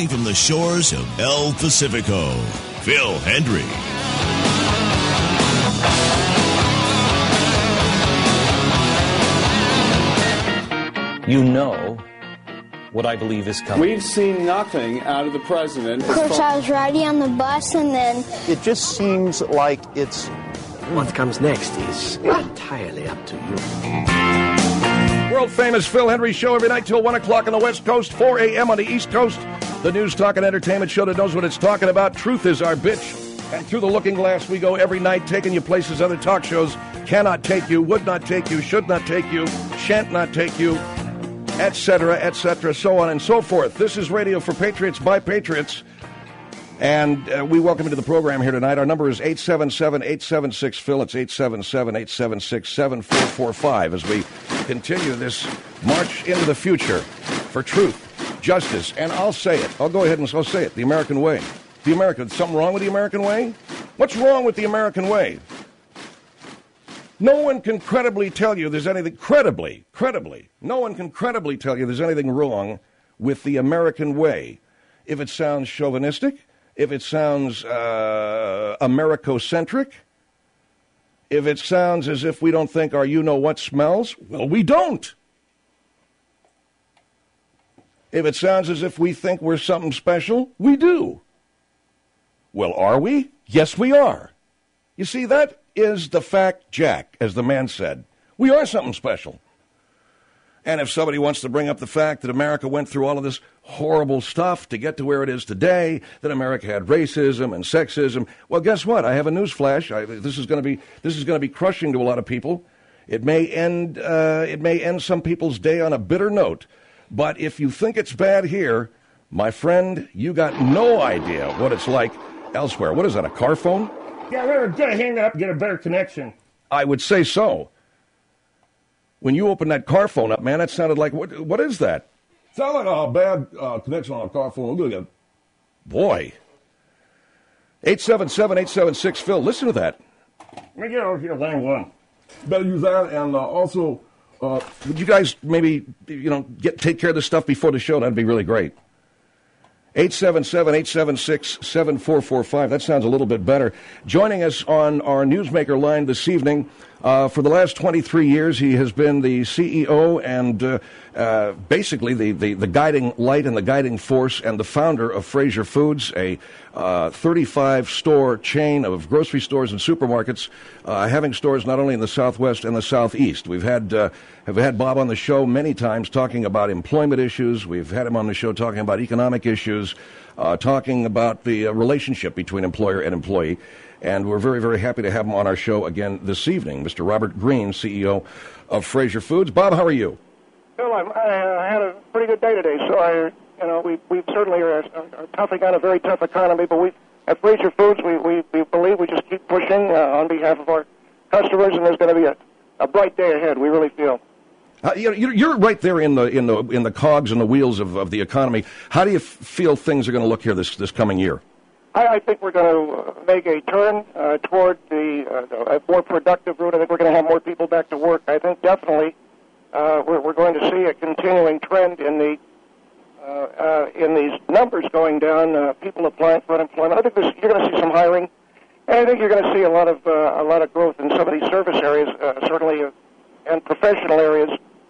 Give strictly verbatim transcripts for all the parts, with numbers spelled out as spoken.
broadcasting from the shores of El Pacifico, Phil Hendry. You know what I believe is coming. We've seen nothing out of the president. Of course, I was riding on the bus, and then... It just seems like it's... What comes next is entirely up to you. World-famous Phil Hendry Show every night till one o'clock on the West Coast, four a.m. on the East Coast. The news, talk, and entertainment show that knows what it's talking about. Truth is our bitch. And through the looking glass we go every night, taking you places other talk shows cannot take you, would not take you, should not take you, shan't not take you, et cetera, et cetera, so on and so forth. This is Radio for Patriots by Patriots. And uh, we welcome you to the program here tonight. Our number is eight seven seven, eight seven six, Phil. It's eight seven seven, eight seven six, seven four four five as we continue this march into the future for truth, justice, and I'll say it. I'll go ahead and I'll say it. The American way. The American. Something wrong with the American way? What's wrong with the American way? No one can credibly tell you there's anything, credibly, credibly, no one can credibly tell you there's anything wrong with the American way. If it sounds chauvinistic, if it sounds uh, Americocentric, if it sounds as if we don't think our you-know-what smells, well, we don't. If it sounds as if we think we're something special, we do. Well, are we? Yes, we are. You see, that is the fact, Jack, as the man said. We are something special. And if somebody wants to bring up the fact that America went through all of this horrible stuff to get to where it is today, that America had racism and sexism, well, guess what? I have a news flash. I, this is going to be this is going to be crushing to a lot of people. It may end uh, it may end some people's day on a bitter note. But if you think it's bad here, my friend, you got no idea what it's like elsewhere. What is that? A car phone? Yeah, we're going to hang up and get a better connection. I would say so. When you opened that car phone up, man, that sounded like, what? What is that? Sound like a bad uh, connection on a car phone. We'll do it again. Boy. eight seven seven, eight seven six, Phil. Listen to that. Let me get over here, line one. Better use that, and uh, also... Uh, Would you guys maybe, you know, get take care of this stuff before the show? That'd be really great. eight seven seven, eight seven six, seven four four five. That sounds a little bit better. Joining us on our Newsmaker line this evening, uh, for the last twenty-three years, he has been the C E O and uh, uh, basically the, the, the guiding light and the guiding force and the founder of Fraser Foods, a uh, thirty-five store chain of grocery stores and supermarkets, uh, having stores not only in the Southwest and the Southeast. We've had uh, have had Bob on the show many times talking about employment issues. We've had him on the show talking about economic issues, uh, talking about the uh, relationship between employer and employee. And we're very, very happy to have him on our show again this evening, Mister Robert Green, C E O of Fraser Foods. Bob, how are you? Well, I'm, I had a pretty good day today. So I, you know, we we certainly are, are toughing on a very tough economy, but we at Fraser Foods we, we, we believe we just keep pushing uh, on behalf of our customers, and there's going to be a, a bright day ahead. We really feel. Uh, you know, you're right there in the in the in the cogs and the wheels of, of the economy. How do you f- feel things are going to look here this this coming year? I, I think we're going to make a turn uh, toward the uh, a more productive route. I think we're going to have more people back to work. I think definitely uh, we're, we're going to see a continuing trend in the uh, uh, in these numbers going down. Uh, people applying for unemployment. I think this, you're going to see some hiring, and I think you're going to see a lot of uh, a lot of growth in some of these service areas, uh, certainly, uh, and professional areas.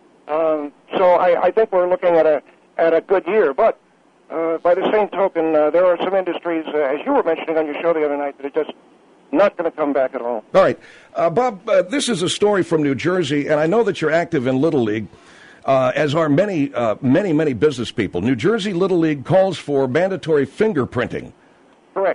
Um, so I, I think we're looking at a at a good year, but. Uh, by the same token, uh, there are some industries, uh, as you were mentioning on your show the other night, that are just not going to come back at all. All right. Uh, Bob, uh, this is a story from New Jersey, and I know that you're active in Little League, uh, as are many, uh, many, many business people. New Jersey Little League calls for mandatory fingerprinting. Correct.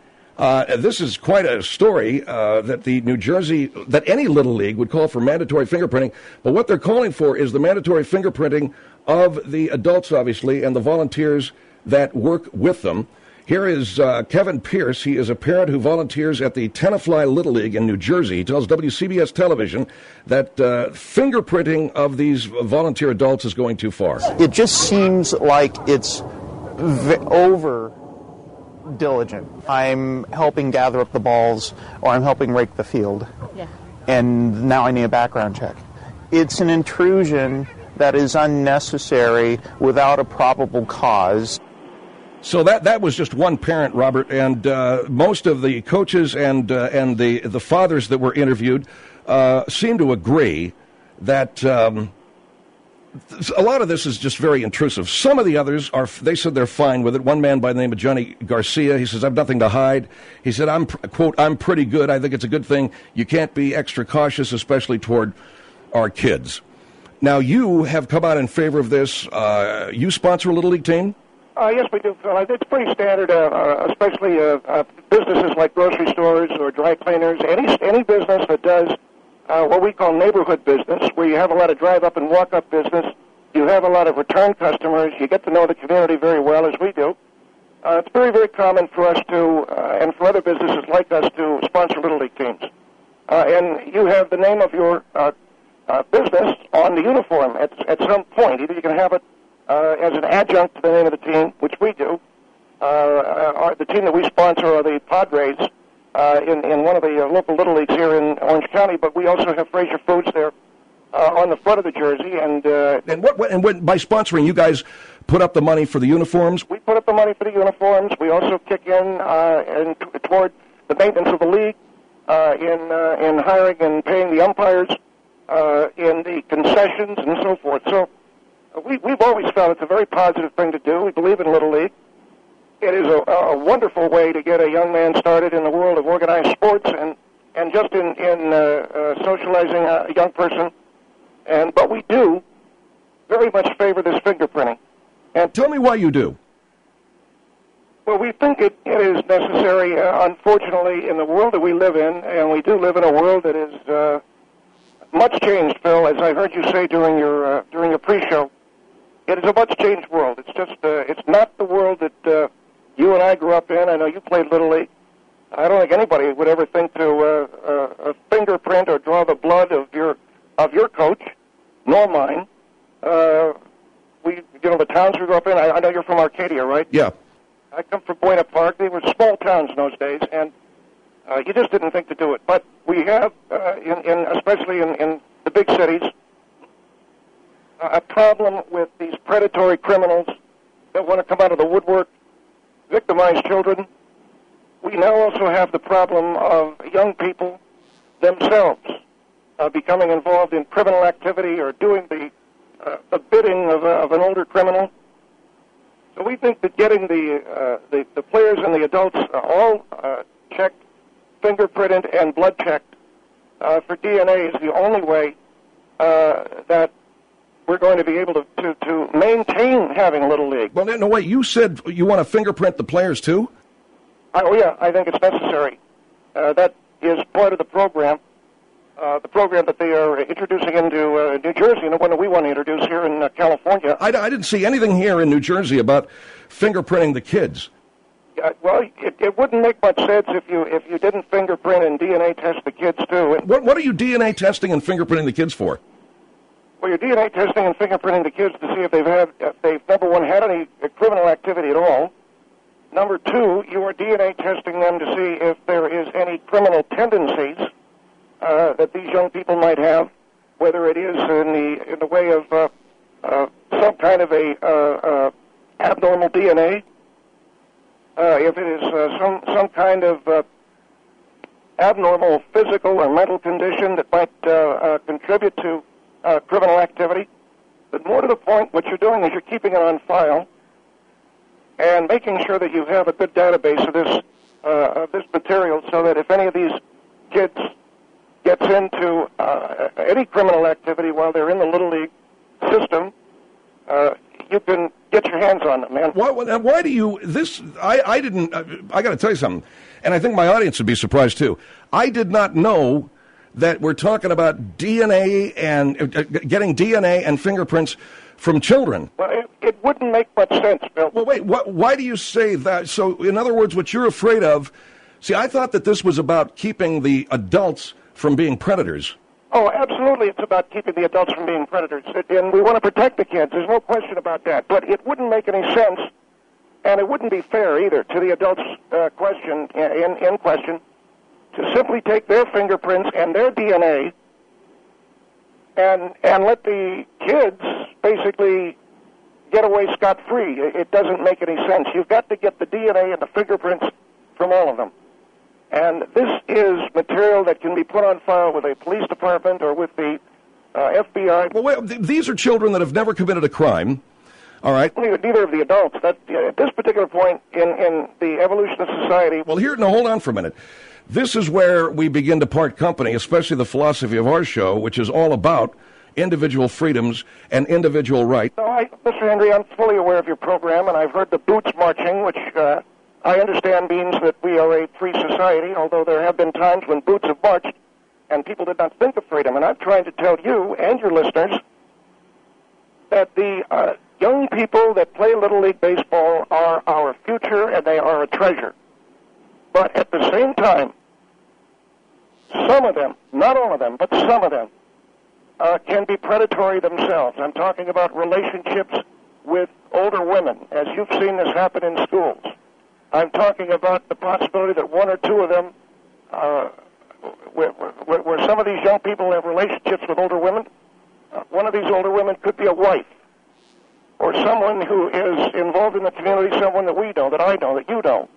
Uh, this is quite a story uh, that the New Jersey, that any Little League would call for mandatory fingerprinting, but what they're calling for is the mandatory fingerprinting of the adults, obviously, and the volunteers that work with them. Here is uh, Kevin Pierce. He is a parent who volunteers at the Tenafly Little League in New Jersey. He tells W C B S Television that uh, fingerprinting of these volunteer adults is going too far. It just seems like it's v- over diligent. I'm helping gather up the balls, or I'm helping rake the field, yeah. And now I need a background check. It's an intrusion that is unnecessary without a probable cause. So that that was just one parent, Robert, and uh, most of the coaches and uh, and the the fathers that were interviewed uh, seem to agree that um, a lot of this is just very intrusive. Some of the others are, they said they're fine with it. One man by the name of Johnny Garcia, he says, "I've nothing to hide." He said, "I'm quote, I'm pretty good. I think it's a good thing. You can't be extra cautious, especially toward our kids." Now, you have come out in favor of this. Uh, you sponsor a Little League team? Uh, yes, we do, Phil. It's pretty standard, uh, uh, especially uh, uh, businesses like grocery stores or dry cleaners. Any any business that does uh, what we call neighborhood business, where you have a lot of drive-up and walk-up business, you have a lot of return customers, you get to know the community very well, as we do. Uh, it's very, very common for us to, uh, and for other businesses like us, to sponsor Little League teams. Uh, and you have the name of your uh, uh, business on the uniform at, at some point. Either you can have it Uh, as an adjunct to the name of the team, which we do. Uh, our, the team that we sponsor are the Padres uh, in, in one of the uh, local Little Leagues here in Orange County, but we also have Fraser Foods there uh, on the front of the jersey. And uh, and what, what and when, by sponsoring, you guys put up the money for the uniforms? We put up the money for the uniforms. We also kick in uh, and t- toward the maintenance of the league, uh, in uh, in hiring and paying the umpires, uh, in the concessions and so forth. So. We, we've always felt it's a very positive thing to do. We believe in Little League. It is a, a wonderful way to get a young man started in the world of organized sports and, and just in, in uh, uh, socializing a young person. And but we do very much favor this fingerprinting. And tell me why you do. Well, we think it, it is necessary, uh, unfortunately, in the world that we live in, and we do live in a world that is uh, much changed, Phil, as I heard you say during your uh, during your pre-show. It is a much-changed world. It's just, uh, it's not the world that uh, you and I grew up in. I know you played Little League. I don't think anybody would ever think to uh, uh, a fingerprint or draw the blood of your of your coach, nor mine. Uh, we, you know, the towns we grew up in. I, I know you're from Arcadia, right? Yeah. I come from Buena Park. They were small towns in those days, and uh, you just didn't think to do it. But we have, uh, in, in especially in, in the big cities, a problem with these predatory criminals that want to come out of the woodwork, victimize children. We now also have the problem of young people themselves uh, becoming involved in criminal activity or doing the, uh, the bidding of, uh, of an older criminal. So we think that getting the, uh, the, the players and the adults uh, all uh, checked, fingerprinted, and blood checked uh, for D N A is the only way uh, that we're going to be able to, to, to maintain having Little League. Well, no, wait, you said you want to fingerprint the players, too? I, oh, yeah, I think it's necessary. Uh, that is part of the program, uh, the program that they are introducing into uh, New Jersey, and the one that we want to introduce here in uh, California. I, I didn't see anything here in New Jersey about fingerprinting the kids. Uh, well, it, it wouldn't make much sense if you if you didn't fingerprint and D N A test the kids, too. And what, what are you D N A testing and fingerprinting the kids for? Well, you're D N A testing and fingerprinting the kids to see if they've had, if they've, number one, had any criminal activity at all. Number two, you are D N A testing them to see if there is any criminal tendencies uh, that these young people might have, whether it is in the in the way of uh, uh, some kind of a uh, uh, abnormal D N A, uh, if it is uh, some some kind of uh, abnormal physical or mental condition that might uh, uh, contribute to Uh, criminal activity. But more to the point, what you're doing is you're keeping it on file and making sure that you have a good database of this uh, of this material, so that if any of these kids gets into uh, any criminal activity while they're in the Little League system, uh, you can get your hands on them, man. Why, why do you, this, I, I didn't, I got to tell you something, and I think my audience would be surprised too. I did not know that we're talking about D N A and uh, getting D N A and fingerprints from children. Well, it, it wouldn't make much sense, Bill. Well, wait, what, why do you say that? So, in other words, what you're afraid of, see, I thought that this was about keeping the adults from being predators. Oh, absolutely, it's about keeping the adults from being predators, and we want to protect the kids, there's no question about that, but it wouldn't make any sense, and it wouldn't be fair either to the adults uh, question in, in question, to simply take their fingerprints and their D N A and and let the kids basically get away scot-free. It doesn't make any sense. You've got to get the D N A and the fingerprints from all of them. And this is material that can be put on file with a police department or with the uh, F B I. Well, wait, th- these are children that have never committed a crime, all right? Neither of the adults. That, uh, at this particular point in, in the evolution of society... Well, here, no, hold on for a minute. This is where we begin to part company, especially the philosophy of our show, which is all about individual freedoms and individual rights. No, I, Mister Henry, I'm fully aware of your program, and I've heard the boots marching, which uh, I understand means that we are a free society, although there have been times when boots have marched and people did not think of freedom. And I'm trying to tell you and your listeners that the uh, young people that play Little League Baseball are our future, and they are a treasure. But at the same time, some of them, not all of them, but some of them, Uh, can be predatory themselves. I'm talking about relationships with older women, as you've seen this happen in schools. I'm talking about the possibility that one or two of them, uh, where, where, where some of these young people have relationships with older women, uh, one of these older women could be a wife, or someone who is involved in the community, someone that we know, that I know, that you know.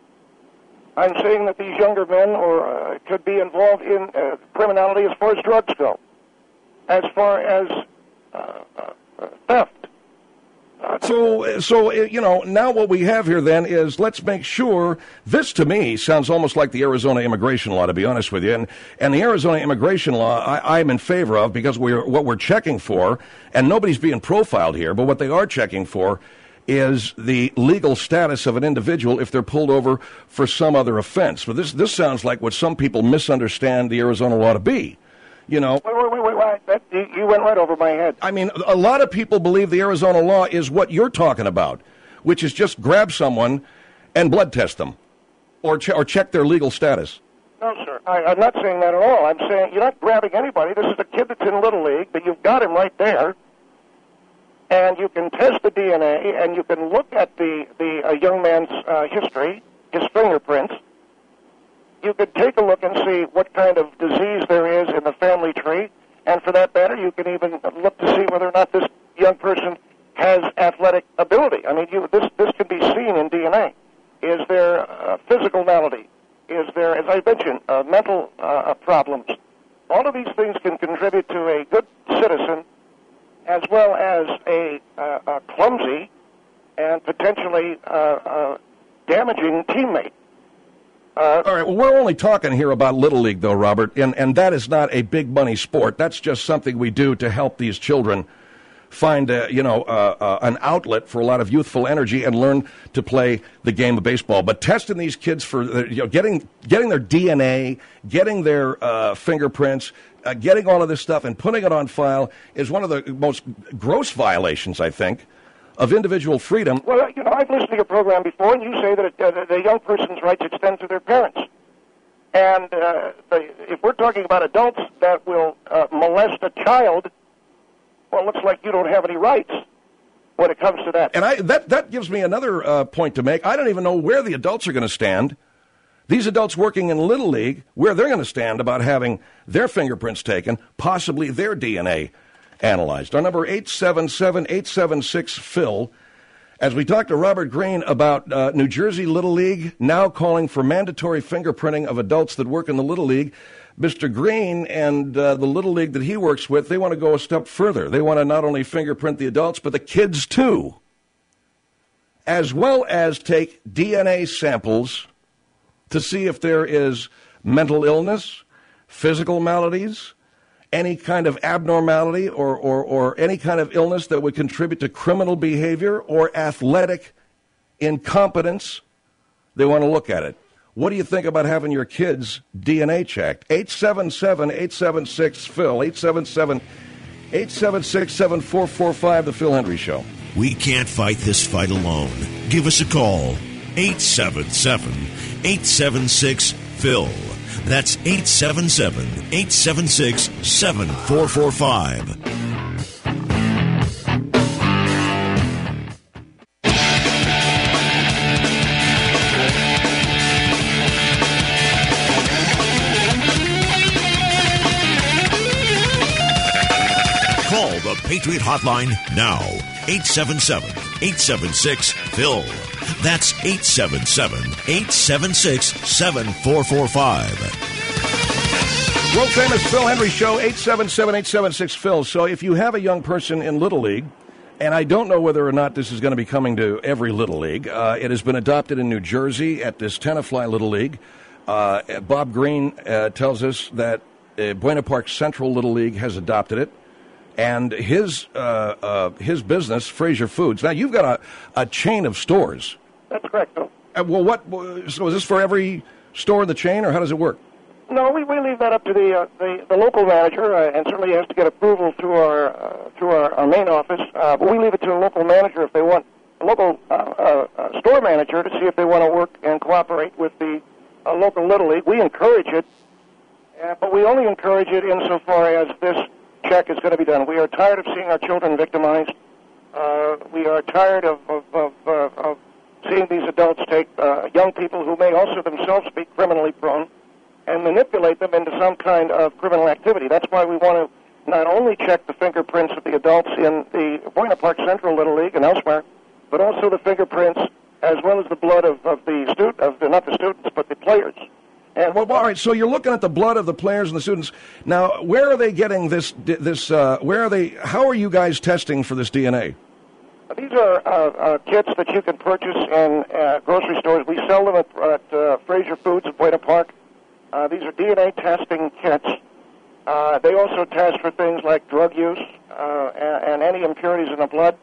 I'm saying that these younger men or uh, could be involved in uh, criminality as far as drugs go. As far as uh, uh, theft. Uh, so, so you know, now what we have here then is let's make sure, this to me sounds almost like the Arizona immigration law, to be honest with you. And, and the Arizona immigration law I, I'm in favor of because we're, what we're checking for, and nobody's being profiled here, but what they are checking for is the legal status of an individual if they're pulled over for some other offense. But this, this sounds like what some people misunderstand the Arizona law to be. You know, wait, wait, wait, wait, wait. That, you, you went right over my head. I mean, a lot of people believe the Arizona law is what you're talking about, which is just grab someone and blood test them, or ch- or check their legal status. No, sir. I, I'm not saying that at all. I'm saying you're not grabbing anybody. This is a kid that's in Little League, but you've got him right there, and you can test the D N A, and you can look at the the uh, young man's uh, history, his fingerprints. You could take a look and see what kind of disease there is in the family tree, and for that matter, you can even look to see whether or not this young person has athletic ability. I mean, you, this this can be seen in D N A. Is there uh, physical malady? Is there, as I mentioned, uh, mental uh, problems? All of these things can contribute to a good citizen as well as a, uh, a clumsy and potentially uh, uh, damaging teammate. Uh, All right, well, we're only talking here about Little League, though, Robert, and, and that is not a big money sport. That's just something we do to help these children find, uh, you know, uh, uh, an outlet for a lot of youthful energy and learn to play the game of baseball. But testing these kids for, uh, you know, getting getting their D N A, getting their uh, fingerprints, uh, getting all of this stuff and putting it on file is one of the most gross violations, I think, of individual freedom. Well, you know, I've listened to your program before, and you say that uh, the young person's rights extend to their parents. And uh, the, if we're talking about adults that will uh, molest a child, well, it looks like you don't have any rights when it comes to that. And I, that, that gives me another uh, point to make. I don't even know where the adults are going to stand. These adults working in Little League, where they're going to stand about having their fingerprints taken, possibly their D N A analyzed. Our number eight seven seven, eight seven six, P H I L. As we talk to Robert Green about uh, New Jersey Little League now calling for mandatory fingerprinting of adults that work in the Little League, Mister Green and uh, the Little League that he works with, they want to go a step further. They want to not only fingerprint the adults, but the kids too, as well as take D N A samples to see if there is mental illness, physical maladies, any kind of abnormality or, or, or any kind of illness that would contribute to criminal behavior or athletic incompetence. They want to look at it. What do you think about having your kids' D N A checked? eight seven seven, eight seven six, P H I L, eight seven seven, eight seven six, seven four four five, The Phil Hendry Show. We can't fight this fight alone. Give us a call, eight seven seven, eight seven six, P H I L. That's eight seven seven, eight seven six, seven four four five. Call the Patriot Hotline now. eight seven seven, eight seven six, P H I L. That's eight seven seven, eight seven six, seven four four five. World famous Phil Hendrie Show, eight seven seven, eight seven six, P H I L. So if you have a young person in Little League, and I don't know whether or not this is going to be coming to every Little League. Uh, it has been adopted in New Jersey at this Tenafly Little League. Uh, Bob Green uh, tells us that uh, Buena Park Central Little League has adopted it. And his uh, uh, his business, Fraser Foods. Now, you've got a, a chain of stores. That's correct, Bill. Uh, well, what? So is this for every store in the chain, or how does it work? No, we, we leave that up to the uh, the, the local manager, uh, and certainly he has to get approval through our uh, through our, our main office. Uh, but we leave it to the local manager if they want, a local uh, uh, uh, store manager to see if they want to work and cooperate with the uh, local Little League. We encourage it, uh, but we only encourage it insofar as this check is going to be done. We are tired of seeing our children victimized. Uh, we are tired of of, of, uh, of seeing these adults take uh, young people who may also themselves be criminally prone and manipulate them into some kind of criminal activity. That's why we want to not only check the fingerprints of the adults in the Buena Park Central Little League and elsewhere, but also the fingerprints as well as the blood of, of the student, of the, not the students, but the players. And well, all right. So you're looking at the blood of the players and the students. Now, where are they getting this? This? Uh, where are they? How are you guys testing for this D N A? These are uh, uh, kits that you can purchase in uh, grocery stores. We sell them at, at uh, Fraser Foods at Buena Park. Uh, these are D N A testing kits. Uh, they also test for things like drug use uh, and, and any impurities in the blood.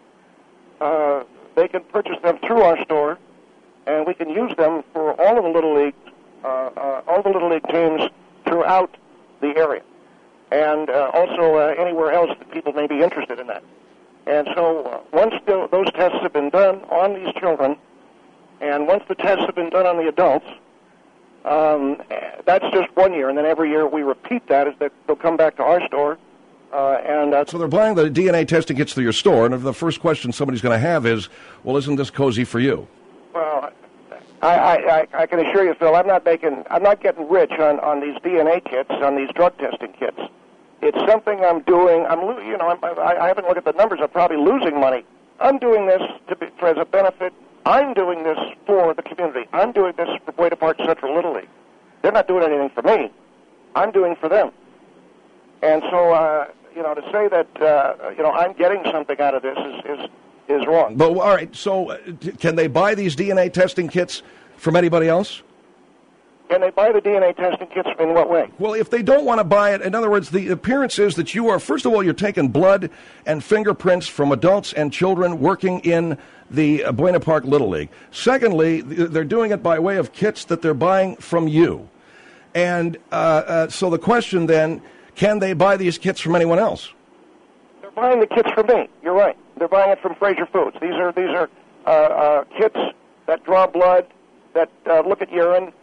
Uh, they can purchase them through our store, and we can use them for all of the Little League, uh, uh, all the Little League teams throughout the area, and uh, also uh, anywhere else that people may be interested in that. And so uh, once the, those tests have been done on these children, and once the tests have been done on the adults, Um, that's just one year, and then every year we repeat that as they, they'll come back to our store. Uh, and uh, So they're buying the D N A testing kits through your store, and the first question somebody's going to have is, well, isn't this cozy for you? Well, I, I, I can assure you, Phil, I'm not making, I'm not getting rich on, on these D N A kits, on these drug testing kits. It's something I'm doing. I'm, you know, I'm, I, I haven't looked at the numbers. I'm probably losing money. I'm doing this to be, for as a benefit. I'm doing this for the community. I'm doing this for Buena Park Central Little League. They're not doing anything for me. I'm doing for them. And so, uh, you know, to say that, uh, you know, I'm getting something out of this is is, is wrong. But, all right, so uh, can they buy these D N A testing kits from anybody else? Can they buy the D N A testing kits in what way? Well, if they don't want to buy it, in other words, the appearance is that you are, first of all, you're taking blood and fingerprints from adults and children working in the Buena Park Little League. Secondly, they're doing it by way of kits that they're buying from you. And uh, uh, so the question then, can they buy these kits from anyone else? They're buying the kits from me. You're right. They're buying it from Fraser Foods. These are these are uh, uh, kits that draw blood, that uh, look at urine.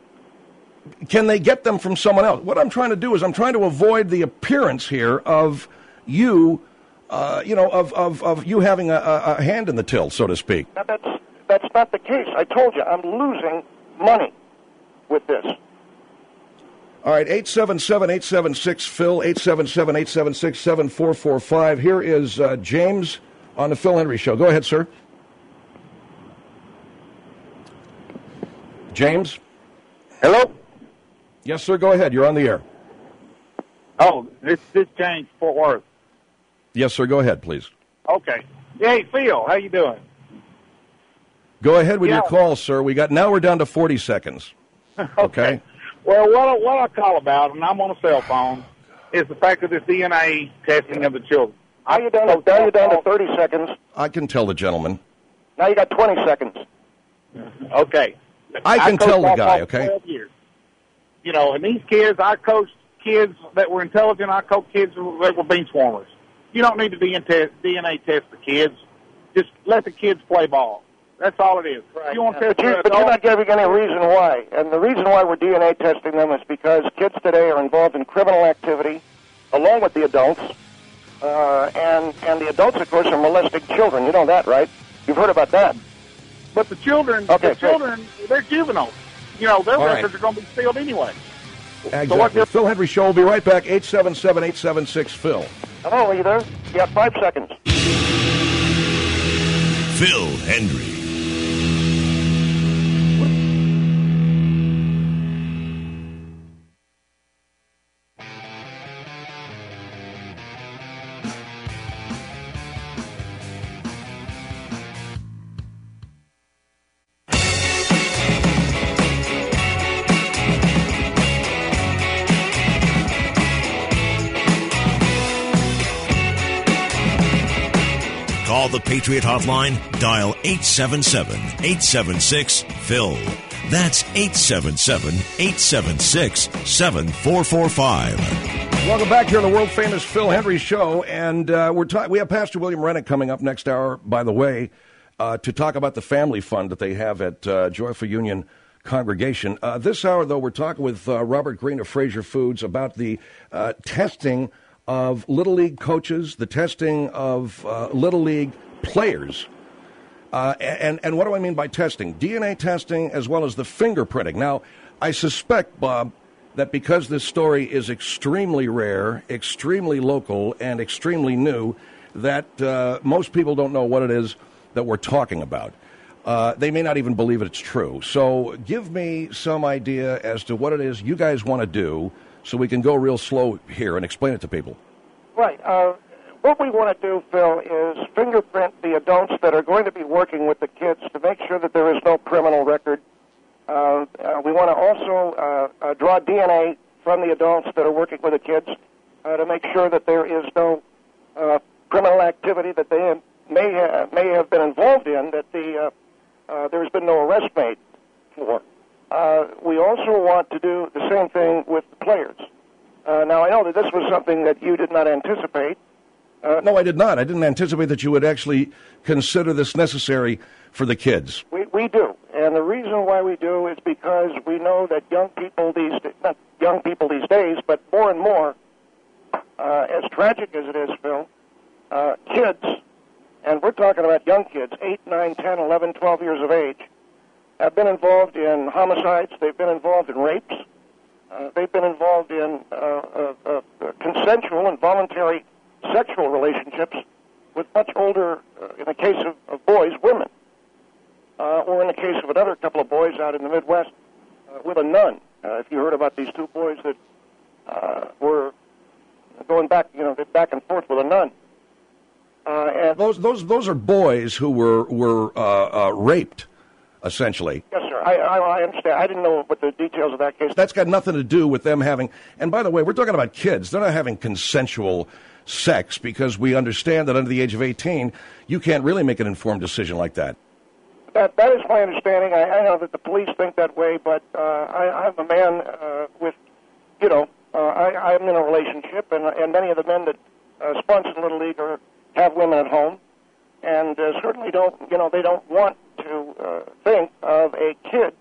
Can they get them from someone else? What I'm trying to do is I'm trying to avoid the appearance here of you, uh, you know, of, of, of you having a, a hand in the till, so to speak. Now that's, that's not the case. I told you, I'm losing money with this. All right, eight seven seven, eight seven six, Phil, eight seven seven, eight seven six, seven four four five. Here is uh, James on the Phil Hendrie Show. Go ahead, sir. James? Hello? Yes, sir, go ahead. You're on the air. Oh, this this James, Fort Worth. Yes, sir, go ahead, please. Okay. Hey, Phil, how you doing? Go ahead with yeah. your call, sir. We got now we're down to forty seconds. okay. okay. Well, what I, what I call about, and I'm on a cell phone, is the fact of this D N A testing of the children. Now you're down to, now you're down to thirty seconds. I can tell the gentleman. Now you got twenty seconds. Okay. I can I tell the guy, okay? twelve years. You know, and these kids, I coached kids that were intelligent. I coached kids that were bean swarmers. You don't need to D N A test the kids. Just let the kids play ball. That's all it is. Right. You want but, to you, but you're not giving any reason why. And the reason why we're D N A testing them is because kids today are involved in criminal activity, along with the adults. Uh, and, and the adults, of course, are molesting children. You know that, right? You've heard about that. But the children, okay, the children, they're juveniles. You know, their all records right. are going to be sealed anyway. Exactly. So Phil Hendrie Show will be right back. eight seven seven, eight seven six, Phil. Hello, are you there? You got five seconds. Phil Hendrie. Call the Patriot Hotline, dial eight seven seven, eight seven six, Phil. That's eight seven seven, eight seven six, seven four four five. Welcome back here on the world-famous Phil Hendrie Show, and uh, we're ta- we have Pastor William Rennick coming up next hour, by the way, uh, to talk about the family fund that they have at uh, Joyful Union Congregation. Uh, this hour, though, we're talking with uh, Robert Green of Fraser Foods about the uh, testing of Little League coaches, the testing of uh, Little League players. Uh, and, and what do I mean by testing? D N A testing as well as the fingerprinting. Now, I suspect, Bob, that because this story is extremely rare, extremely local, and extremely new, that uh, most people don't know what it is that we're talking about. Uh, they may not even believe it's true. So give me some idea as to what it is you guys want to do so we can go real slow here and explain it to people. Right. Uh, what we want to do, Phil, is fingerprint the adults that are going to be working with the kids to make sure that there is no criminal record. Uh, uh, we want to also uh, uh, draw D N A from the adults that are working with the kids uh, to make sure that there is no uh, criminal activity that they may ha- may have been involved in that the uh, uh, there's been no arrest made for. Uh, we also want to do the same thing with the players. Uh, now, I know that this was something that you did not anticipate. Uh, no, I did not. I didn't anticipate that you would actually consider this necessary for the kids. We we do, and the reason why we do is because we know that young people these not young people these days, but more and more, uh, as tragic as it is, Phil, uh, kids, and we're talking about young kids, eight, nine, ten, eleven, twelve years of age, have been involved in homicides. They've been involved in rapes. Uh, they've been involved in uh, uh, uh, consensual and voluntary sexual relationships with much older, uh, in the case of, of boys, women. Uh, or in the case of another couple of boys out in the Midwest, uh, with a nun. Uh, if you heard about these two boys that uh, were going back, you know, back and forth with a nun. Uh, and those those those are boys who were were uh, uh, raped, essentially. Yes, sir. I, I, I understand. I didn't know what the details of that case. That's got nothing to do with them having. And by the way, we're talking about kids. They're not having consensual sex because we understand that under the age of eighteen, you can't really make an informed decision like that. That that is my understanding. I, I know that the police think that way, but uh, I, I'm a man uh, with, you know, uh, I, I'm in a relationship, and and many of the men that uh, sponsor the Little League are, have women at home, and uh, certainly don't, you know, they don't want to uh, think of a kid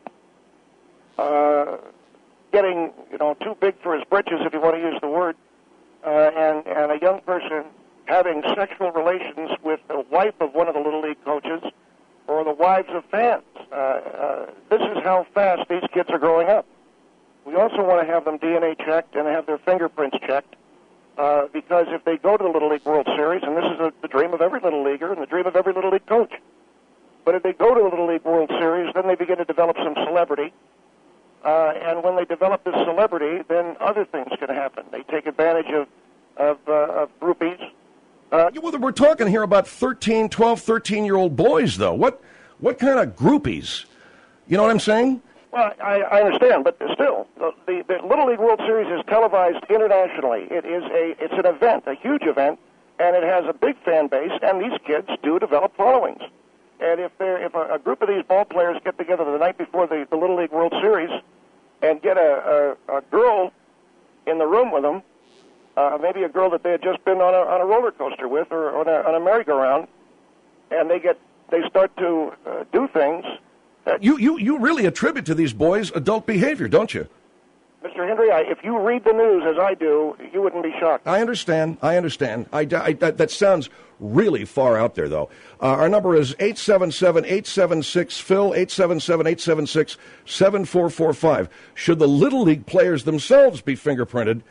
uh, getting, you know, too big for his britches, if you want to use the word, uh, and and a young person having sexual relations with the wife of one of the Little League coaches, or the wives of fans. Uh, uh, this is how fast these kids are growing up. We also want to have them D N A checked and have their fingerprints checked, uh, because if they go to the Little League World Series, and this is a, the dream of every Little Leaguer and the dream of every Little League coach, but if they go to the Little League World Series, then they begin to develop some celebrity, uh, and when they develop this celebrity, then other things can happen. They take advantage of, of, uh, of groupies. Uh, yeah, well, we're talking here about thirteen, twelve, thirteen-year-old boys, though. What what kind of groupies? You know what I'm saying? Well, I, I understand, but still, the, the, the Little League World Series is televised internationally. It is a it's an event, a huge event, and it has a big fan base, and these kids do develop followings. And if they're if a, a group of these ball players get together the night before the, the Little League World Series and get a, a, a girl in the room with them, Uh, maybe a girl that they had just been on a, on a roller coaster with, or on a, on a merry-go-round, and they get they start to uh, do things. That you, you you really attribute to these boys adult behavior, don't you? Mister Hendrie, I, if you read the news as I do, you wouldn't be shocked. I understand. I understand. I, I, that, that sounds really far out there, though. Uh, our number is eight seven seven, eight seven six, Phil, eight seven seven, eight seven six, seven four four five. Should the Little League players themselves be fingerprinted?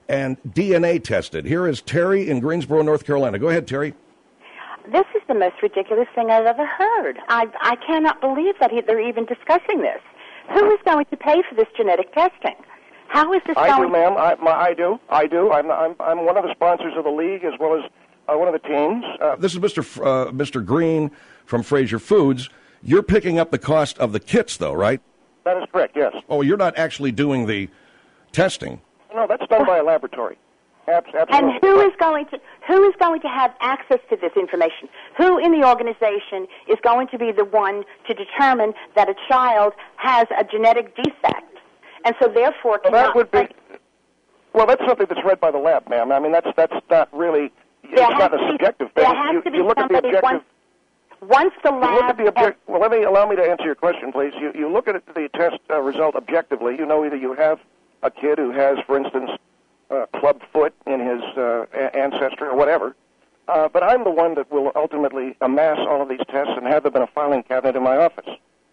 and D N A tested. Here is Terry in Greensboro, North Carolina. Go ahead, Terry. This is the most ridiculous thing I've ever heard. I, I cannot believe that he, they're even discussing this. Who is going to pay for this genetic testing? How is this I going? do, ma'am. I, my, I do. I do. I'm, I'm, I'm one of the sponsors of the league as well as uh, one of the teams. Uh, this is Mister F- uh, Mister Green from Fraser Foods. You're picking up the cost of the kits, though, right? That is correct, yes. Oh, you're not actually doing the testing. No, that's done by a laboratory. Absolutely. And who is going to who is going to have access to this information? Who in the organization is going to be the one to determine that a child has a genetic defect, and so therefore well, cannot? That would be. Well, that's something that's read by the lab, ma'am. I mean, that's that's not really. It's not a subjective thing. There has you, to be you look at the somebody objective. Once, once the You look lab. at the object, well, let me allow me to answer your question, please. You you look at the test uh, result objectively. You know, either you have a kid who has, for instance, uh, club foot in his uh, a- ancestry or whatever. Uh, but I'm the one that will ultimately amass all of these tests and have them in a filing cabinet in my office.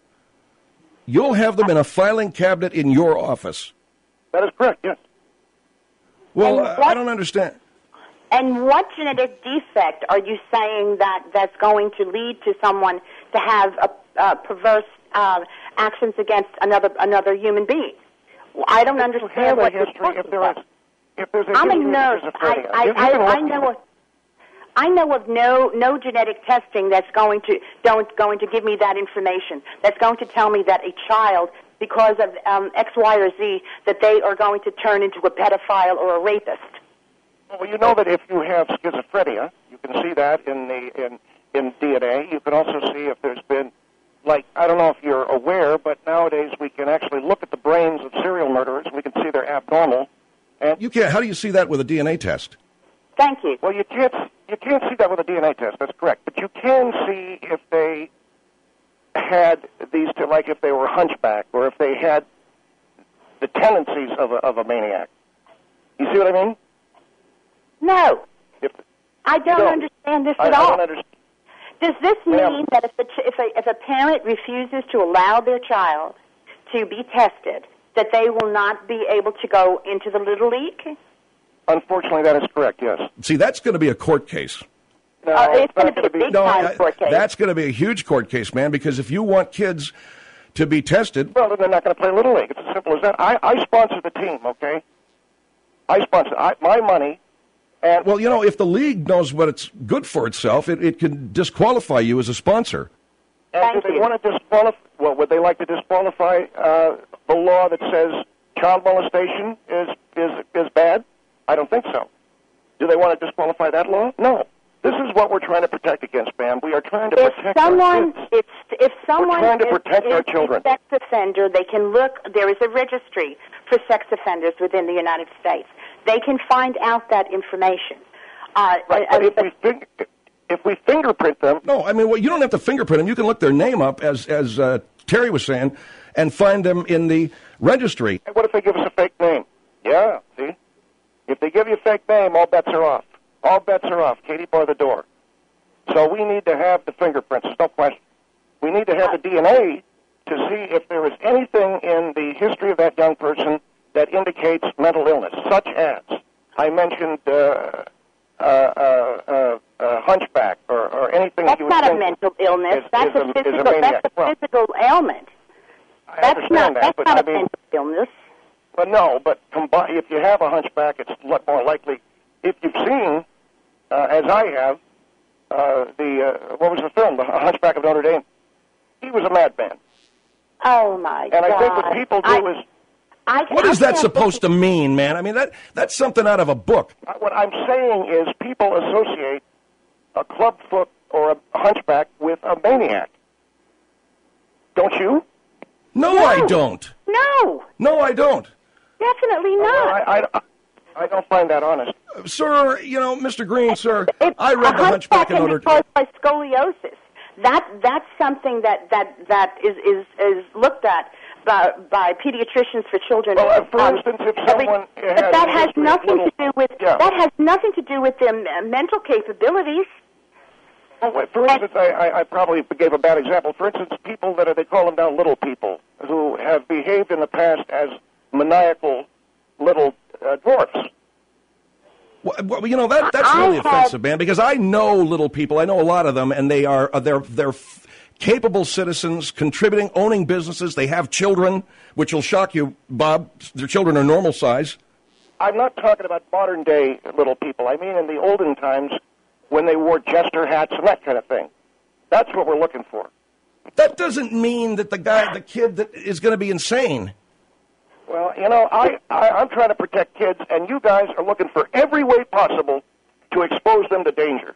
You'll have them in a filing cabinet in your office. That is correct, yes. Well, uh, I don't understand. And what genetic defect are you saying that that's going to lead to someone to have a, a perverse uh, actions against another another human being? I don't understand what you're talking if there about. is, if there's a I'm a history of nurse. I, schizophrenia, I, if you I, can I look- know of, I know of no no genetic testing that's going to don't going to give me that information. That's going to tell me that a child, because of um, X, Y, or Z, that they are going to turn into a pedophile or a rapist. Well, you know that if you have schizophrenia, you can see that in the in in D N A. You can also see if there's been, like, I don't know if you're aware, but nowadays we can actually look at the brains of serial murderers. We can see they're abnormal. And You can't. How do you see that with a D N A test? Thank you. Well, you can't you can't see that with a D N A test. That's correct. But you can see if they had these, two, like if they were hunchback or if they had the tendencies of a, of a maniac. You see what I mean? No. If, I don't, don't. understand this I, at I all. don't understand. Does this Ma'am. mean that if, the ch- if, a, if a parent refuses to allow their child to be tested, that they will not be able to go into the Little League? Unfortunately, that is correct, yes. See, that's going to be a court case. No, Uh, it's not going to be a gonna big No, time I- court case. that's going to be a huge court case, man, because if you want kids to be tested, Well, then they're not going to play Little League. It's as simple as that. I, I sponsor the team, okay? I sponsor I, my money. And well, you know, if the league knows what it's good for itself, it, it can disqualify you as a sponsor. And Thank do they you. want to disqualify? Well, would they like to disqualify uh, the law that says child molestation is is is bad? I don't think so. Do they want to disqualify that law? No. This is what we're trying to protect against, ma'am. We are trying to If protect someone, our kids. if if someone trying to is, protect is our children. a sex offender, they can look. There is a registry for sex offenders within the United States. They can find out that information. Uh, Right, and- but if we fing- if we fingerprint them, No, I mean, well, you don't have to fingerprint them. You can look their name up, as as uh, Terry was saying, and find them in the registry. what if they give us a fake name? Yeah, see? If they give you a fake name, all bets are off. All bets are off. Katie, bar the door. So we need to have the fingerprints. There's no question. We need to have the D N A to see if there is anything in the history of that young person that indicates mental illness, such as I mentioned uh, uh, uh, uh, uh, hunchback or, or anything that's that you not would a think mental illness. is- that's is a a- is a physical. maniac. That's a Well, physical ailment. I That's understand not. that, That's but not I a mean, mental illness. But no, but combi- if you have a hunchback, it's a lot more likely. If you've seen, uh, as I have, uh, the uh, what was the film, The Hunchback of Notre Dame? He was a madman, Oh my and God! I think what people do I, is I, What I is that can't supposed to mean, man? I mean, that that's something out of a book. uh, what I'm saying is people associate a clubfoot or a hunchback with a maniac. Don't you? No, No. I don't. No, No, I don't. definitely Well, not. I, I, I don't find that honest. Sir, you know, Mister Green, sir, It's I read a The Hunchback of can Notre be Dame. caused by scoliosis. That that's something that that that is is is looked at by, by pediatricians for children. Well, uh, for um, instance, if every- someone but has that a has history of nothing little- to do with Yeah. that has nothing to do with their m- mental capabilities. Well, wait, for instance, I, I, I probably gave a bad example. For instance, people that are, they call them now little people, who have behaved in the past as maniacal little uh, dwarfs. Well, you know, that that's really offensive, man, because I know little people. I know a lot of them, and they are uh, they're they're f- capable citizens, contributing, owning businesses. They have children, which will shock you, Bob. Their children are normal size. I'm not talking about modern-day little people. I mean in the olden times when they wore jester hats and that kind of thing. That's what we're looking for. That doesn't mean that the guy, the kid, that is going to be insane. Well, you know, I, I, I'm trying to protect kids, and you guys are looking for every way possible to expose them to danger.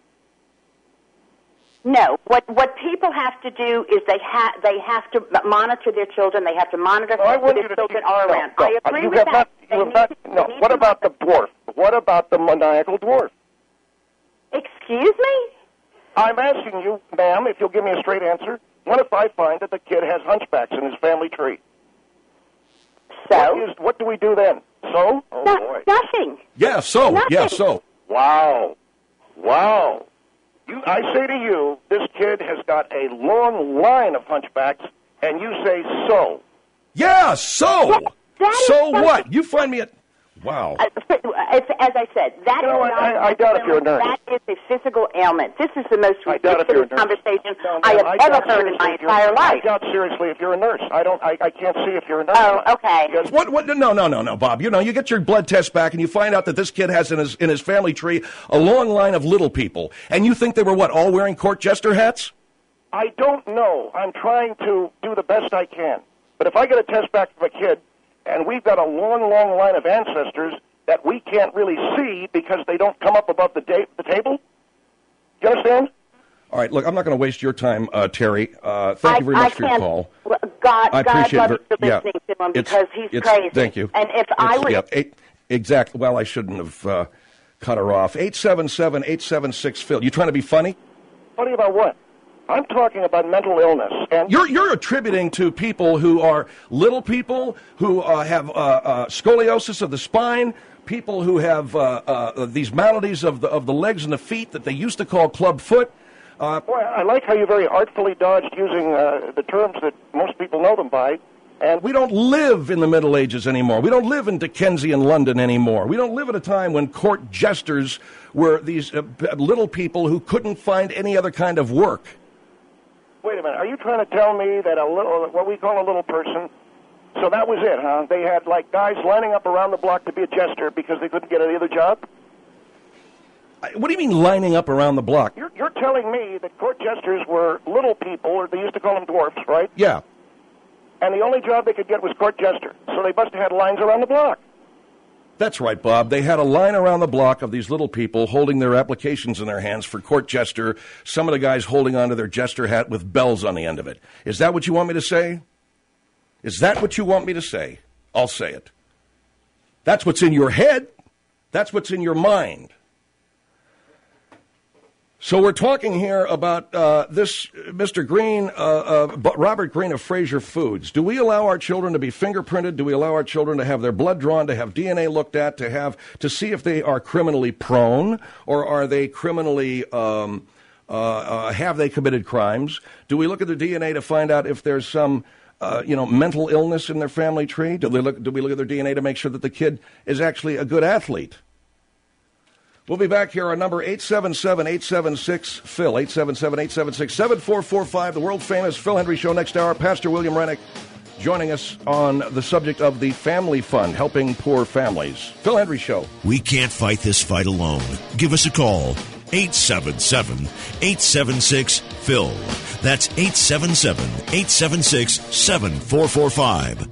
No. What what people have to do is they have they have to monitor their children. They have to monitor no, who their children are no, around. No, I agree you with have that. Not, you have not, to, no. What about the dwarf? What about the maniacal dwarf? Excuse me? I'm asking you, ma'am, if you'll give me a straight answer. What if I find that the kid has hunchbacks in his family tree? So? What, is, what do we do then? So? Oh, no, boy. Nothing. Yeah, so. Nothing. Yeah, so. Wow. Wow. You, I say to you, this kid has got a long line of hunchbacks, and you say so. Yeah, so. That, that so is what? You find me at... Wow. Uh, as, as I said, that you know, is I, not I, I doubt if you're a nurse. That is a physical ailment. This is the most I doubt if you're a ridiculous nurse. conversation no, no, I have I ever heard in my entire life. I doubt seriously if you're a nurse. I don't. I, I can't see if you're a nurse. Oh, okay. Because What? What? No, no, no, no, Bob. You know, you get your blood test back, and you find out that this kid has in his in his family tree a long line of little people, and you think they were what? All wearing court jester hats? I don't know. I'm trying to do the best I can. But if I get a test back from a kid, and we've got a long, long line of ancestors that we can't really see because they don't come up above the, da- the table, you understand? All right, look, I'm not going to waste your time, uh, Terry. Uh, thank I, you very much I for your can't, call. God, I God appreciate love it. you for Yeah, listening to him it's- because he's it's- crazy. Thank you. And if I It's- was... Yeah, eight, exactly. Well, I shouldn't have uh, cut her off. eight seven seven, eight seven six, Phil. You trying to be funny? Funny about what? I'm talking about mental illness. And You're you're attributing to people who are little people who uh, have uh, uh, scoliosis of the spine, people who have uh, uh, these maladies of the of the legs and the feet that they used to call club foot. Uh, Boy, I like how you very artfully dodged using uh, the terms that most people know them by. And we don't live in the Middle Ages anymore. We don't live in Dickensian London anymore. We don't live at a time when court jesters were these uh, little people who couldn't find any other kind of work. Wait a minute. Are you trying to tell me that a little, what we call a little person, so that was it, huh? They had, like, guys lining up around the block to be a jester because they couldn't get any other job? What do you mean lining up around the block? You're, you're telling me that court jesters were little people, or they used to call them dwarfs, right? Yeah. And the only job they could get was court jester. So they must have had lines around the block. That's right, Bob. They had a line around the block of these little people holding their applications in their hands for court jester, some of the guys holding onto their jester hat with bells on the end of it. Is that what you want me to say? Is that what you want me to say? I'll say it. That's what's in your head. That's what's in your mind. So we're talking here about uh, this Mister Green, uh, uh, Robert Green of Fraser Foods. Do we allow our children to be fingerprinted? Do we allow our children to have their blood drawn, to have D N A looked at, to have to see if they are criminally prone, or are they criminally um, uh, uh, have they committed crimes? Do we look at the D N A to find out if there's some uh, you know mental illness in their family tree? Do they look? Do we look at their D N A to make sure that the kid is actually a good athlete? We'll be back here on number eight seven seven, eight seven six, Phil, eight seven seven, eight seven six, seven four four five, the world-famous Phil Hendrie Show next hour. Pastor William Rennick joining us on the subject of the Family Fund, helping poor families. Phil Hendrie Show. We can't fight this fight alone. Give us a call, eight seven seven, eight seven six, Phil. That's eight seven seven, eight seven six, seven four four five.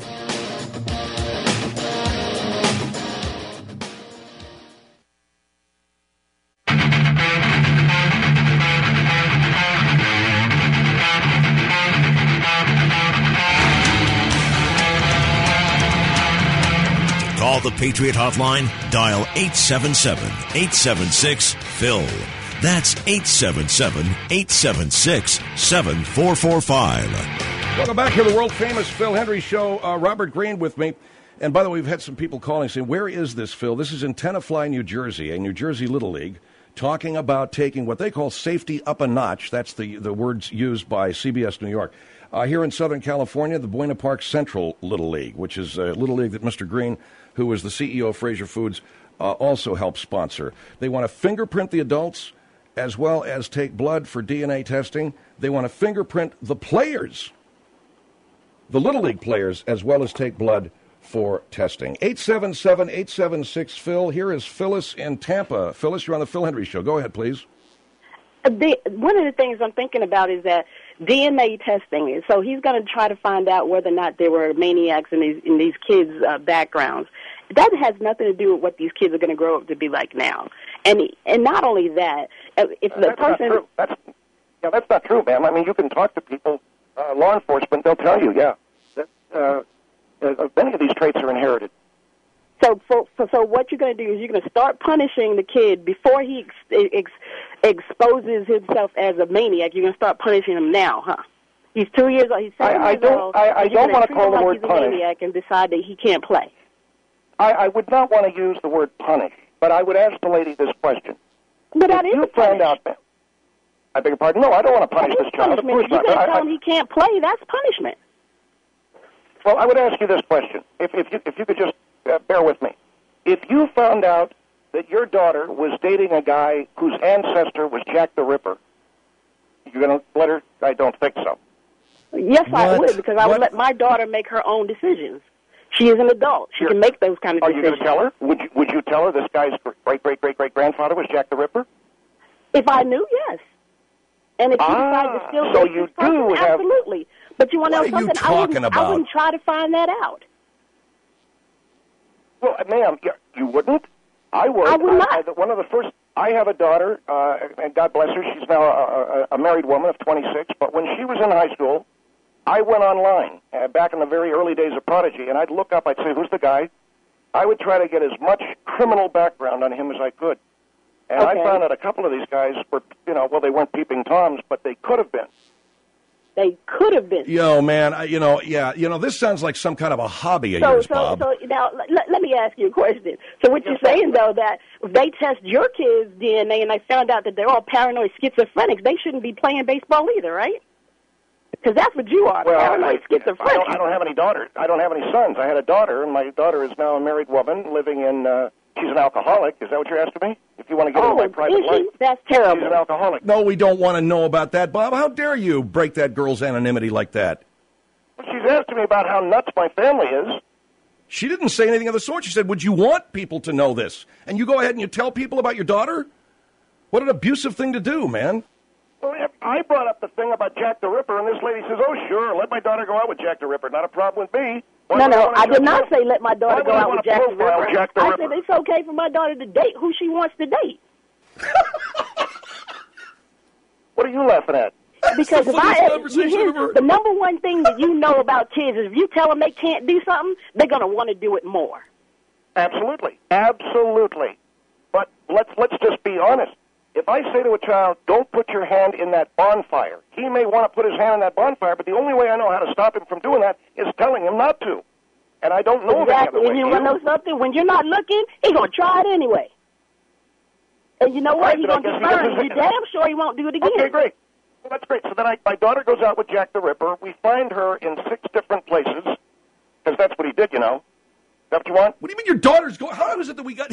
Call the Patriot Hotline, dial eight seven seven, eight seven six, Phil. That's eight seven seven, eight seven six, seven four four five. Welcome back to the world-famous Phil Hendrie Show. Uh, Robert Green with me. And by the way, we've had some people calling saying, where is this, Phil? This is in Tenafly, New Jersey, a New Jersey Little League talking about taking what they call safety up a notch. That's the, the words used by C B S New York. Uh, here in Southern California, the Buena Park Central Little League, which is a little league that Mister Green, who is the C E O of Fraser Foods, uh, also helps sponsor. They want to fingerprint the adults as well as take blood for D N A testing. They want to fingerprint the players, the Little League players, as well as take blood for testing. eight seven seven, eight seven six, Phil. Here is Phyllis in Tampa. Phyllis, you're on the Phil Hendry Show. Go ahead, please. The, one of the things I'm thinking about is that D N A testing. So he's going to try to find out whether or not there were maniacs in these in these kids' uh, backgrounds. That has nothing to do with what these kids are going to grow up to be like now. And and not only that, if the that's person not true. That's yeah, that's not true, ma'am. I mean, you can talk to people, uh, law enforcement, they'll tell you, yeah, that uh, uh, many of these traits are inherited. So, for, for, so what you're going to do is you're going to start punishing the kid before he ex, ex, exposes himself as a maniac. You're going to start punishing him now, huh? He's two years old. He's seven I, I years don't, old. I, I don't want to call the like word he's a punish. maniac and decide that he can't play. I, I would not want to use the word punish, but I would ask the lady this question. But that if is you a found punish. out, ma'am, I beg your pardon. No, I don't want to punish That this is child. Of punishment. course If you're not. going to I, tell I, him he can't play, that's punishment. Well, I would ask you this question, if, if, you, if you could just uh, bear with me. If you found out that your daughter was dating a guy whose ancestor was Jack the Ripper, you're going to let her? I don't think so. Yes, I What? would, because I would What? let my daughter make her own decisions. She is an adult. She You're- can make those kind of Are you decisions. going to tell her? Would you, would you tell her this guy's great, great, great, great grandfather was Jack the Ripper? If I knew, yes. And if you Ah, decide to still so date you this person, do have- absolutely. But you want to What know are you something? I wouldn't, talking I about? wouldn't try to find that out. Well, ma'am, you, you wouldn't? I would. I would not. I, I, one of the first, I have a daughter, uh, and God bless her, she's now a, a, a married woman of twenty-six, but when she was in high school, I went online, uh, back in the very early days of Prodigy, and I'd look up, I'd say, who's the guy? I would try to get as much criminal background on him as I could. And Okay. I found that a couple of these guys were, you know, well, they weren't peeping Toms, but they could have been. They could have been. Yo, man, I, you know, yeah, you know, this sounds like some kind of a hobby of So, yours, so, Bob. so now let, let me ask you a question. So what you're saying, though, that if they test your kids' D N A and they found out that they're all paranoid schizophrenics, they shouldn't be playing baseball either, right? Because that's what you are, Well, paranoid I, schizophrenic. I, don't, I don't have any daughters. I don't have any sons. I had a daughter, and my daughter is now a married woman living in, uh, she's an alcoholic. Is that what you're asking me? If you want to get Oh, into my private is she? life. That's terrible. She's an alcoholic. No, we don't want to know about that, Bob. How dare you break that girl's anonymity like that? Well, she's asking me about how nuts my family is. She didn't say anything of the sort. She said, would you want people to know this? And you go ahead and you tell people about your daughter? What an abusive thing to do, man. Well, I brought up the thing about Jack the Ripper, and this lady says, oh, sure, let my daughter go out with Jack the Ripper. Not a problem with me. Why No, would no, wanna I do did it? not say let my daughter Why go would I out wanna with Jack the profile Ripper. Jack the I Ripper? said it's okay for my daughter to date who she wants to date. What are you laughing at? Because if I, here's the number one thing that you know about kids is if you tell them they can't do something, they're going to want to do it more. Absolutely. Absolutely. But let's let's just be honest. If I say to a child, don't put your hand in that bonfire, he may want to put his hand in that bonfire, but the only way I know how to stop him from doing that is telling him not to. And I don't know Exactly. of any And you other way. want to know something? When you're not looking, he's going to try it anyway. And you know what? Right, He's but I going to guess get he burned. doesn't- You're damn sure he won't do it again. Okay, great. Well, that's great. So then I, my daughter goes out with Jack the Ripper. We find her in six different places, because that's what he did, you know. Is that what you want? What do you mean your daughter's going? How is it that we got...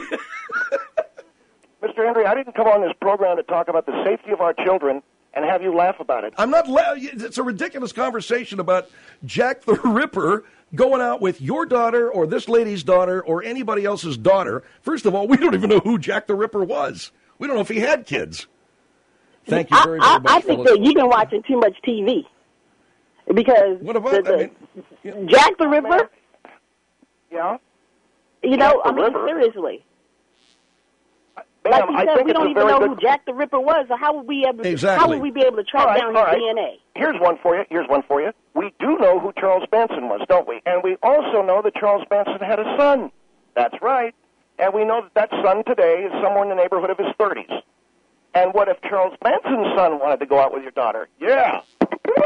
Mister Henry, I didn't come on this program to talk about the safety of our children and have you laugh about it. I'm not... La- it's a ridiculous conversation about Jack the Ripper going out with your daughter or this lady's daughter or anybody else's daughter. First of all, we don't even know who Jack the Ripper was. We don't know if he had kids. Thank you very, very I, much. I, I think that you've been watching too much T V. Because What about... the, I the, mean, Jack the Ripper, Yeah? you know, Jack the I mean, Ripper? seriously. Ma'am, Like you I said, think we it's don't a even very know good... who Jack the Ripper was, so how would we able, Exactly. how would we be able to track All right, down all his right. D N A? Here's one for you. Here's one for you. We do know who Charles Manson was, don't we? And we also know that Charles Manson had a son. That's right. And we know that that son today is somewhere in the neighborhood of his thirties. And what if Charles Manson's son wanted to go out with your daughter? Yeah.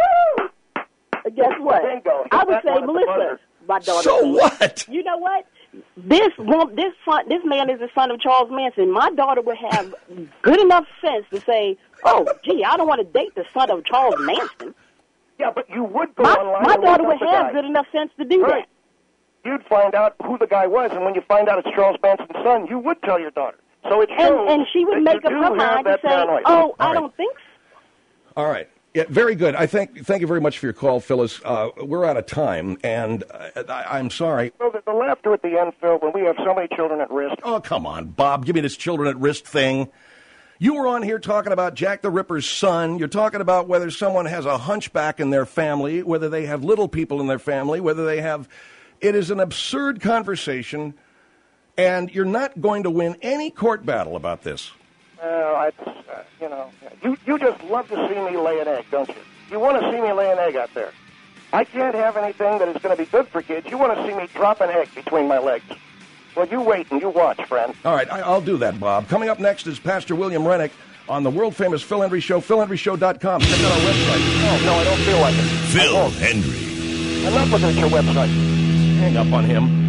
Guess what? Bingo. I would That say one at the Melissa, buzzer. my daughter. So what? You know what? this won't, this son, this man is the son of Charles Manson. My daughter would have good enough sense to say, "Oh, gee, I don't want to date the son of Charles Manson." Yeah, but you would go my, online. My and daughter look up would the have guy. good enough sense to do Right. that. You'd find out who the guy was, and when you find out it's Charles Manson's son, you would tell your daughter. So it shows And, and she would that make you up do her have mind to that say, paranoia. "Oh, All I right. don't think so." All right. Yeah, very good. I thank thank you very much for your call, Phyllis. Uh, we're out of time, and uh, I, I'm sorry. Well, the, the laughter at the end, Phil, when we have so many children at risk. Oh, come on, Bob. Give me this children at risk thing. You were on here talking about Jack the Ripper's son. You're talking about whether someone has a hunchback in their family, whether they have little people in their family, whether they have... It is an absurd conversation, and you're not going to win any court battle about this. Well, I, uh, you know, you, you just love to see me lay an egg, don't you? You want to see me lay an egg out there. I can't have anything that is going to be good for kids. You want to see me drop an egg between my legs. Well, you wait and you watch, friend. All right, I, I'll do that, Bob. Coming up next is Pastor William Rennick on the world-famous Phil Hendry Show, phil hendry show dot com. Check out our website. No, no, I don't feel like it. Phil Hendry. I'm not looking at your website. Hang up on him.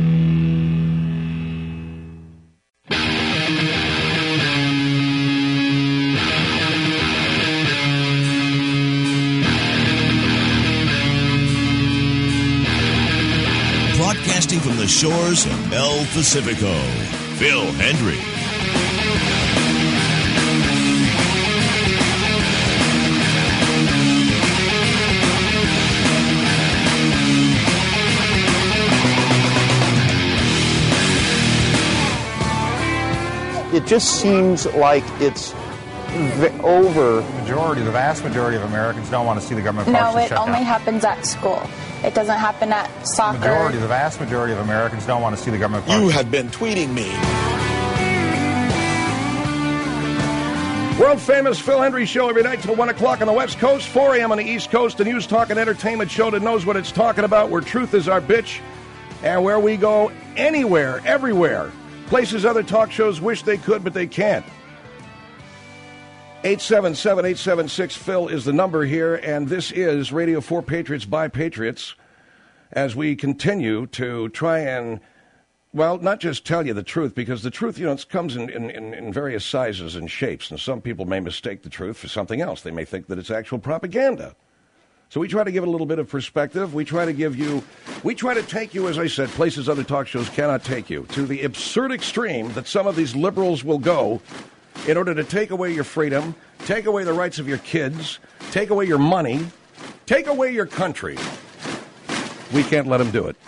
Broadcasting from the shores of El Pacifico, Phil Hendry. It just seems like it's v- over. The majority, the vast majority of Americans don't want to see the government No, partially it shut only down. happens at school. It doesn't happen at soccer. The majority, the vast majority of Americans don't want to see the government partially. You have been tweeting me. World-famous Phil Hendry Show every night till one o'clock on the West Coast, four a.m. on the East Coast, the news, talk, and entertainment show that knows what it's talking about, where truth is our bitch, and where we go anywhere, everywhere. Places other talk shows wish they could, but they can't. eight seven seven, eight seven six, Phil is the number here, and this is Radio for Patriots by Patriots, as we continue to try and, well, not just tell you the truth, because the truth, you know, it comes in, in, in various sizes and shapes, and some people may mistake the truth for something else. They may think that it's actual propaganda. So we try to give it a little bit of perspective. We try to give you, we try to take you, as I said, places other talk shows cannot take you, to the absurd extreme that some of these liberals will go in order to take away your freedom, take away the rights of your kids, take away your money, take away your country. We can't let them do it.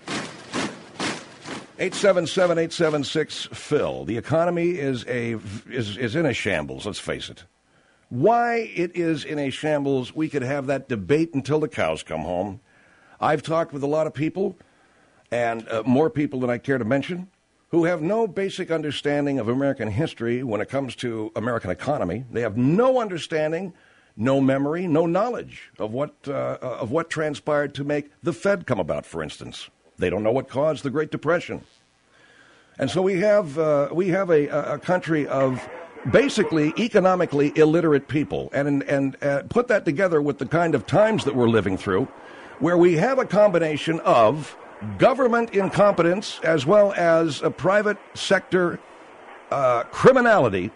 eight seven seven, eight seven six, Phil. The economy is a is is in a shambles, let's face it. Why it is in a shambles, we could have that debate until the cows come home. I've talked with a lot of people, and uh, more people than I care to mention, who have no basic understanding of American history when it comes to American economy. They have no understanding, no memory, no knowledge of what uh, of what transpired to make the Fed come about, for instance. They don't know what caused the Great Depression. And so we have uh, we have a, a country of basically economically illiterate people, and and uh, put that together with the kind of times that we're living through, where we have a combination of government incompetence as well as a private sector uh, criminality,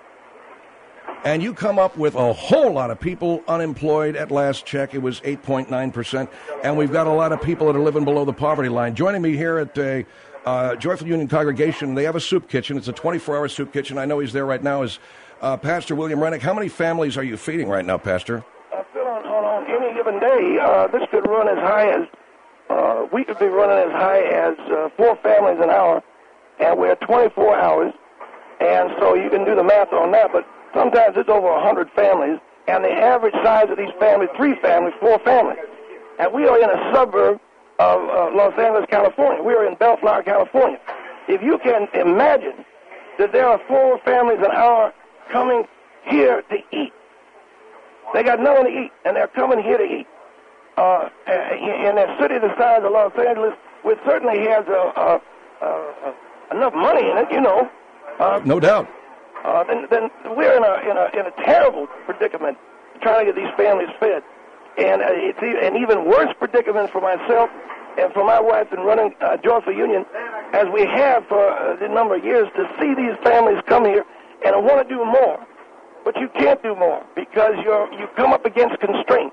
and you come up with a whole lot of people unemployed. At last check, it was eight point nine percent, and we've got a lot of people that are living below the poverty line. Joining me here at a uh, Joyful Union Congregation, they have a soup kitchen. It's a twenty-four hour soup kitchen. I know he's there right now, is uh, Pastor William Rennick. How many families are you feeding right now, Pastor? Uh, Phil, on, on, on any given day, uh, this could run as high as, uh, we could be running as high as uh, four families an hour, and we're twenty-four hours, and so you can do the math on that, but sometimes it's over one hundred families, and the average size of these families, three families, four families. And we are in a suburb of uh, Los Angeles, California. We are in Bellflower, California. If you can imagine that there are four families an hour coming here to eat. They got nothing to eat, and they're coming here to eat. Uh, in a city the size of Los Angeles, which certainly has uh, uh, uh, enough money in it, you know. Uh, no doubt. Uh, then, then we're in a, in a in a terrible predicament trying to get these families fed, and uh, it's e- an even worse predicament for myself and for my wife in running uh, Joyful Union, as we have for a number of years, to see these families come here and want to do more. But you can't do more because you're, you come up against constraints.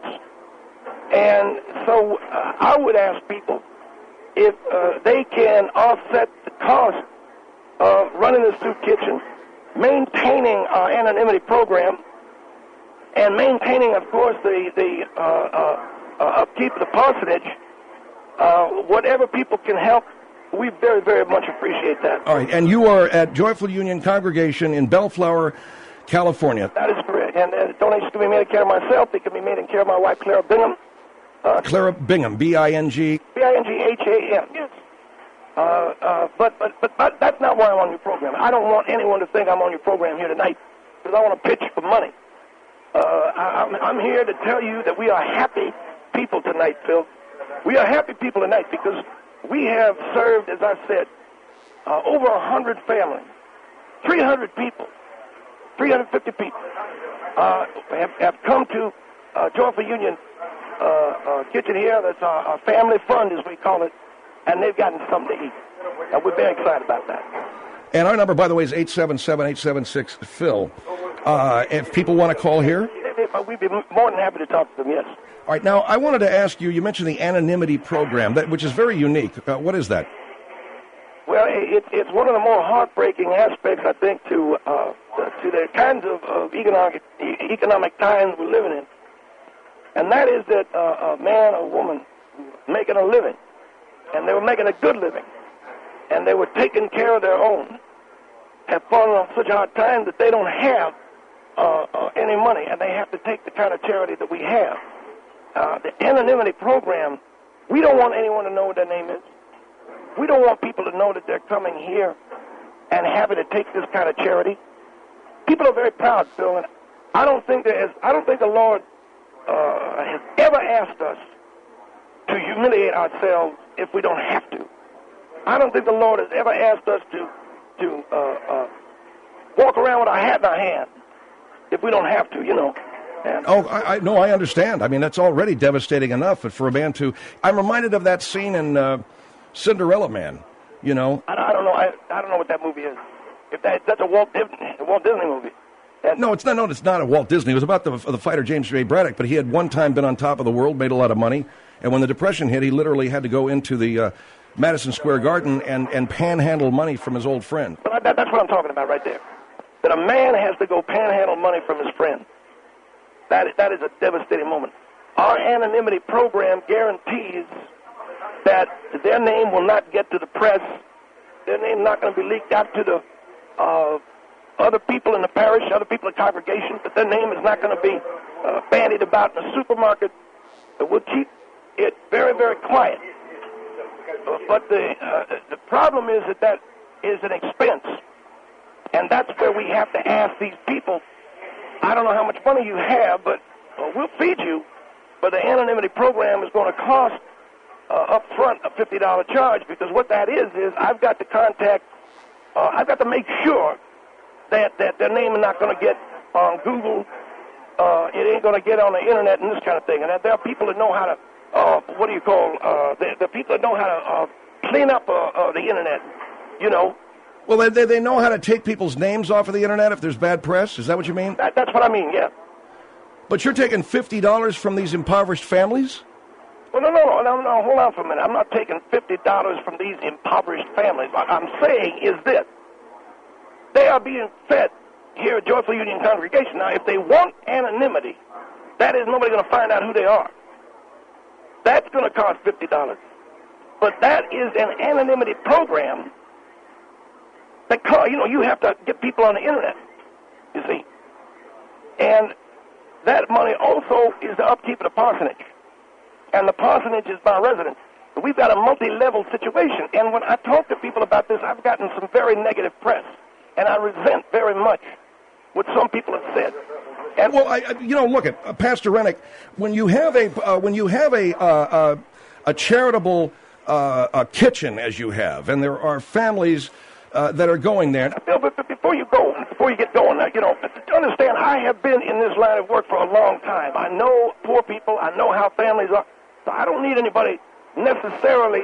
And so uh, I would ask people if uh, they can offset the cost of running the soup kitchen, maintaining our anonymity program, and maintaining, of course, the, the uh, uh, uh, upkeep of the parsonage. Uh, whatever people can help, we very, very much appreciate that. All right, and you are at Joyful Union Congregation in Bellflower, California. That is correct, and uh, donations can be made in care of myself. They can be made in care of my wife, Clara Bingham. Uh, Clara Bingham, B I N G. B I N G H A M, yes. Uh, uh, but, but, but, but that's not why I'm on your program. I don't want anyone to think I'm on your program here tonight because I want to pitch for money. Uh, I, I'm, I'm here to tell you that we are happy people tonight, Phil. We are happy people tonight because we have served, as I said, uh, over one hundred families, three hundred people, three hundred fifty people uh, have, have come to uh, Joyful Union uh, uh, Kitchen here. That's our, our family fund, as we call it, and they've gotten something to eat. And we're very excited about that. And our number, by the way, is eight seven seven, eight seven six, Phil. Uh, if people want to call here? We'd be more than happy to talk to them, yes. All right, now, I wanted to ask you, you mentioned the anonymity program, that, which is very unique. Uh, what is that? Well, it, it's one of the more heartbreaking aspects, I think, to uh, to the kinds of, of economic, economic times we're living in. And that is that uh, a man or woman making a living, and they were making a good living, and they were taking care of their own, have fallen on such hard times that they don't have uh, uh, any money, and they have to take the kind of charity that we have. Uh, the anonymity program, we don't want anyone to know what their name is. We don't want people to know that they're coming here and having to take this kind of charity. People are very proud, Phil, and I don't think there is, I don't think the Lord uh, has ever asked us to humiliate ourselves if we don't have to. I don't think the Lord has ever asked us to to uh, uh, walk around with our hat in our hand if we don't have to, you know. And oh, I, I no, I understand. I mean, that's already devastating enough for a man to. I'm reminded of that scene in uh, Cinderella Man. You know, I, I don't know. I, I don't know what that movie is. If that that's a Walt Disney, a Walt Disney movie. And no, it's not. No, it's not a Walt Disney. It was about the the fighter James J. Braddock, but he had one time been on top of the world, made a lot of money, and when the Depression hit, he literally had to go into the uh, Madison Square Garden and, and panhandle money from his old friend. But that, that's what I'm talking about right there. That a man has to go panhandle money from his friend. That, that is a devastating moment. Our anonymity program guarantees that their name will not get to the press. Their name is not going to be leaked out to the uh, other people in the parish, other people in the congregation, that their name is not going to be uh, bandied about in the supermarket. That we'll keep it very, very quiet. Uh, but the uh, the problem is that that is an expense. And that's where we have to ask these people, I don't know how much money you have, but uh, we'll feed you. But the anonymity program is going to cost uh, up front a fifty dollars charge, because what that is is I've got to contact, uh, I've got to make sure that, that their name is not going to get on Google, uh, it ain't going to get on the internet and this kind of thing. And that there are people that know how to, uh, what do you call, uh, the, the people that know how to uh, clean up uh, uh, the internet, you know. Well, they, they know how to take people's names off of the internet if there's bad press? Is that what you mean? That, that's what I mean, yeah. But you're taking fifty dollars from these impoverished families? Well, no, no, no, no, no, hold on for a minute. I'm not taking fifty dollars from these impoverished families. What I'm saying is this. They are being fed here at Joyful Union Congregation. Now, if they want anonymity, that is nobody going to find out who they are. That's going to cost fifty dollars. But that is an anonymity program that, you know, you have to get people on the internet, you see. And that money also is the upkeep of the parsonage. And the parsonage is my residence. So we've got a multi-level situation. And when I talk to people about this, I've gotten some very negative press. And I resent very much what some people have said. And well, I, you know, look at uh, Pastor Rennick. When you have a uh, when you have a uh, uh, a charitable uh, a kitchen, as you have, and there are families uh, that are going there. Bill, but, but before you go, before you get going, you know, understand, I have been in this line of work for a long time. I know poor people. I know how families are. So I don't need anybody necessarily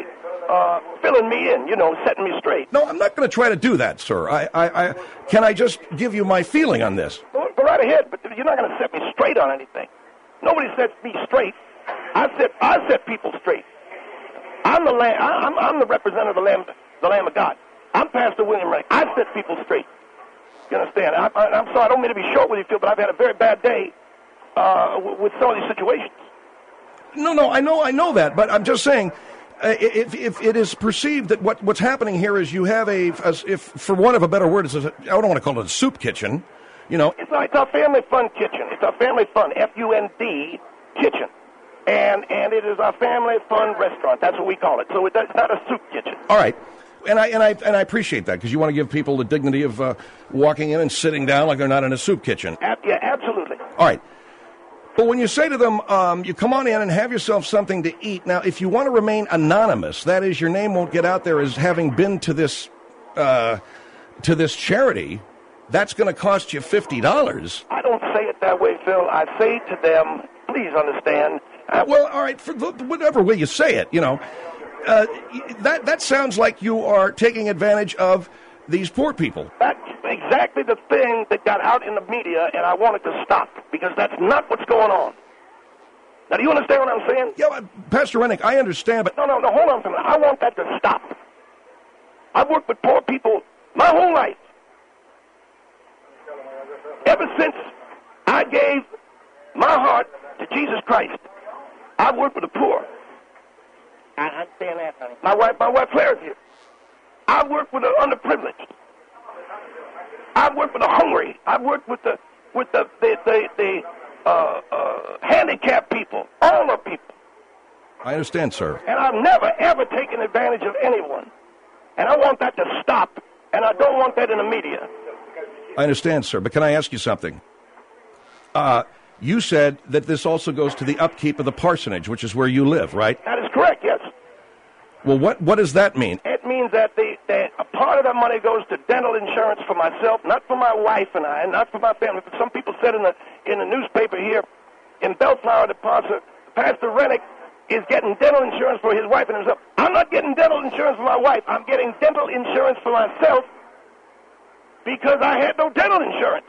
uh, filling me in, you know, setting me straight. No, I'm not going to try to do that, sir. I, I, I, can I just give you my feeling on this? Go, go right ahead, but you're not going to set me straight on anything. Nobody sets me straight. I set, I set people straight. I'm the lamb, I, I'm, I'm the representative of the Lamb, the Lamb of God. I'm Pastor William Rennick. I set people straight. You understand? I, I, I'm sorry, I don't mean to be short with you, Phil, but I've had a very bad day uh, with some of these situations. No, no, I know, I know that, but I'm just saying, uh, if, if it is perceived that what, what's happening here is you have a, a if for want of a better word, it's a, I don't want to call it a soup kitchen, you know. It's, it's our family fun kitchen. It's our family fun, F U N D, kitchen. And and it is our family fun restaurant. That's what we call it. So it's not a soup kitchen. All right. And I and I and I appreciate that because you want to give people the dignity of uh, walking in and sitting down like they're not in a soup kitchen. Ab- yeah, absolutely. All right. But when you say to them, um, you come on in and have yourself something to eat. Now, if you want to remain anonymous, that is, your name won't get out there as having been to this uh, to this charity, that's going to cost you fifty dollars. I don't say it that way, Phil. I say to them, please understand. Uh, well, all right, for whatever way you say it, you know, uh, that that sounds like you are taking advantage of these poor people. That's exactly the thing that got out in the media, and I wanted to stop, because that's not what's going on. Now, do you understand what I'm saying? Yeah, Pastor Rennick, I understand, but... No, no, no, hold on for a minute. I want that to stop. I've worked with poor people my whole life. Ever since I gave my heart to Jesus Christ, I've worked with the poor. I understand that, honey. My wife, my wife Claire's here. I've worked with the underprivileged. I've worked with the hungry. I've worked with the with the the the, the uh, uh, handicapped people, all the people. I understand, sir. And I've never ever taken advantage of anyone. And I want that to stop. And I don't want that in the media. I understand, sir. But can I ask you something? Uh, you said that this also goes to the upkeep of the parsonage, which is where you live, right? That is correct. Yes. Well, what what does that mean? It means that the, the a part of that money goes to dental insurance for myself, not for my wife and I, not for my family. But some people said in the in the newspaper here in Bellflower that Pastor, Pastor Rennick is getting dental insurance for his wife and himself. I'm not getting dental insurance for my wife. I'm getting dental insurance for myself because I had no dental insurance.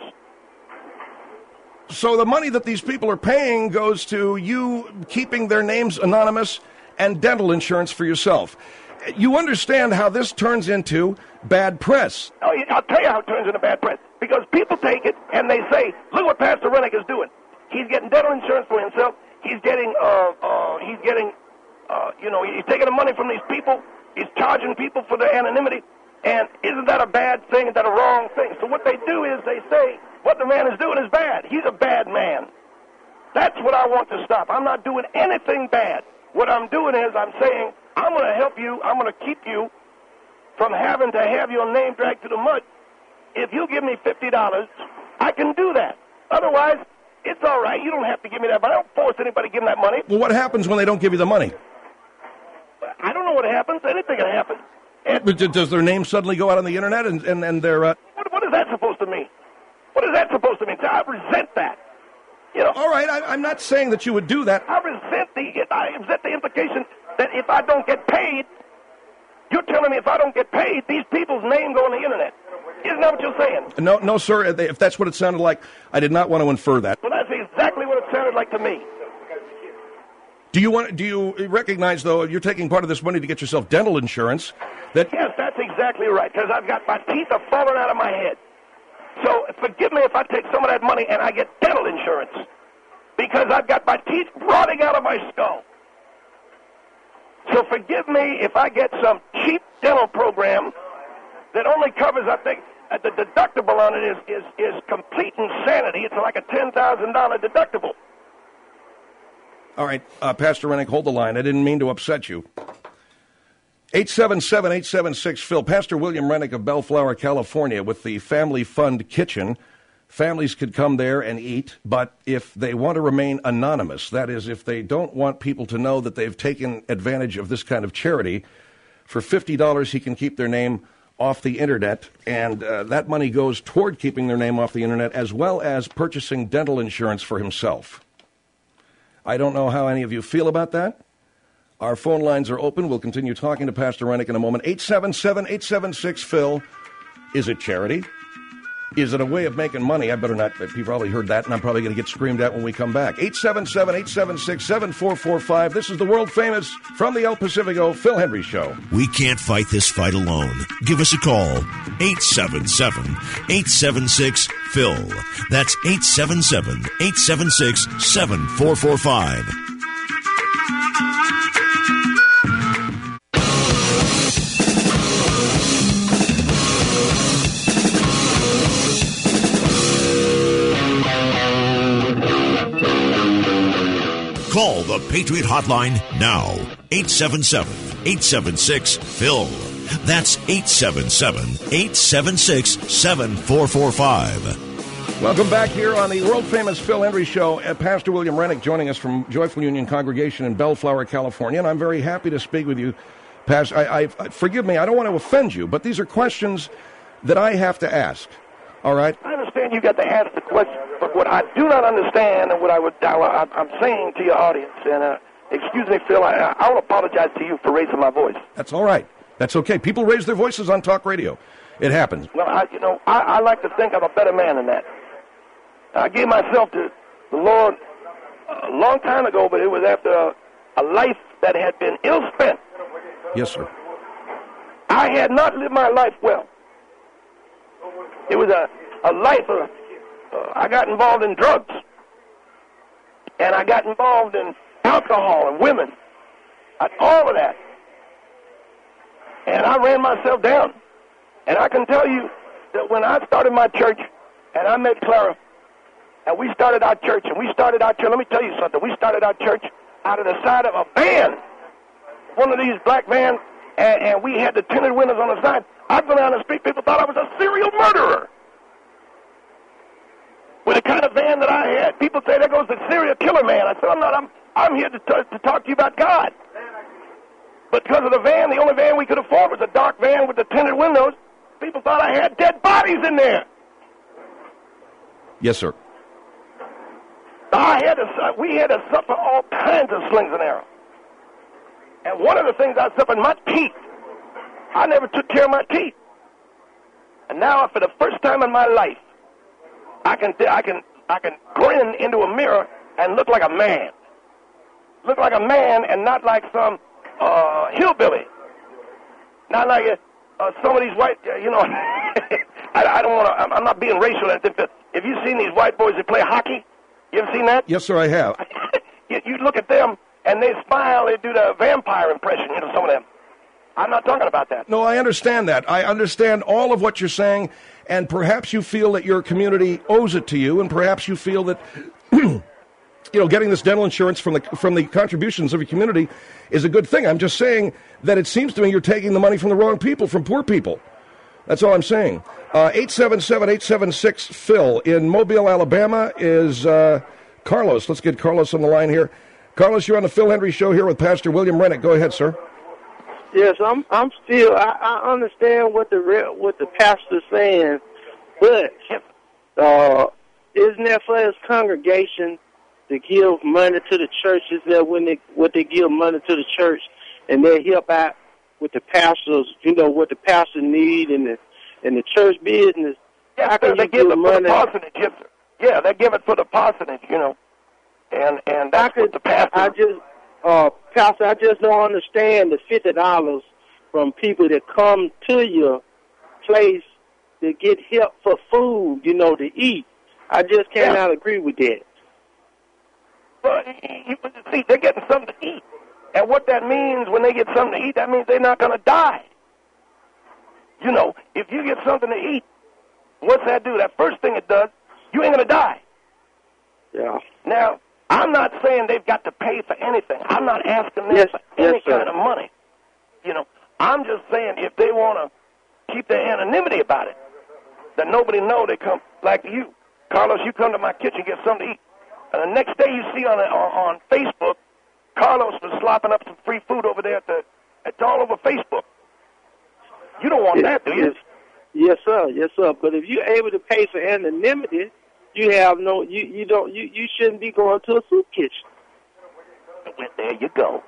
So the money that these people are paying goes to you keeping their names anonymous and dental insurance for yourself. You understand how this turns into bad press. Oh, I'll tell you how it turns into bad press. Because people take it and they say, look what Pastor Rennick is doing. He's getting dental insurance for himself. He's getting, uh, uh, he's getting, uh, you know, he's taking the money from these people. He's charging people for their anonymity. And isn't that a bad thing? Is that a wrong thing? So what they do is they say, what the man is doing is bad. He's a bad man. That's what I want to stop. I'm not doing anything bad. What I'm doing is I'm saying, I'm going to help you, I'm going to keep you from having to have your name dragged through the mud. If you give me fifty dollars, I can do that. Otherwise, it's all right. You don't have to give me that money. I don't force anybody to give me that money. Well, what happens when they don't give you the money? I don't know what happens. Anything can happen. And does their name suddenly go out on the internet and, and, and they're... Uh... What, what is that supposed to mean? What is that supposed to mean? I resent that. You know, all right, I, I'm not saying that you would do that. I resent the I resent the implication that if I don't get paid, you're telling me if I don't get paid, these people's name go on the internet. Isn't that what you're saying? No, no, sir. If that's what it sounded like, I did not want to infer that. Well, that's exactly what it sounded like to me. Do you want? Do you recognize, though, you're taking part of this money to get yourself dental insurance? That yes, that's exactly right. Because I've got my teeth are falling out of my head. So forgive me if I take some of that money and I get dental insurance because I've got my teeth rotting out of my skull. So forgive me if I get some cheap dental program that only covers, I think, uh, the deductible on it is, is, is complete insanity. It's like a ten thousand dollars deductible. All right, uh, Pastor Rennick, hold the line. I didn't mean to upset you. eight seven seven, eight seven six, Phil. Pastor William Rennick of Bellflower, California, with the Family Fund Kitchen. Families could come there and eat, but if they want to remain anonymous, that is, if they don't want people to know that they've taken advantage of this kind of charity, for fifty dollars he can keep their name off the internet, and uh, that money goes toward keeping their name off the internet as well as purchasing dental insurance for himself. I don't know how any of you feel about that. Our phone lines are open. We'll continue talking to Pastor Rennick in a moment. eight seven seven, eight seven six, Phil. Is it charity? Is it a way of making money? I better not. You've probably heard that, and I'm probably going to get screamed at when we come back. eight seven seven, eight seven six, seven four four five. This is the world famous, from the El Pacifico, Phil Hendrie Show. We can't fight this fight alone. Give us a call. eight seven seven, eight seven six, Phil. That's eight seven seven, eight seven six, seven four four five. Call the Patriot Hotline now. eight seven seven, eight seven six, Phil. That's eight seven seven, eight seven six, seven four four five. Welcome back here on the world-famous Phil Hendrie Show. Uh, Pastor William Rennick joining us from Joyful Union Congregation in Bellflower, California, and I'm very happy to speak with you. Pastor, I, I, forgive me, I don't want to offend you, but these are questions that I have to ask, all right? I understand you got to ask the question, but what I do not understand and what I would, I, I, I'm saying to your audience, and uh, excuse me, Phil, I, I will apologize to you for raising my voice. That's all right. That's okay. People raise their voices on talk radio. It happens. Well, I, you know, I, I like to think I'm a better man than that. I gave myself to the Lord a long time ago, but it was after a, a life that had been ill-spent. Yes, sir. I had not lived my life well. It was a, a life of, uh, I got involved in drugs, and I got involved in alcohol and women, uh, all of that. And I ran myself down. And I can tell you that when I started my church, and I met Clara, and we started our church, and we started our church, let me tell you something, we started our church out of the side of a van, one of these black vans, and, and we had the tinted windows on the side. I'd go down the street, people thought I was a serial murderer. With the kind of van that I had, people say, there goes the serial killer man. I said, I'm not, I'm, I'm here to, t- to talk to you about God. But because of the van, the only van we could afford was a dark van with the tinted windows. People thought I had dead bodies in there. Yes, sir. I had to, we had to suffer all kinds of slings and arrows. And one of the things I suffered, my teeth. I never took care of my teeth. And now, for the first time in my life, I can, I can, I can grin into a mirror and look like a man. Look like a man and not like some uh, hillbilly. Not like uh, some of these white, uh, you know, I, I don't want to, I'm, I'm not being racial or anything, but have you seen these white boys that play hockey? You ever seen that? Yes, sir, I have. you, you look at them, and they smile, they do the vampire impression, you know, some of them. I'm not talking about that. No, I understand that. I understand all of what you're saying, and perhaps you feel that your community owes it to you, and perhaps you feel that, you know, getting this dental insurance from the from the contributions of your community is a good thing. I'm just saying that it seems to me you're taking the money from the wrong people, from poor people. That's all I'm saying. Uh, eight seven seven, eight seven six, Phil. In Mobile, Alabama is uh, Carlos. Let's get Carlos on the line here. Carlos, you're on the Phil Hendrie Show here with Pastor William Rennick. Go ahead, sir. Yes, I'm. I'm still. I, I understand what the what the pastor's saying, but uh, isn't that for his congregation to give money to the church? Is that when they what they give money to the church and they help out with the pastors? You know what the pastor need in the in the church business. Yeah, How can they you give give it money? for the parsonage. Yes, sir. Yeah, they give it for the parsonage. You know, and and that's I could, what the pastor. I just. Uh, Pastor, I just don't understand the fifty dollars from people that come to your place to get help for food, you know, to eat. I just cannot yeah. agree with that. But, see, they're getting something to eat. And what that means when they get something to eat, that means they're not going to die. You know, if you get something to eat, what's that do? That first thing it does, you ain't going to die. Yeah. Now, I'm not saying they've got to pay for anything. I'm not asking them yes, for any yes, kind of money. You know, I'm just saying if they want to keep their anonymity about it, that nobody know they come like you. Carlos, you come to my kitchen, get something to eat. And the next day you see on on, on Facebook, Carlos was slopping up some free food over there at the, it's all over Facebook. You don't want yes, that, do you? Yes. yes, sir. Yes, sir. But if you're able to pay for anonymity, you have no, you, you don't, you, you shouldn't be going to a soup kitchen. Well, there you go.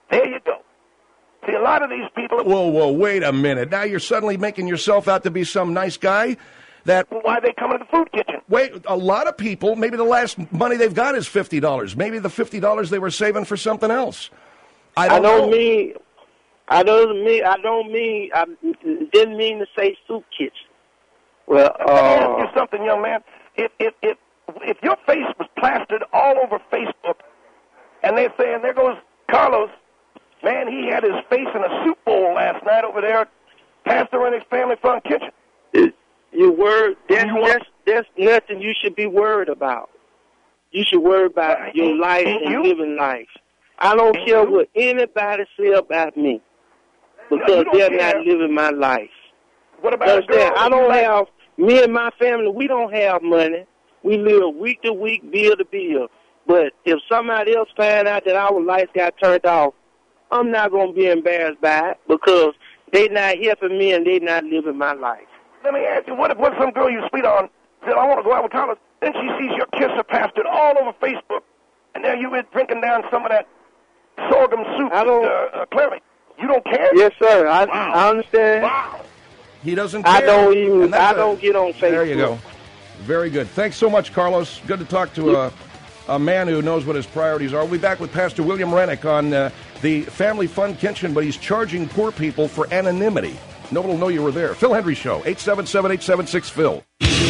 There you go. See, a lot of these people... Whoa, whoa, wait a minute. Now you're suddenly making yourself out to be some nice guy that... Well, why are they coming to the food kitchen? Wait, a lot of people, maybe the last money they've got is fifty dollars. Maybe the fifty dollars they were saving for something else. I don't, I don't know. mean... I don't mean... I don't mean... I didn't mean to say soup kitchen. Well, uh... Let me ask you something, young man. If, if, if, if your face was plastered all over Facebook, and they're saying, there goes Carlos... Man, he had his face in a soup bowl last night over there at Pastor Rennick's Family Fun Kitchen. You worried? There's, there's, there's nothing you should be worried about. You should worry about uh, your life and you? living life. I don't and care you? what anybody say about me because no, they're care. not living my life. What about a girl? I don't have, me and my family, we don't have money. We live week to week, bill to bill. But if somebody else find out that our lights got turned off, I'm not going to be embarrassed by it because they not helping me and they not living my life. Let me ask you, what if what some girl you sweet on said, I want to go out with Carlos, then she sees your kisser plastered all over Facebook, and there you is drinking down some of that sorghum soup I don't, with, uh, uh, Clary. You don't care? Yes, sir. I, wow. I understand. Wow. He doesn't care. I don't even, I don't a, get on Facebook. There you go. Very good. Thanks so much, Carlos. Good to talk to a, a man who knows what his priorities are. We'll be back with Pastor William Rennick on uh, the Family Fun Kitchen, but he's charging poor people for anonymity. No one will know you were there. Phil Hendry Show, eight seven seven, eight seven six, P H I L.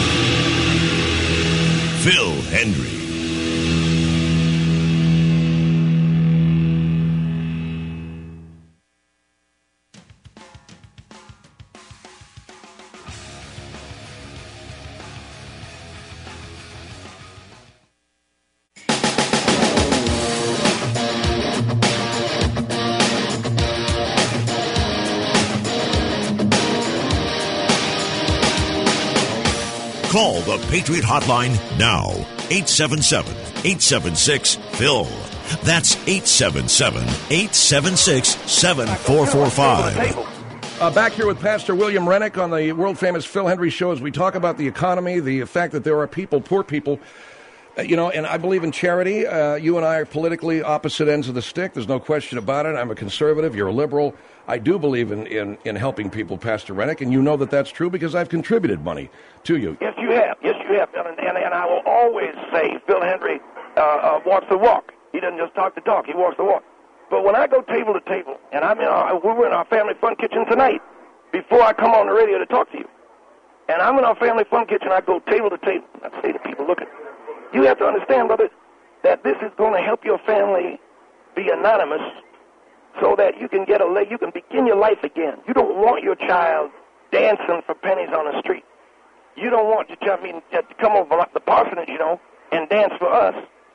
Phil Hendry. Call the Patriot Hotline now. eight seven seven, eight seven six, P H I L. That's eight seven seven, eight seven six, seven four four five. Uh, back here with Pastor William Rennick on the world-famous Phil Hendry Show as we talk about the economy, the fact that there are people, poor people, uh, you know, and I believe in charity. Uh, you and I are politically opposite ends of the stick. There's no question about it. I'm a conservative. You're a liberal. I do believe in, in, in helping people, Pastor Rennick, and you know that that's true because I've contributed money to you. Yes, you have. Yes, you have. And, and, and I will always say Phil Hendry uh, uh, walks the walk. He doesn't just talk the talk. He walks the walk. But when I go table to table, and I'm in our, we were in our Family Fun Kitchen tonight before I come on the radio to talk to you, and I'm in our Family Fun Kitchen, I go table to table. I say to people, look, you have to understand, brother, that this is going to help your family be anonymous so that you can get a leg, you can begin your life again. You don't want your child dancing for pennies on the street. You don't want your child I mean, to come over like the parsonage, you know, and dance for us.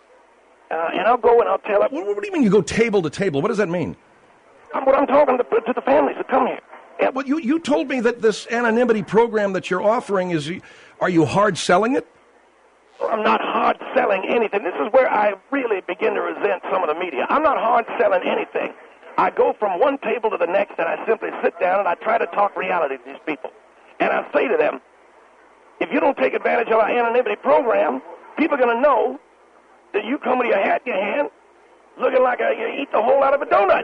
Uh, and I'll go and I'll tell them. What, what do you mean you go table to table? What does that mean? I'm, what I'm talking to, to the families that come here. Yeah, but you, you told me that this anonymity program that you're offering is, are you hard selling it? I'm not hard selling anything. This is where I really begin to resent some of the media. I'm not hard selling anything. I go from one table to the next, and I simply sit down, and I try to talk reality to these people. And I say to them, if you don't take advantage of our anonymity program, people are going to know that you come with your hat in your hand, looking like a, you eat the whole out of a donut.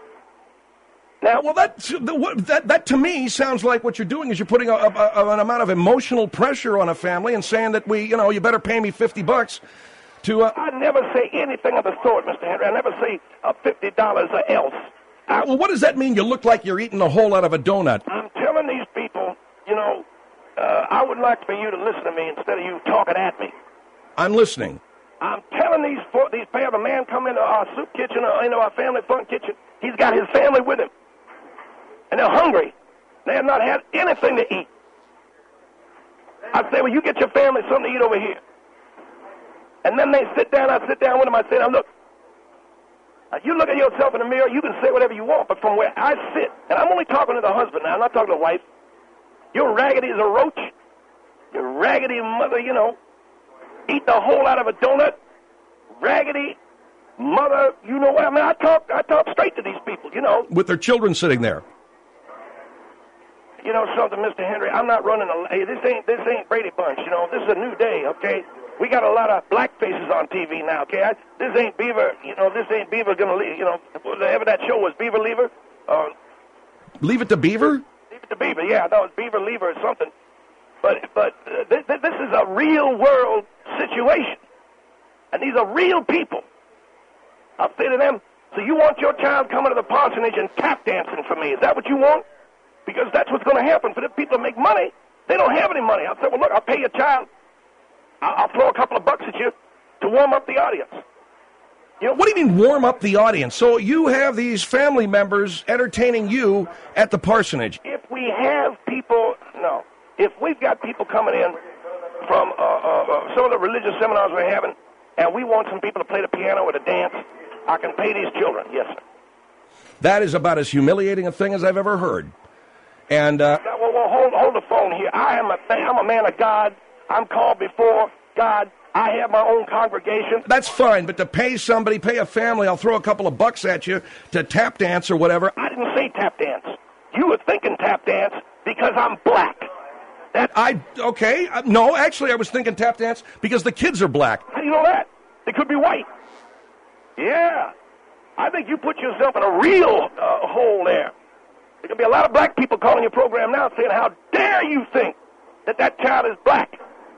Now, well, that, that, that to me sounds like what you're doing is you're putting a, a, an amount of emotional pressure on a family and saying that we, you know, you better pay me fifty bucks. To, uh, I never say anything of the sort, Mister Henry. I never say uh, fifty dollars or else. I, well, what does that mean? You look like you're eating a whole out of a donut. I'm telling these people, you know, uh, I would like for you to listen to me instead of you talking at me. I'm listening. I'm telling these four, these pair of a man come into our soup kitchen or into our Family Fun Kitchen. He's got his family with him, and they're hungry. They have not had anything to eat. I say, well, you get your family something to eat over here. And then they sit down, I sit down with them, I say, now look, now you look at yourself in the mirror, you can say whatever you want, but from where I sit, and I'm only talking to the husband now, I'm not talking to the wife, you're raggedy as a roach, you're raggedy mother, you know, eat the whole out of a donut, raggedy mother, you know what, I mean, I talk, I talk straight to these people, you know. With their children sitting there. You know something, Mister Henry, I'm not running a, hey, this ain't, this ain't Brady Bunch, you know, this is a new day, okay? We got a lot of black faces on T V now, okay? I, this ain't Beaver, you know, this ain't Beaver gonna leave, you know, whatever that show was, Beaver Leaver? Uh, Leave It to Beaver? Leave It to Beaver, yeah, no, it's Beaver Leaver or something. But but uh, th- th- this is a real-world situation. And these are real people. I'll say to them, so you want your child coming to the parsonage and tap dancing for me? Is that what you want? Because that's what's going to happen for the people to make money. They don't have any money. I'll say, well, look, I'll pay your child. I'll throw a couple of bucks at you to warm up the audience. You know, what do you mean warm up the audience? So you have these family members entertaining you at the parsonage. If we have people, no. If we've got people coming in from uh, uh, uh, some of the religious seminars we're having, and we want some people to play the piano or to dance, I can pay these children, yes, sir. That is about as humiliating a thing as I've ever heard. And uh, now, well, well, hold, hold the phone here. I am a, I'm a man of God. I'm called before God. I have my own congregation. That's fine, but to pay somebody, pay a family, I'll throw a couple of bucks at you to tap dance or whatever. I didn't say tap dance. You were thinking tap dance because I'm black. That I okay? Uh, no, actually, I was thinking tap dance because the kids are black. How do you know that? They could be white. Yeah, I think you put yourself in a real uh, hole there. There could be a lot of black people calling your program now saying, "How dare you think that that child is black?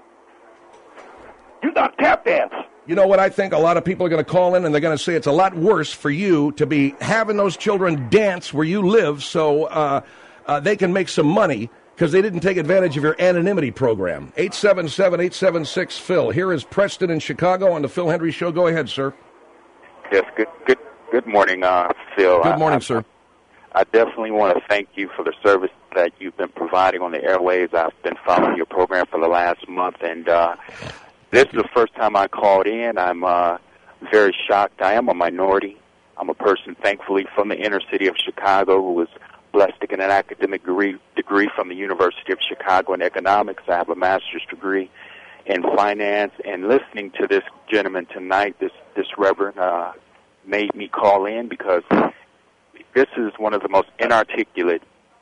You thought tap dance." You know what I think? A lot of people are going to call in and they're going to say it's a lot worse for you to be having those children dance where you live so uh, uh, they can make some money because they didn't take advantage of your anonymity program. eight seven seven, eight seven six, Phil. Here is Preston in Chicago on the Phil Hendry Show. Go ahead, sir. Yes, good good, good morning, uh, Phil. Good morning, I, sir. I definitely want to thank you for the service that you've been providing on the airwaves. I've been following your program for the last month, and uh, this is the first time I called in. I'm uh, very shocked. I am a minority. I'm a person, thankfully, from the inner city of Chicago who was blessed to get an academic degree, degree from the University of Chicago in economics. I have a master's degree in finance, and listening to this gentleman tonight, this, this reverend, uh, made me call in because this is one of the most inarticulate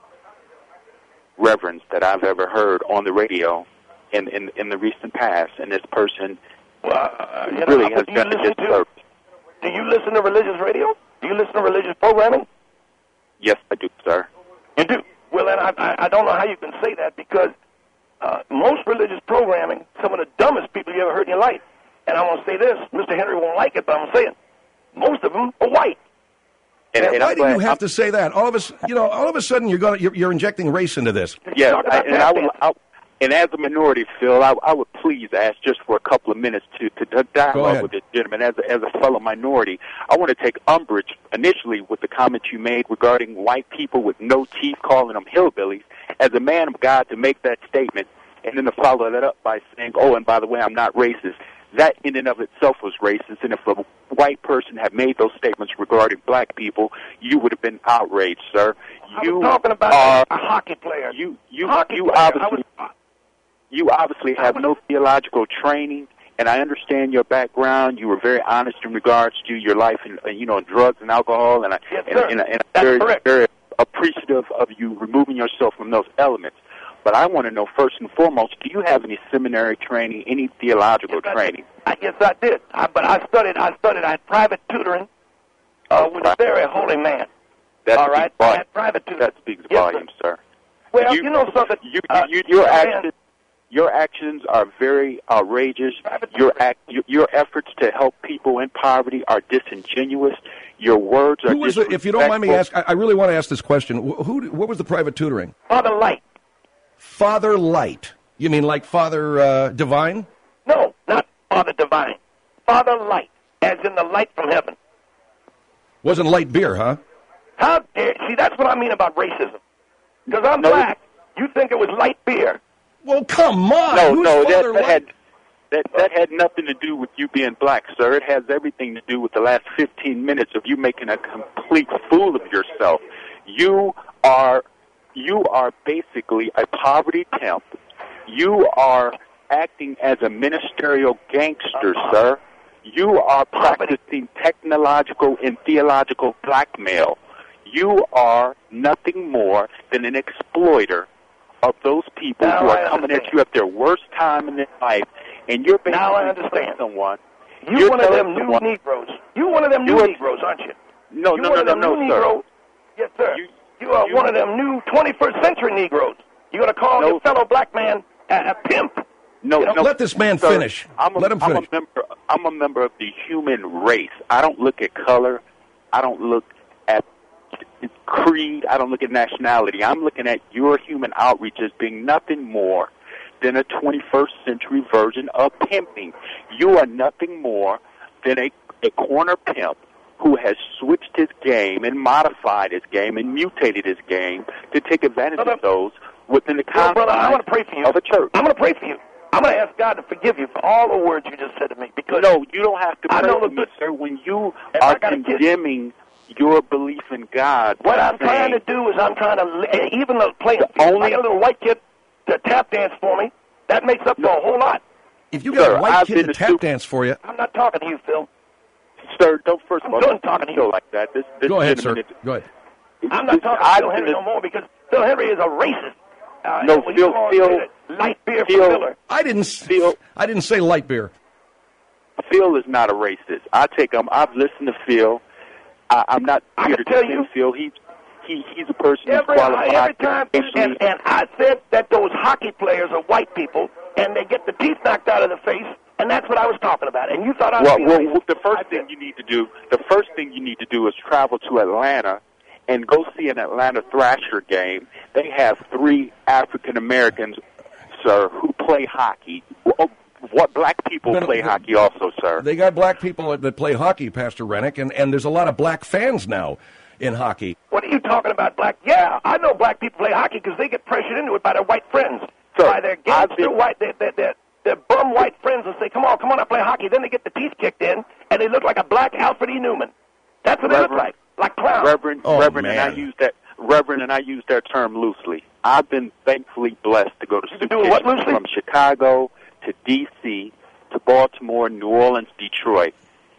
reverends that I've ever heard on the radio in, in, in the recent past, and this person well, uh, you really know, has do done a disservice. Do you listen to religious radio? Do you listen to religious programming? Yes, I do, sir. You do? Well, then I, I, I don't know how you can say that because uh, most religious programming, some of the dumbest people you ever heard in your life, and I'm going to say this, Mister Henry won't like it, but I'm saying most of them are white. And, and why do you have I'm, to say that? All of us, you know, all of a sudden you're going, you're, you're injecting race into this. Yes, I, and I would, I, and as a minority, Phil, I, I would please ask just for a couple of minutes to to, to dialogue with this gentleman. As a, as a fellow minority, I want to take umbrage initially with the comment you made regarding white people with no teeth, calling them hillbillies. As a man of God, to make that statement, and then to follow that up by saying, "Oh, and by the way, I'm not racist." That in and of itself was racist, and if a white person had made those statements regarding black people, you would have been outraged, sir. You I was talking about are, a hockey player. You, you, hockey you player. obviously, was, you obviously have no theological training, and I understand your background. You were very honest in regards to your life, and you know, drugs and alcohol, and I, yes, and, and, and I'm very, correct. very appreciative of you removing yourself from those elements. But I want to know, first and foremost, do you have any seminary training, any theological yes, training? I, yes, I did. I, but I studied. I studied. I had private tutoring uh, with a very holy man. That All right, volume. I had private tutoring. That speaks yes, volumes, sir. Well, you, you know something. You, uh, you, your man, actions, your actions are very outrageous. Your act, your, your efforts to help people in poverty are disingenuous. Your words are who was disrespectful. The, if you don't mind me asking, I, I really want to ask this question. Who, who? What was the private tutoring? Father Light. Father Light. You mean like Father uh, Divine? No, not Father Divine. Father Light, as in the light from heaven. Wasn't light beer, huh? How dare... See, that's what I mean about racism. Because I'm no, black. You think it was light beer. Well, come on. No, Who's no, that, Father that Light? had... That, that had nothing to do with you being black, sir. It has everything to do with the last fifteen minutes of you making a complete fool of yourself. You are... You are basically a poverty pimp. You are acting as a ministerial gangster, sir. You are practicing technological and theological blackmail. You are nothing more than an exploiter of those people now who I are coming understand. at you at their worst time in their life and you're basically Now I understand. someone. You you're one of them telling new someone, Negroes. You one of them new You're- Negroes, aren't you? No, you no, one no, of no, them no, new sir. Negroes. Yes, sir. You, you are you- one of them new twenty-first century Negroes. You're going to call No. your fellow black man a, a pimp. No, You know, no, Let this man sir, finish. I'm a, Let him I'm finish. a member. I'm a member of the human race. I don't look at color. I don't look at creed. I don't look at nationality. I'm looking at your human outreach as being nothing more than a twenty-first century version of pimping. You are nothing more than a, a corner pimp who has switched his game and modified his game and mutated his game to take advantage Brother, of those within the Well, brother, I confines want to pray for you. of a church. I'm going to pray for you. I'm going to ask God to forgive you for all the words you just said to me. Because No, you don't have to I pray know for the me, good- sir. When you If are I gotta kiss- condemning your belief in God, what by I'm trying to saying, do is I'm trying to, even though playing, only- I got a little white kid to tap dance for me, that makes up for a whole lot. If you got Sir, a white I've kid been to to tap Super- dance for you, I'm not talking to you, Phil. sir, don't first of I'm all, done don't talking to feel you. like that. This, this go ahead, sir. gentleman is- Go ahead. I'm not this- talking I've to Phil been Henry to- no more because Phil Henry is a racist. Uh, No, when Phil- you go on Phil- and say that light beer Phil- for Miller. I didn't. s- Phil- I didn't say light beer. Phil is not a racist. I take him. I've listened to Phil. I, I'm not I here can to tell defend you- Phil. He, he, he's a person who's Every, qualified. every time, educationally. and, and I said that those hockey players are white people, and they get the teeth knocked out of their face, and that's what I was talking about. And you thought I was Well, being well, racist. well, the first I thing said- you need to do, the first thing you need to do is travel to Atlanta and go see an Atlanta Thrasher game. They have three African Americans, sir, who play hockey. Well, What black people But- play hockey also, sir. They got black people that play hockey, Pastor Rennick, and, and there's a lot of black fans now in hockey. What are you talking about, black? Yeah, I know black people play hockey because they get pressured into it by their white friends, Sir, by their I've gangster been- white, their, their, their, their bum white friends will say, "Come on, come on, I play hockey." Then they get the teeth kicked in, and they look like a black Alfred E. Newman. That's what they look Reverend- like, like clowns. Reverend, Oh, Reverend, and I man. use that Reverend, and I use that term loosely. I've been thankfully blessed to go to You've soup been doing what kitchens loosely? from Chicago to D C to Baltimore, New Orleans, Detroit.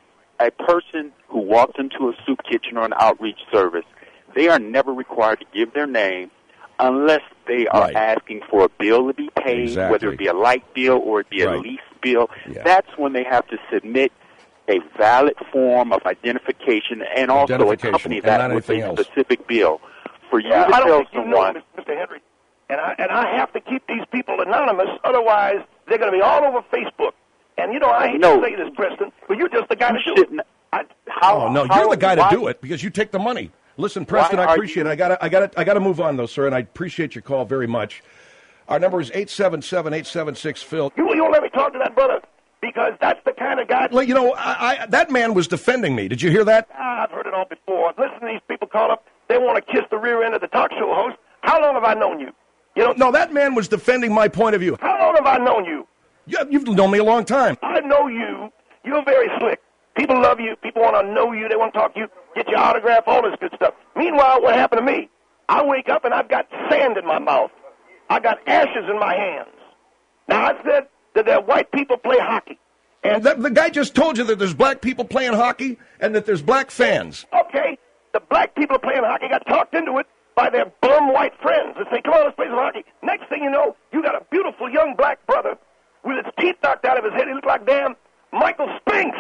A person who walks into a soup kitchen or an outreach service, they are never required to give their name unless they are Right. asking for a bill to be paid, Exactly. whether it be a light bill or it be a Right. lease bill. Yeah. That's when they have to submit a valid form of identification and also Identification, accompany and that not with a anything else. specific bill. For you Yeah, to I don't tell think you someone, know, Mister Henry, and I and I have to keep these people anonymous, otherwise they're going to be all over Facebook. And you know, I hate No. to say this, Preston, but you're just the guy you to do it. shouldn't. I, How, Oh no, how- you're the guy why- to do it because you take the money. Listen, Preston, Why I are appreciate you- it. I got I got I got to move on though, sir, and I appreciate your call very much. Our number is eight seven seven, eight seven six, Phil. you you won't let me talk to that brother because that's the kind of guy. Well, you know, I, I, that man was defending me. Did you hear that? Ah, I've heard it all before. Listen to these people call up. They want to kiss the rear end of the talk show host. How long have I known you? You know, No, that man was defending my point of view. how long have I known you? You, you've known me a long time. I know you. You're very slick. People love you. People want to know you. They want to talk to you, get your autograph, all this good stuff. Meanwhile, what happened to me? I wake up and I've got sand in my mouth. I got ashes in my hands. Now, I said that there white people play hockey. And that, the guy just told you that there's black people playing hockey and that there's black fans. Okay, the black people playing hockey got talked into it by their bum white friends. They say, "Come on, let's play some hockey." Next thing you know, you got a beautiful young black brother with his teeth knocked out of his head. He looked like damn Michael Spinks.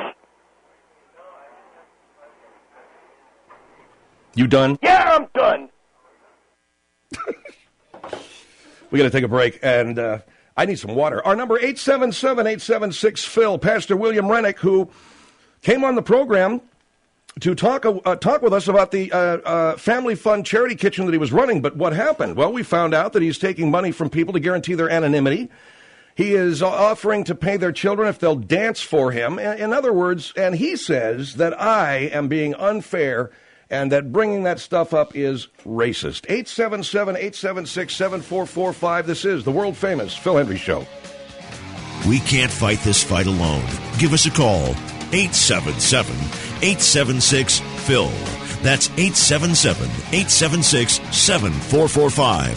You done? Yeah, I'm done. We got to take a break, and uh, I need some water. Our number, eight seven seven, eight seven six, Phil. Pastor William Rennick, who came on the program to talk uh, talk with us about the uh, uh, Family Fund charity kitchen that he was running. But what happened? Well, we found out that he's taking money from people to guarantee their anonymity. He is offering to pay their children if they'll dance for him. In other words, and he says that I am being unfair and that bringing that stuff up is racist. eight seven seven, eight seven six, seven four four five. This is the world-famous Phil Henry Show. We can't fight this fight alone. Give us a call. eight seven seven, eight seven six, Phil. That's eight seven seven, eight seven six, seven four four five.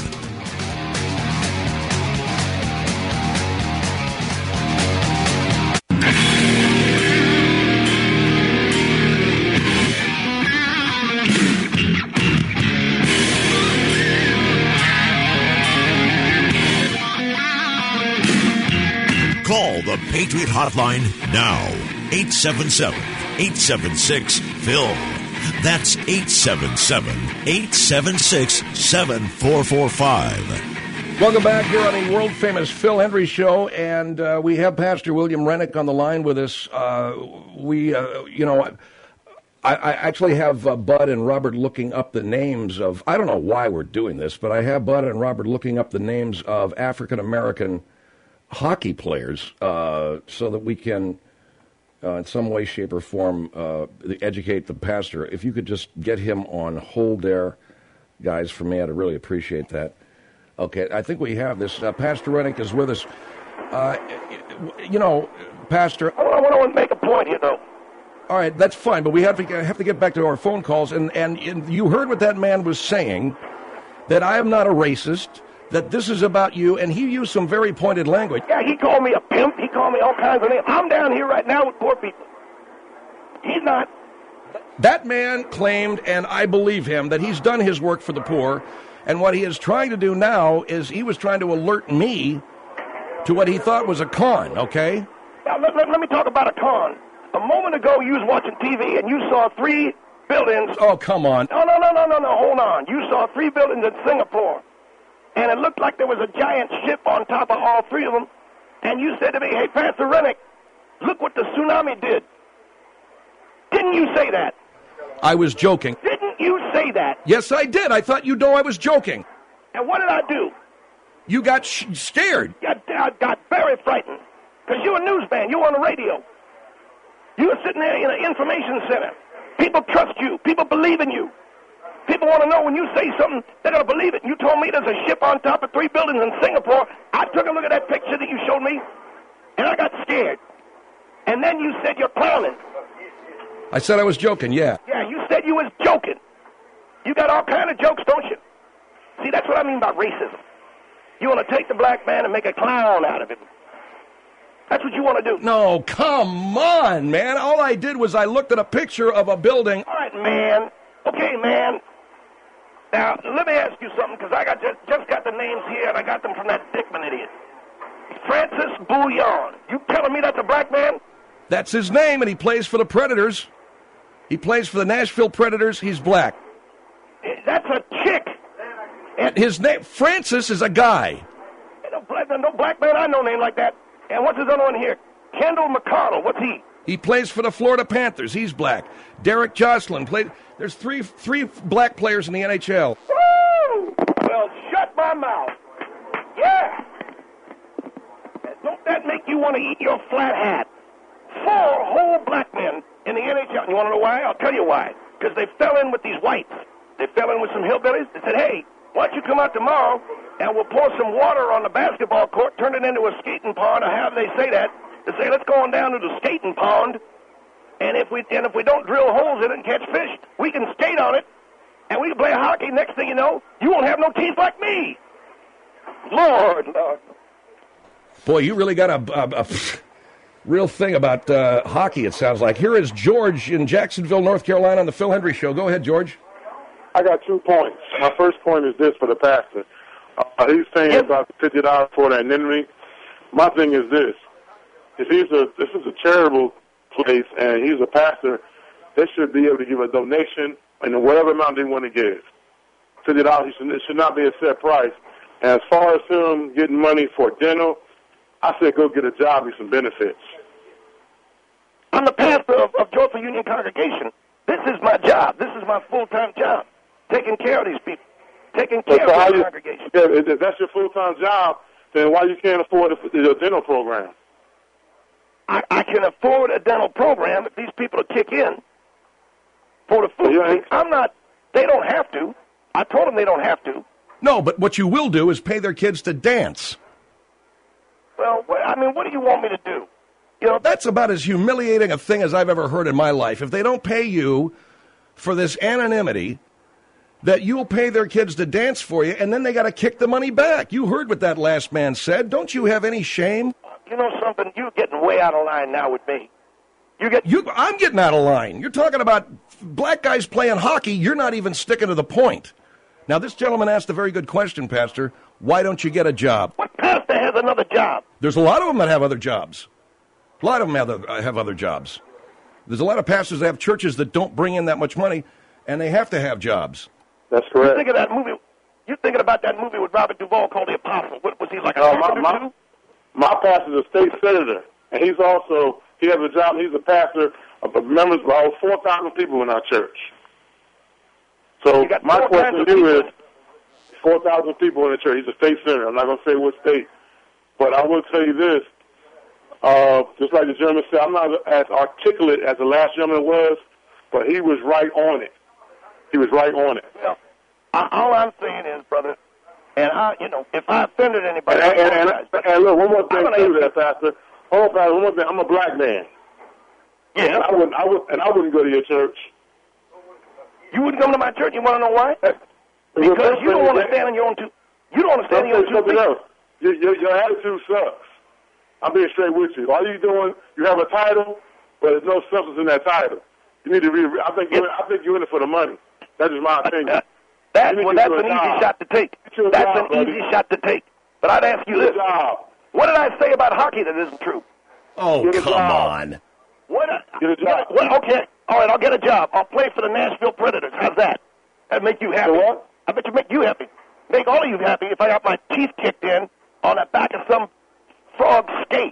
Call the Patriot Hotline now. eight seven seven, eight seven six, Phil. That's eight seven seven, eight seven six, seven four four five. Welcome back here on the world-famous Phil Hendrie Show, and uh, we have Pastor William Rennick on the line with us. Uh, we, uh, you know, I, I actually have uh, Bud and Robert looking up the names of, I don't know why we're doing this, but I have Bud and Robert looking up the names of African-American hockey players uh, so that we can, uh, in some way, shape, or form, uh, educate the pastor. If you could just get him on hold there, guys, for me, I'd really appreciate that. Okay, I think we have this. Uh, Pastor Rennick is with us. Uh, you know, Pastor... I want to make a point here, though. All right, that's fine, but we have to have to get back to our phone calls. And, and, and you heard what that man was saying, that I am not a racist, that this is about you, and he used some very pointed language. Yeah, he called me a pimp. He called me all kinds of names. I'm down here right now with poor people. He's not. That man claimed, and I believe him, that he's done his work for the poor. And what he is trying to do now is he was trying to alert me to what he thought was a con, okay? Now, let, let, let me talk about a con. A moment ago, you was watching T V, and you saw three buildings. Oh, come on. No, no, no, no, no, no, hold on. You saw three buildings in Singapore, and it looked like there was a giant ship on top of all three of them. And you said to me, hey, Pastor Rennick, look what the tsunami did. Didn't you say that? I was joking. Didn't you say that? Yes, I did. I thought you'd know I was joking. And what did I do? You got sh- scared. I, I got very frightened. Because you're a newsman. You're on the radio. You were sitting there in an information center. People trust you. People believe in you. People want to know when you say something, they're going to believe it. And you told me there's a ship on top of three buildings in Singapore. I took a look at that picture that you showed me, and I got scared. And then you said you're clowning. I said I was joking, yeah. Yeah, you said you was joking. You got all kind of jokes, don't you? See, that's what I mean by racism. You want to take the black man and make a clown out of him. That's what you want to do. No, come on, man. All I did was I looked at a picture of a building. All right, man. Okay, man. Now, let me ask you something, because I got just, just got the names here, and I got them from that Dickman idiot. Francis Bouillon. You telling me that's a black man? That's his name, and he plays for the Predators. He plays for the Nashville Predators. He's black. That's a chick. And his name, Francis, is a guy. No black, no black man I know name like that. And what's his other one here? Kendall McConnell. What's he? He plays for the Florida Panthers. He's black. Derek Jocelyn played. There's three three black players in the N H L. Woo! Well, shut my mouth. Yeah. Don't that make you want to eat your flat hat? Four whole black men in the N H L. You want to know why? I'll tell you why. Because they fell in with these whites. They fell in with some hillbillies. They said, hey, why don't you come out tomorrow and we'll pour some water on the basketball court, turn it into a skating pond, or however they say that. They say, let's go on down to the skating pond, and if we and if we don't drill holes in it and catch fish, we can skate on it, and we can play hockey. Next thing you know, you won't have no teeth like me. Lord, Lord. Boy, you really got a... a, a real thing about uh, hockey, it sounds like. Here is George in Jacksonville, North Carolina, on the Phil Hendrie Show. Go ahead, George. I got two points. My first point is this for the pastor. Uh, he's saying yep. about the fifty dollars for that enemy. My thing is this. If he's a, this is a charitable place and he's a pastor, they should be able to give a donation in whatever amount they want to give. fifty dollars, it should not be a set price. And as far as him getting money for dental, I said go get a job and some benefits. I'm the pastor of, of Joyful Union Congregation. This is my job. This is my full-time job, taking care of these people, taking care so of the congregation. Yeah, if that's your full-time job, then why you can't afford a, a dental program? I, I can afford a dental program if these people will kick in for the food. Yeah. I'm not, they don't have to. I told them they don't have to. No, but what you will do is pay their kids to dance. Well, I mean, what do you want me to do? You know, that's about as humiliating a thing as I've ever heard in my life. If they don't pay you for this anonymity, that you'll pay their kids to dance for you, and then they got to kick the money back. You heard what that last man said. Don't you have any shame? You know something? You're getting way out of line now with me. You get. You, I'm getting out of line. You're talking about black guys playing hockey. You're not even sticking to the point. Now, this gentleman asked a very good question, Pastor. Why don't you get a job? What pastor pastor has another job. There's a lot of them that have other jobs. A lot of them have other, have other jobs. There's a lot of pastors that have churches that don't bring in that much money, and they have to have jobs. That's You correct. think of that movie? You thinking about that movie with Robert Duvall called The Apostle? What was he like? A Uh, my, carpenter my, too? my pastor's a state senator, and he's also, he has a job, he's a pastor of members of all four thousand people in our church. So You got my four question thousand to you is, people. four thousand people in the church. He's a state senator. I'm not going to say what state. But I will tell you this. Uh, just like the gentleman said, I'm not as articulate as the last gentleman was, but he was right on it. He was right on it. Well, I, all I'm saying is, brother, and I, you know, if I offended anybody, And, and, I and, apologize, but and look, one more thing I'm gonna too, ask there, Pastor. Hold on, Pastor. One more thing. I'm a black man. Yeah. And I wouldn't. I would, and I wouldn't go to your church. You wouldn't come to my church. You want to know why? Well, Because first you don't thing want to is- stand on your own two. You don't want to stand on I'll your tell own you two something feet. else. Your, your, your attitude sucks. I'm being straight with you. All you doing, you have a title, but there's no substance in that title. You need to re. I think you're. I think you're in it for the money. That's just my opinion. That, You need well, to that's do a an easy job. shot to take. Get you a That's job, an buddy. easy shot to take. But I'd ask you Get a this: job. what did I say about hockey that isn't true? Oh, Get a come job. on. What? Get a job. What, okay, all right, I'll get a job. I'll play for the Nashville Predators. How's that? That make you happy? So what? I bet you make you happy. Make all of you happy if I got my teeth kicked in on the back of some frog skate.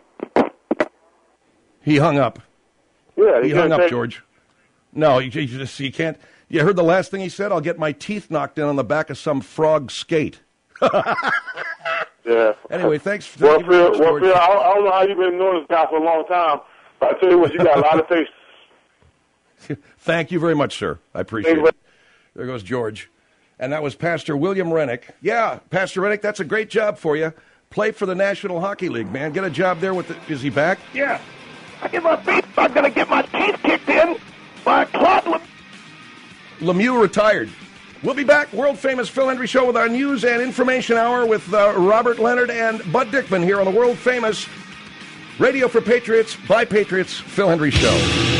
He hung up. Yeah, He you hung can't up, take- George. No, you, you just you can't. You heard the last thing he said? I'll get my teeth knocked in on the back of some frog skate. Yeah. Anyway, thanks. Thank Well, you very Phil, much, well, George. Phil, I, don't, I don't know how you've been knowing this guy for a long time, but I tell you what, you got a lot of patience. Thank you very much, sir. I appreciate Thank you. it. There goes George. And that was Pastor William Rennick. Yeah, Pastor Rennick, that's a great job for you. Play for the National Hockey League, man. Get a job there with the... Is he back? Yeah. I get my feet. I'm going to get my teeth kicked in by Claude Lem- Lemieux retired. We'll be back. World-famous Phil Hendry Show with our news and information hour with uh, Robert Leonard and Bud Dickman here on the world-famous Radio for Patriots, by Patriots, Phil Hendry Show.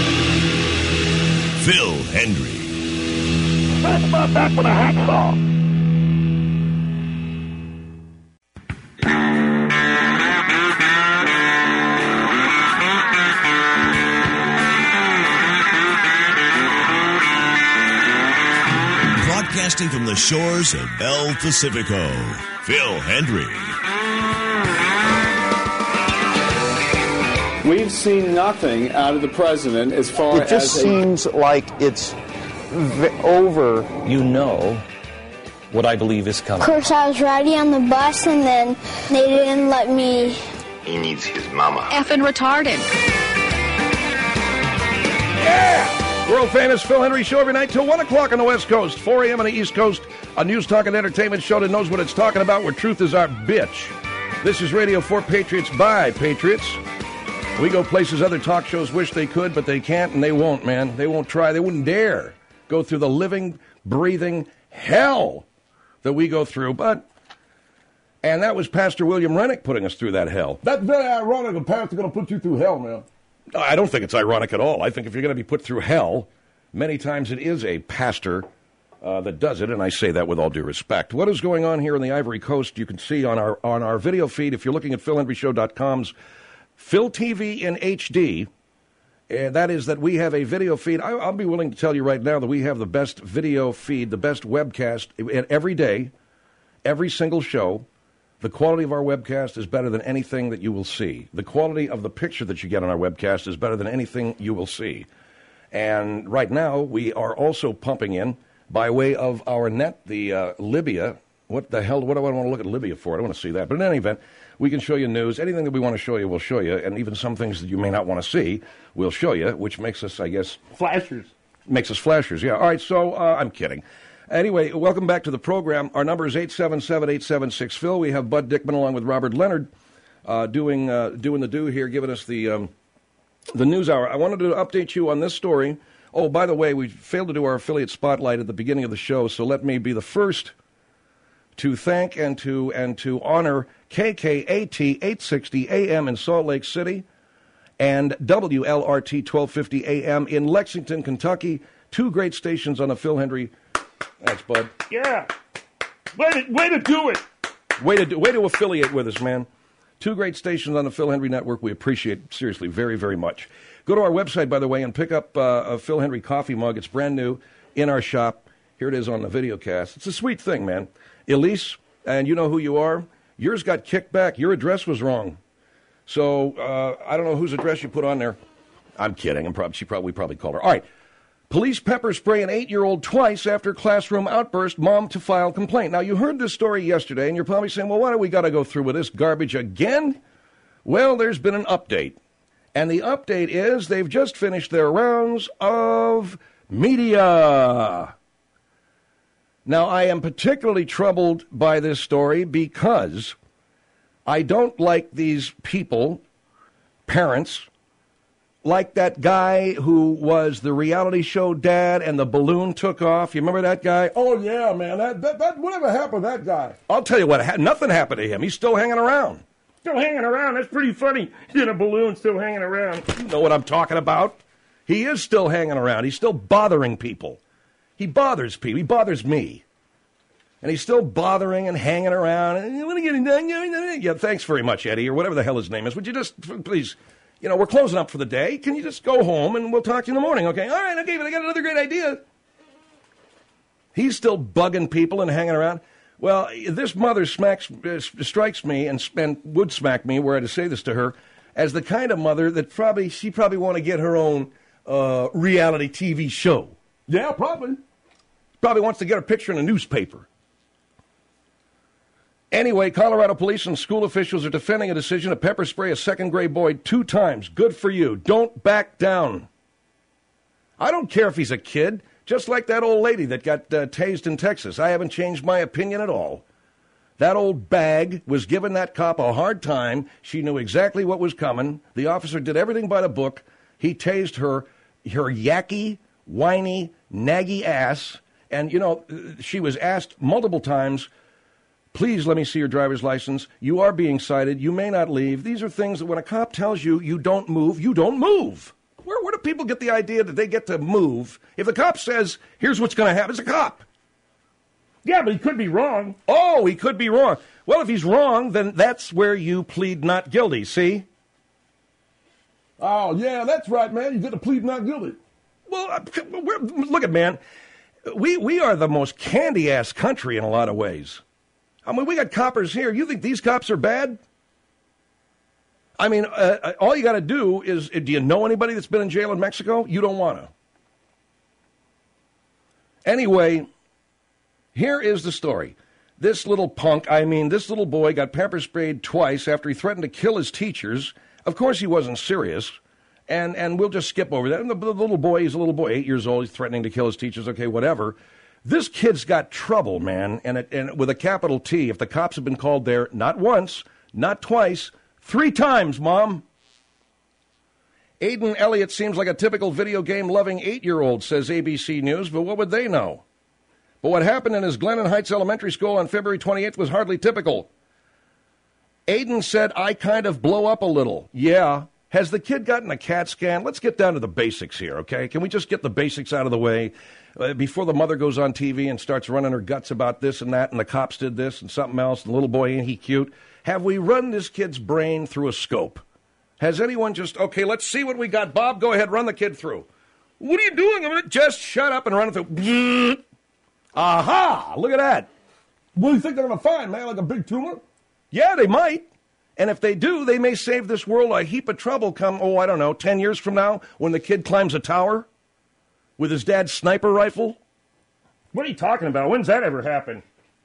Phil Hendry. That's my back with a hacksaw. Broadcasting from the shores of El Pacifico, Phil Hendry. We've seen nothing out of the president as far It just as seems like it's v- over. You know what I believe is Of coming. course, I was riding on the bus, and then they didn't let me. He needs his mama. Effing retarded. Yeah! World-famous Phil Hendry Show every night till one o'clock on the West Coast, four a.m. on the East Coast, a news, talk, and entertainment show that knows what it's talking about, where truth is our bitch. This is Radio for Patriots by Patriots. We go places other talk shows wish they could, but they can't and they won't, man. They won't try. They wouldn't dare go through the living, breathing hell that we go through. But, and that was Pastor William Rennick putting us through that hell. That's very ironic. A pastor's going to put you through hell, man. I don't think it's ironic at all. I think if you're going to be put through hell, many times it is a pastor uh, that does it, and I say that with all due respect. What is going on here in the Ivory Coast, you can see on our on our video feed. If you're looking at phil hendry show dot com's Phil T V in H D, and that is that we have a video feed. I, I'll be willing to tell you right now that we have the best video feed, the best webcast, and every day, every single show. The quality of our webcast is better than anything that you will see. The quality of the picture that you get on our webcast is better than anything you will see. And right now, we are also pumping in, by way of our net, the uh, Libya. What the hell? What do I want to look at Libya for? I don't want to see that. But in any event, we can show you news. Anything that we want to show you, we'll show you. And even some things that you may not want to see, we'll show you, which makes us, I guess... Flashers. Makes us flashers, yeah. All right, so uh, I'm kidding. Anyway, welcome back to the program. Our number is eight seven seven, eight seven six, Phil. We have Bud Dickman along with Robert Leonard uh, doing uh, doing the do here, giving us the um, the news hour. I wanted to update you on this story. Oh, by the way, we failed to do our affiliate spotlight at the beginning of the show, so let me be the first to thank and to and to honor K K A T eight sixty A M in Salt Lake City and W L R T twelve fifty A M in Lexington, Kentucky. Two great stations on the Phil Hendry. Thanks, Bud. Yeah. Way to, way to do it. Way to do, way to affiliate with us, man. Two great stations on the Phil Hendry Network. We appreciate it, seriously, very, very much. Go to our website, by the way, and pick up uh, a Phil Hendry coffee mug. It's brand new in our shop. Here it is on the video cast. It's a sweet thing, man. Elise, and you know who you are. Yours got kicked back. Your address was wrong. So uh, I don't know whose address you put on there. I'm kidding. I'm probably, she probably, we probably called her. All right. Police pepper spray an eight-year-old twice after classroom outburst. Mom to file complaint. Now, you heard this story yesterday, and you're probably saying, well, why do we got to go through with this garbage again? Well, there's been an update. And the update is they've just finished their rounds of media. Now, I am particularly troubled by this story because I don't like these people, parents, like that guy who was the reality show dad and the balloon took off. You remember that guy? Oh, yeah, man. That, that, that whatever happened to that guy? I'll tell you what, ha- nothing happened to him. He's still hanging around. Still hanging around? That's pretty funny. In a balloon, still hanging around. You know what I'm talking about? He is still hanging around. He's still bothering people. He bothers people. He bothers me. And he's still bothering and hanging around. Yeah, thanks very much, Eddie, or whatever the hell his name is. Would you just, please, you know, we're closing up for the day. Can you just go home and we'll talk to you in the morning, okay? All right, okay, but I got another great idea. He's still bugging people and hanging around. Well, this mother smacks, uh, strikes me and, and would smack me were I to say this to her as the kind of mother that probably, she probably want to get her own uh, reality T V show. Yeah, probably. Probably wants to get a picture in a newspaper. Anyway, Colorado police and school officials are defending a decision to pepper spray a second-grade boy two times. Good for you. Don't back down. I don't care if he's a kid, just like that old lady that got uh, tased in Texas. I haven't changed my opinion at all. That old bag was giving that cop a hard time. She knew exactly what was coming. The officer did everything by the book. He tased her, her yacky, whiny, naggy ass. And, you know, she was asked multiple times, please let me see your driver's license. You are being cited. You may not leave. These are things that when a cop tells you you don't move, you don't move. Where, where do people get the idea that they get to move? If the cop says, here's what's going to happen, it's a cop. Yeah, but he could be wrong. Oh, he could be wrong. Well, if he's wrong, then that's where you plead not guilty, see? Oh, yeah, that's right, man. You get to plead not guilty. Well, uh, we're, look at, man, we, we are the most candy-ass country in a lot of ways. I mean, we got coppers here. You think these cops are bad? I mean, uh, all you got to do is, do you know anybody that's been in jail in Mexico? You don't want to. Anyway, here is the story. This little punk, I mean, this little boy got pepper sprayed twice after he threatened to kill his teachers. Of course, he wasn't serious. And and we'll just skip over that. And the, the little boy, he's a little boy, eight years old. He's threatening to kill his teachers. Okay, whatever. This kid's got trouble, man, and, it, and with a capital T. If the cops have been called there, not once, not twice, three times, Mom. Aiden Elliott seems like a typical video game-loving eight-year-old, says A B C News, but what would they know? But what happened in his Glennon Heights Elementary School on February twenty-eighth was hardly typical. Aiden said, I kind of blow up a little. Yeah. Has the kid gotten a CAT scan? Let's get down to the basics here, okay? Can we just get the basics out of the way? Uh, before the mother goes on T V and starts running her guts about this and that, and the cops did this and something else, and the little boy, ain't he cute? Have we run this kid's brain through a scope? Has anyone just, okay, let's see what we got. Bob, go ahead, run the kid through. What are you doing? I'm gonna just shut up and run it through. Aha! Look at that. What do you think they're going to find, man? Like a big tumor? Yeah, they might. And if they do, they may save this world a heap of trouble come, oh, I don't know, ten years from now when the kid climbs a tower with his dad's sniper rifle. What are you talking about? When's that ever happen?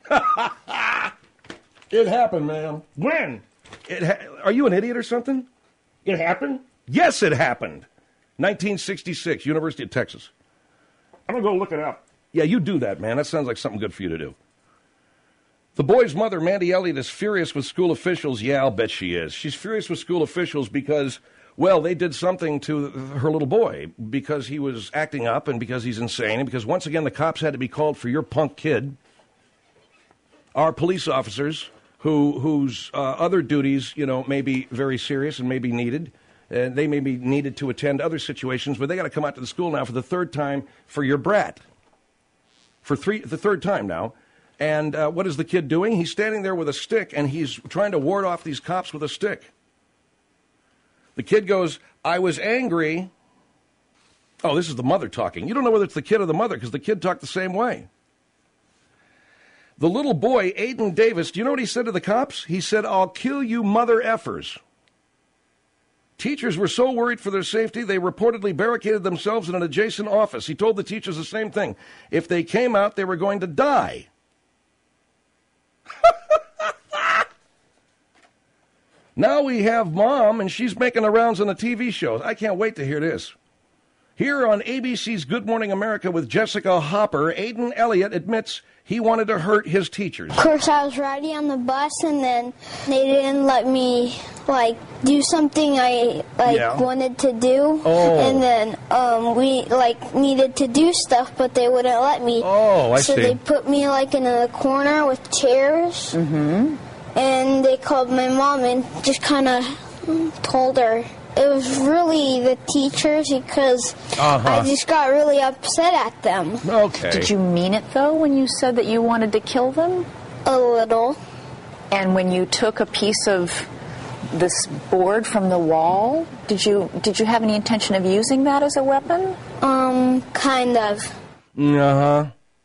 It happened, man. When? It ha- Are you an idiot or something? It happened? Yes, it happened. nineteen sixty-six, University of Texas. I'm going to go look it up. Yeah, you do that, man. That sounds like something good for you to do. The boy's mother, Mandy Elliott, is furious with school officials. Yeah, I'll bet she is. She's furious with school officials because, well, they did something to her little boy because he was acting up and because he's insane and because, once again, the cops had to be called for your punk kid. Our police officers, who whose uh, other duties, you know, may be very serious and may be needed, and they may be needed to attend other situations, but they got to come out to the school now for the third time for your brat. For three, the third time now. And uh, what is the kid doing? He's standing there with a stick, and he's trying to ward off these cops with a stick. The kid goes, I was angry. Oh, this is the mother talking. You don't know whether it's the kid or the mother because the kid talked the same way. The little boy, Aiden Davis, do you know what he said to the cops? He said, I'll kill you mother effers. Teachers were so worried for their safety, they reportedly barricaded themselves in an adjacent office. He told the teachers the same thing. If they came out, they were going to die. Now we have Mom, and she's making the rounds on the T V shows. I can't wait to hear this. Here on A B C's Good Morning America with Jessica Hopper, Aiden Elliott admits he wanted to hurt his teachers. Of course, I was riding on the bus, and then they didn't let me, like, do something I, like, Yeah. wanted to do. Oh. And then um, we, like, needed to do stuff, but they wouldn't let me. Oh, I so see. they put me, like, in a corner with chairs. Mm-hmm. And they called my mom and just kind of told her. It was really the teachers because Uh-huh. I just got really upset at them. Okay. Did you mean it, though, when you said that you wanted to kill them? A little. And when you took a piece of this board from the wall, did you did you have any intention of using that as a weapon? Um, kind of. Uh-huh.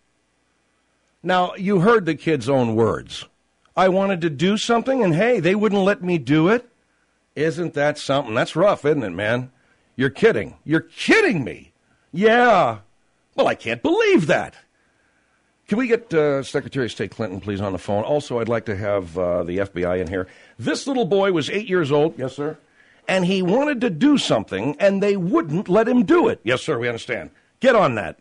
Now, you heard the kid's own words. I wanted to do something, and hey, they wouldn't let me do it. Isn't that something? That's rough, isn't it, man? You're kidding. You're kidding me. Yeah. Well, I can't believe that. Can we get uh, Secretary of State Clinton, please, on the phone? Also, I'd like to have uh, the F B I in here. This little boy was eight years old. Yes, sir. And he wanted to do something, and they wouldn't let him do it. Yes, sir, we understand. Get on that.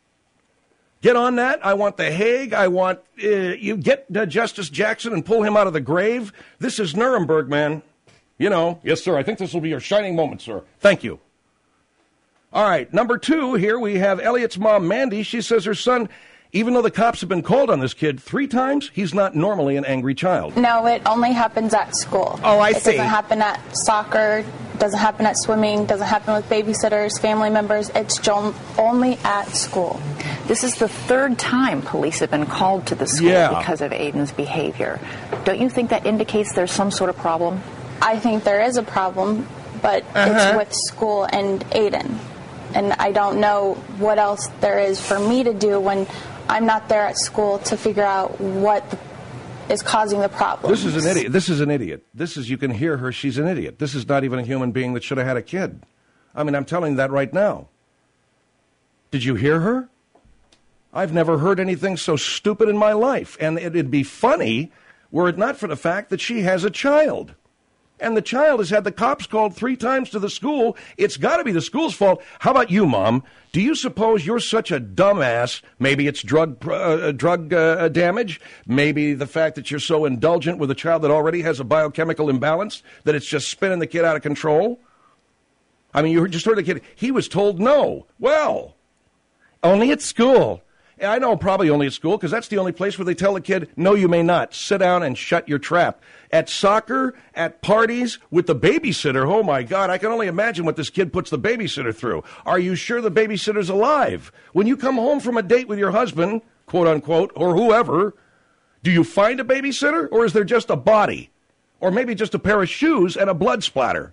Get on that. I want the Hague. I want uh, you get uh, Justice Jackson and pull him out of the grave. This is Nuremberg, man. You know. Yes, sir. I think this will be your shining moment, sir. Thank you. All right. Number two, here we have Elliot's mom, Mandy. She says her son, even though the cops have been called on this kid three times, he's not normally an angry child. No, it only happens at school. Oh, I it see. It doesn't happen at soccer, doesn't happen at swimming, doesn't happen with babysitters, family members. It's jo- only at school. This is the third time police have been called to the school Yeah. because of Aiden's behavior. Don't you think that indicates there's some sort of problem? I think there is a problem, but Uh-huh. it's with school and Aiden. And I don't know what else there is for me to do when I'm not there at school to figure out what the, is causing the problem. This is an idiot. This is an idiot. This is, you can hear her, she's an idiot. This is not even a human being that should have had a kid. I mean, I'm telling you that right now. Did you hear her? I've never heard anything so stupid in my life. And it'd be funny were it not for the fact that she has a child. And the child has had the cops called three times to the school. It's got to be the school's fault. How about you, Mom? Do you suppose you're such a dumbass? Maybe it's drug uh, drug uh, damage. Maybe the fact that you're so indulgent with a child that already has a biochemical imbalance that it's just spinning the kid out of control. I mean, you just heard the kid. He was told no. Well, only at school. I know probably only at school because that's the only place where they tell the kid, no, you may not. Sit down and shut your trap. At soccer, at parties, with the babysitter, oh, my God, I can only imagine what this kid puts the babysitter through. Are you sure the babysitter's alive? When you come home from a date with your husband, quote, unquote, or whoever, do you find a babysitter or is there just a body? Or maybe just a pair of shoes and a blood splatter?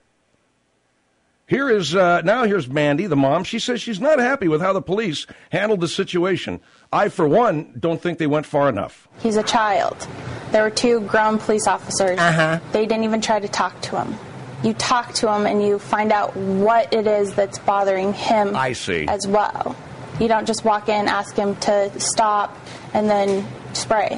Here is, uh, now here's Mandy, the mom. She says she's not happy with how the police handled the situation. I, for one, don't think they went far enough. He's a child. There were two grown police officers. Uh-huh. They didn't even try to talk to him. You talk to him and you find out what it is that's bothering him I see. as well. You don't just walk in, ask him to stop, and then spray.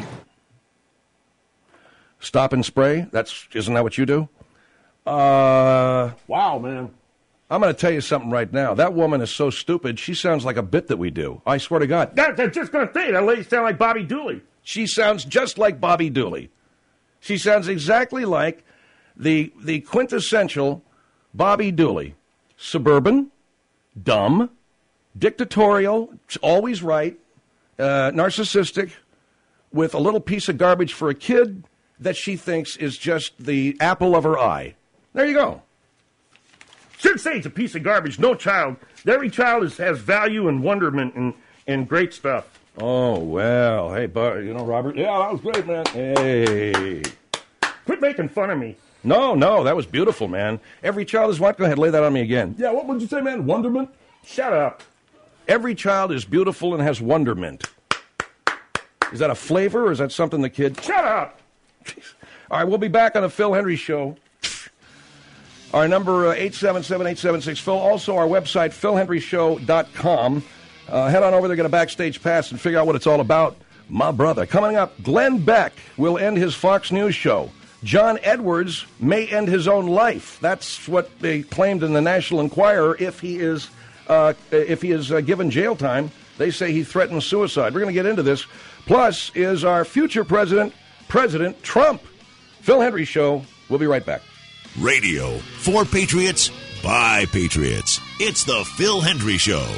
Stop and spray? That's, isn't that what you do? Uh, wow, man. I'm going to tell you something right now. That woman is so stupid, she sounds like a bit that we do. I swear to God. That, that's just going to say, that lady sound like Bobby Dooley. She sounds just like Bobby Dooley. She sounds exactly like the the quintessential Bobby Dooley. Suburban, dumb, dictatorial, always right, uh, narcissistic, with a little piece of garbage for a kid that she thinks is just the apple of her eye. There you go. Should say it's a piece of garbage. No child. Every child is, has value and wonderment and, and great stuff. Oh, well. Hey, Bud, you know, Robert? Yeah, that was great, man. Hey. Quit making fun of me. No, no, that was beautiful, man. Every child is what? Go ahead, lay that on me again. Yeah, what would you say, man? Wonderment? Shut up. Every child is beautiful and has wonderment. Is that a flavor, or is that something the kid... Shut up! All right, we'll be back on the Phil Hendrie Show. Our number, uh, eight seven seven, eight seven six, Phil. Also, our website, phil hendrie show dot com. Uh, head on over there, get a backstage pass, and figure out what it's all about. My brother. Coming up, Glenn Beck will end his Fox News show. John Edwards may end his own life. That's what they claimed in the National Enquirer. If he is, uh, if he is uh, given jail time, they say he threatens suicide. We're going to get into this. Plus, is our future president, President Trump. Phil Hendrie Show. We'll be right back. Radio for Patriots by Patriots. It's the Phil Hendrie Show.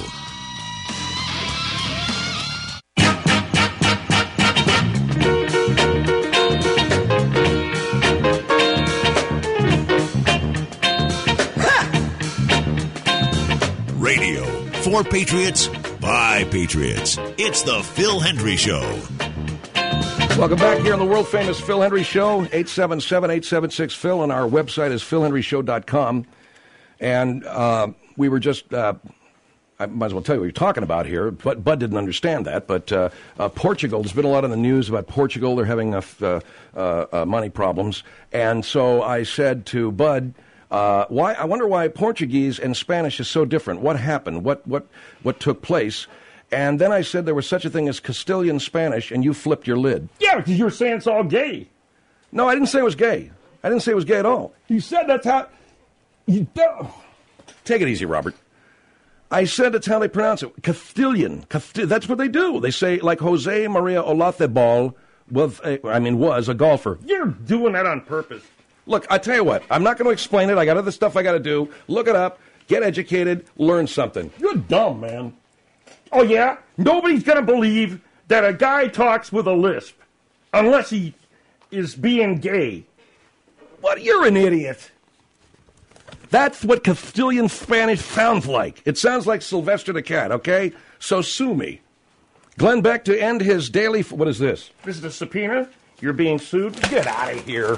Radio for Patriots by Patriots. It's the Phil Hendrie Show. Welcome back here on the world-famous Phil Hendrie Show, eight seven seven, eight seven six, Phil, and our website is phil hendrie show dot com. And uh, we were just, uh, I might as well tell you what you're talking about here, but Bud didn't understand that. But uh, uh, Portugal, there's been a lot in the news about Portugal. They're having uh, uh, uh, money problems. And so I said to Bud, uh, why? I wonder why Portuguese and Spanish is so different. What happened? What, what, what took place? And then I said there was such a thing as Castilian Spanish, and you flipped your lid. Yeah, because you were saying it's all gay. No, I didn't say it was gay. I didn't say it was gay at all. You said that's how... You don't... Take it easy, Robert. I said it's how they pronounce it. Castilian. Casti- that's what they do. They say, like Jose Maria Olazabal, was a, I mean, was a golfer. You're doing that on purpose. Look, I tell you what. I'm not going to explain it. I got other stuff I got to do. Look it up. Get educated. Learn something. You're dumb, man. Oh, yeah? Nobody's going to believe that a guy talks with a lisp unless he is being gay. What? You're an idiot. That's what Castilian Spanish sounds like. It sounds like Sylvester the Cat, okay? So sue me. Glenn Beck to end his daily... F- what is this? This is a subpoena. You're being sued. Get out of here.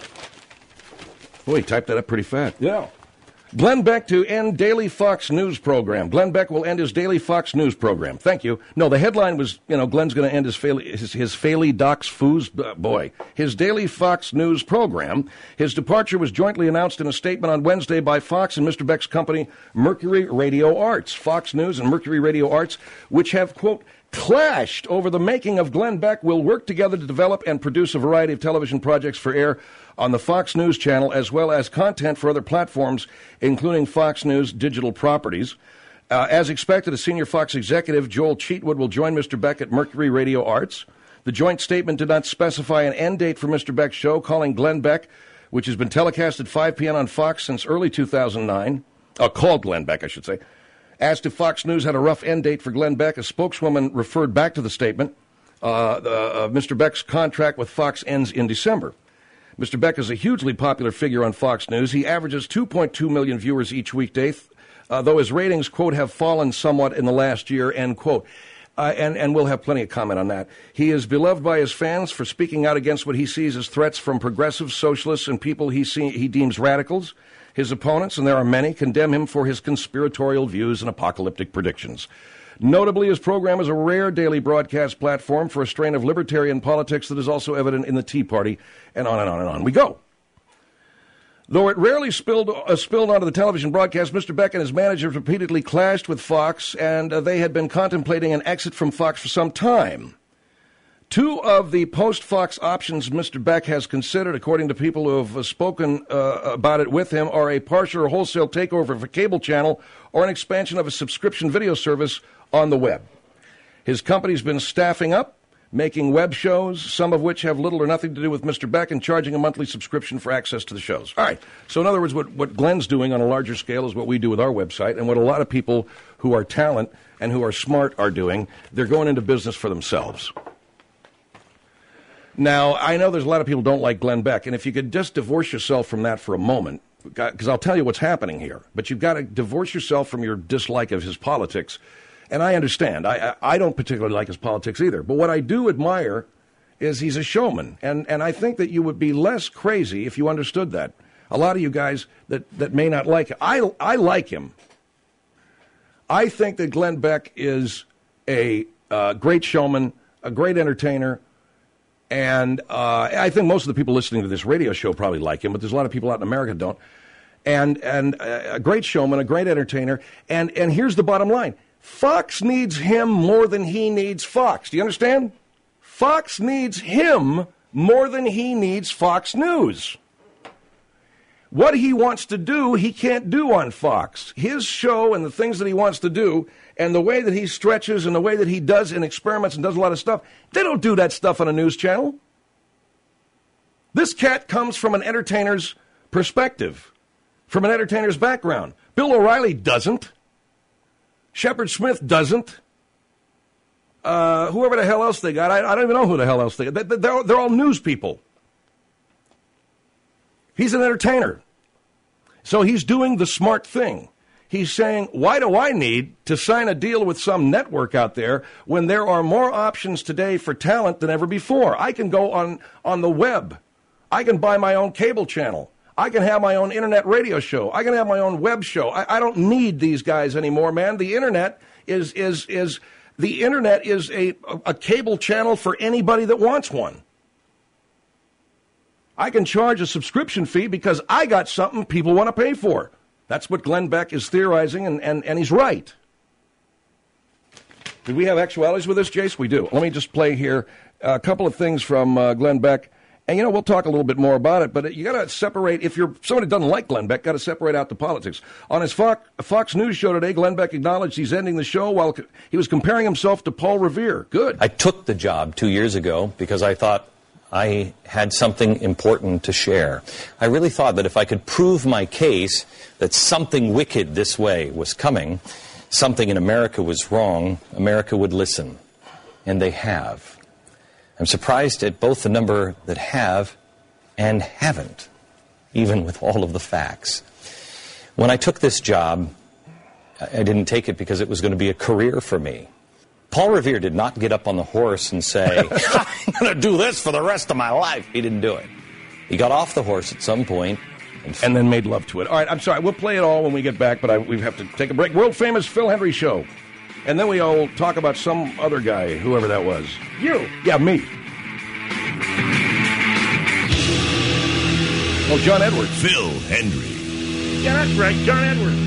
Boy, he typed that up pretty fast. Yeah. Glenn Beck to end daily Fox News program. Glenn Beck will end his daily Fox News program. Thank you. No, the headline was, you know, Glenn's going to end his Faley, his, his Faley Docs Foos, uh, boy, his daily Fox News program. His departure was jointly announced in a statement on Wednesday by Fox and Mister Beck's company, Mercury Radio Arts. Fox News and Mercury Radio Arts, which have, quote, clashed over the making of Glenn Beck, will work together to develop and produce a variety of television projects for air on the Fox News channel, as well as content for other platforms, including Fox News digital properties. Uh, as expected, a senior Fox executive, Joel Cheatwood, will join Mister Beck at Mercury Radio Arts. The joint statement did not specify an end date for Mister Beck's show, calling Glenn Beck, which has been telecast at five p.m. on Fox since early two thousand nine, uh, called Glenn Beck, I should say. Asked if Fox News had a rough end date for Glenn Beck, a spokeswoman referred back to the statement. Uh, the, uh, Mister Beck's contract with Fox ends in December. Mister Beck is a hugely popular figure on Fox News. He averages two point two million viewers each weekday, uh, though his ratings, quote, have fallen somewhat in the last year, end quote. Uh, and, and we'll have plenty of comment on that. He is beloved by his fans for speaking out against what he sees as threats from progressives, socialists, and people he, see, he deems radicals. His opponents, and there are many, condemn him for his conspiratorial views and apocalyptic predictions. Notably, his program is a rare daily broadcast platform for a strain of libertarian politics that is also evident in the Tea Party, and on and on and on we go. Though it rarely spilled, uh, spilled onto the television broadcast, Mister Beck and his managers repeatedly clashed with Fox, and uh, they had been contemplating an exit from Fox for some time. Two of the post-Fox options Mister Beck has considered, according to people who have uh, spoken uh, about it with him, are a partial or wholesale takeover of a cable channel or an expansion of a subscription video service on the web. His company's been staffing up, making web shows, some of which have little or nothing to do with Mister Beck, and charging a monthly subscription for access to the shows. All right. So in other words, what, what Glenn's doing on a larger scale is what we do with our website, and what a lot of people who are talent and who are smart are doing. They're going into business for themselves. Now, I know there's a lot of people who don't like Glenn Beck, and if you could just divorce yourself from that for a moment, because I'll tell you what's happening here, but you've got to divorce yourself from your dislike of his politics And I understand. I, I I don't particularly like his politics either. But what I do admire is he's a showman. And, and I think that you would be less crazy if you understood that. A lot of you guys that, that may not like him. I, I like him. I think that Glenn Beck is a uh, great showman, a great entertainer. And uh, I think most of the people listening to this radio show probably like him, but there's a lot of people out in America that don't. And and a great showman, a great entertainer. And, and here's the bottom line. Fox needs him more than he needs Fox. Do you understand? Fox needs him more than he needs Fox News. What he wants to do, he can't do on Fox. His show and the things that he wants to do and the way that he stretches and the way that he does and experiments and does a lot of stuff, they don't do that stuff on a news channel. This cat comes from an entertainer's perspective, from an entertainer's background. Bill O'Reilly doesn't. Shepard Smith doesn't. Uh, whoever the hell else they got, I, I don't even know who the hell else they got. They, they're, they're all news people. He's an entertainer. So he's doing the smart thing. He's saying, why do I need to sign a deal with some network out there when there are more options today for talent than ever before? I can go on, on the web. I can buy my own cable channel. I can have my own internet radio show. I can have my own web show. I, I don't need these guys anymore, man. The internet is is is the internet is a a cable channel for anybody that wants one. I can charge a subscription fee because I got something people want to pay for. That's what Glenn Beck is theorizing, and, and, and he's right. Do we have actualities with this, Jace? We do. Let me just play here a couple of things from uh, Glenn Beck. And, you know, we'll talk a little bit more about it, but you got to separate, if you're somebody who doesn't like Glenn Beck, got to separate out the politics. On his Fox, Fox News show today, Glenn Beck acknowledged he's ending the show while he was comparing himself to Paul Revere. Good. I took the job two years ago because I thought I had something important to share. I really thought that if I could prove my case that something wicked this way was coming, something in America was wrong, America would listen. And they have. I'm surprised at both the number that have and haven't, even with all of the facts. When I took this job, I didn't take it because it was going to be a career for me. Paul Revere did not get up on the horse and say, I'm going to do this for the rest of my life. He didn't do it. He got off the horse at some point. And, and then made love to it. All right, I'm sorry. We'll play it all when we get back, but I, we have to take a break. World famous Phil Hendrie Show. And then we all talk about some other guy, whoever that was. You. Yeah, me. Oh, John Edwards. Phil Hendrie. Yeah, that's right, John Edwards.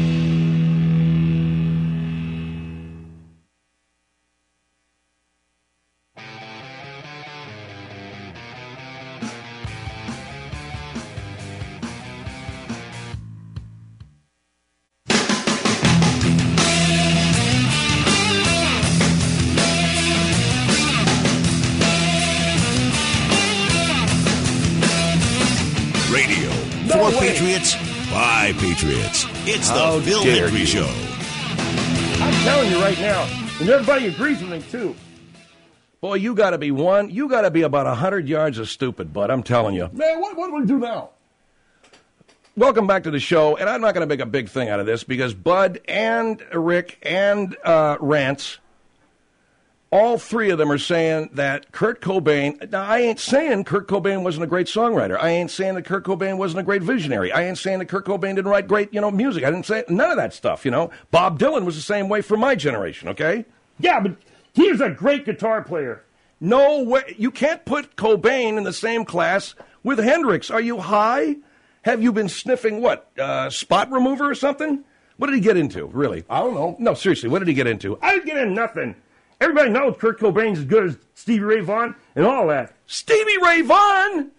Four Patriots, five Patriots. It's the How Phil dare Hendrie you. Show. I'm telling you right now, and everybody agrees with me, too. Boy, you got to be one. You got to be about one hundred yards of stupid, bud. I'm telling you. Man, what, what do we do now? Welcome back to the show, and I'm not going to make a big thing out of this because Bud and Rick and uh, Rance, all three of them are saying that Kurt Cobain, now I ain't saying Kurt Cobain wasn't a great songwriter. I ain't saying that Kurt Cobain wasn't a great visionary. I ain't saying that Kurt Cobain didn't write great, you know, music. I didn't say none of that stuff, you know. Bob Dylan was the same way for my generation, okay? Yeah, but he was a great guitar player. No way. You can't put Cobain in the same class with Hendrix. Are you high? Have you been sniffing what, uh, spot remover or something? What did he get into, really? I don't know. No, seriously, what did he get into? I didn't get into nothing. Everybody knows Kurt Cobain's as good as Stevie Ray Vaughan and all that. Stevie Ray Vaughan?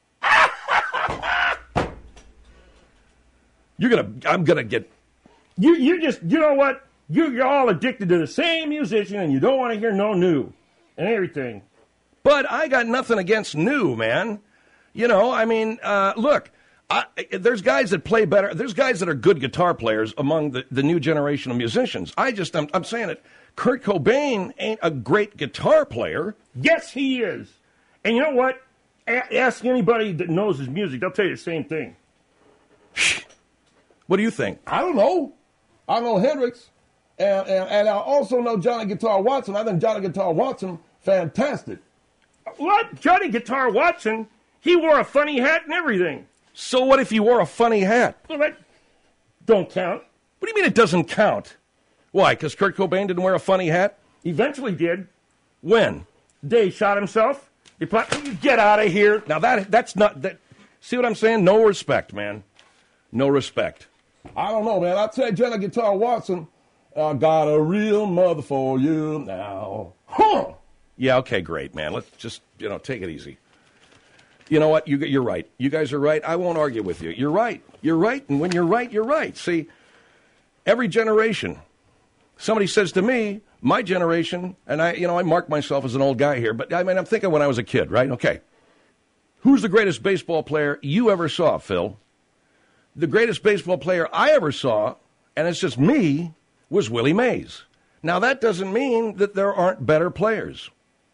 You're gonna, I'm gonna get... You you just, you know what? You, you're all addicted to the same musician and you don't want to hear no new and everything. But I got nothing against new, man. You know, I mean, uh, look, I, there's guys that play better. There's guys that are good guitar players among the, the new generation of musicians. I just, I'm, I'm saying it. Kurt Cobain ain't a great guitar player. Yes, he is. And you know what? A- ask anybody that knows his music. They'll tell you the same thing. What do you think? I don't know. I don't know Hendrix. And, and, and I also know Johnny Guitar Watson. I think Johnny Guitar Watson, fantastic. What? Johnny Guitar Watson? He wore a funny hat and everything. So what if he wore a funny hat? Well, that don't count. What do you mean it doesn't count? Why, because Kurt Cobain didn't wear a funny hat? Eventually did. When? The day he shot himself. He put, you get out of here. Now, that that's not... that. See what I'm saying? No respect, man. No respect. I don't know, man. I'll tell you, Johnny Guitar Watson, I got a real mother for you now. Huh! Yeah, okay, great, man. Let's just, you know, take it easy. You know what? You, you're right. You guys are right. I won't argue with you. You're right. You're right. And when you're right, you're right. See, every generation, somebody says to me, my generation, and I, you know, I mark myself as an old guy here, but I mean, I'm thinking when I was a kid, right? Okay. Who's the greatest baseball player you ever saw, Phil? The greatest baseball player I ever saw, and it's just me, was Willie Mays. Now, that doesn't mean that there aren't better players.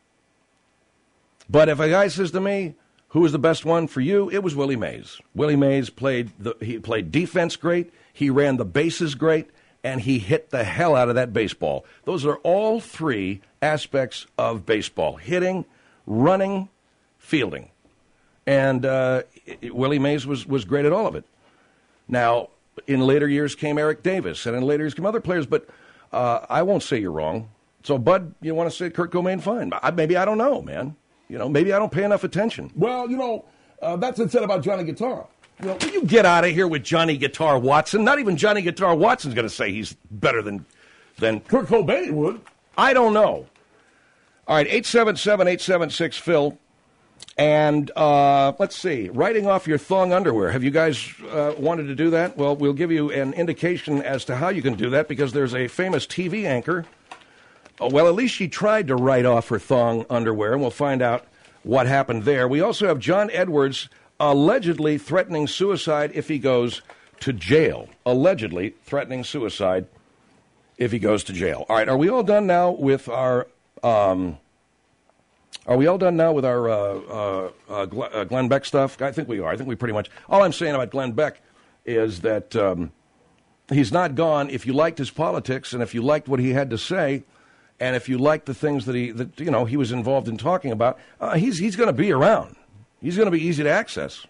But if a guy says to me, who was the best one for you? It was Willie Mays. Willie Mays played the, he played defense great, he ran the bases great, and he hit the hell out of that baseball. Those are all three aspects of baseball: hitting, running, fielding. And uh, Willie Mays was, was great at all of it. Now, in later years came Eric Davis, and in later years came other players, but uh, I won't say you're wrong. So, Bud, you want to say Kurt Cobain? Fine. I, maybe I don't know, man. You know, maybe I don't pay enough attention. Well, you know, uh, that's what's said about Johnny Guitar. You know, will you get out of here with Johnny Guitar Watson? Not even Johnny Guitar Watson's going to say he's better than than Kurt Cobain would. I don't know. All right, eight seven seven, eight seven six, Phil. And uh, let's see, writing off your thong underwear. Have you guys uh, wanted to do that? Well, we'll give you an indication as to how you can do that, because there's a famous T V anchor. Oh, well, at least she tried to write off her thong underwear, and we'll find out what happened there. We also have John Edwards allegedly threatening suicide if he goes to jail. Allegedly threatening suicide if he goes to jail. All right, are we all done now with our... Um, Are we all done now with our uh, uh, uh, Glenn Beck stuff? I think we are. I think we pretty much... All I'm saying about Glenn Beck is that um, he's not gone. If you liked his politics, and if you liked what he had to say, and if you liked the things that he, that, you know, he was involved in talking about, uh, he's he's going to be around. He's going to be easy to access.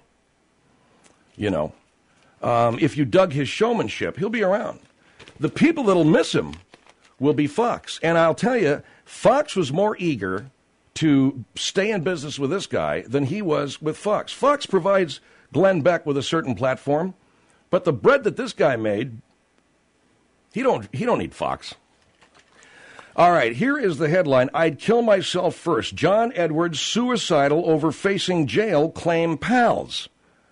You know, um, if you dug his showmanship, he'll be around. The people that'll miss him will be Fox. And I'll tell you, Fox was more eager to stay in business with this guy than he was with Fox. Fox provides Glenn Beck with a certain platform, but the bread that this guy made, he don't he don't need Fox. All right, here is the headline. I'd kill myself first. John Edwards suicidal over facing jail, claim pals.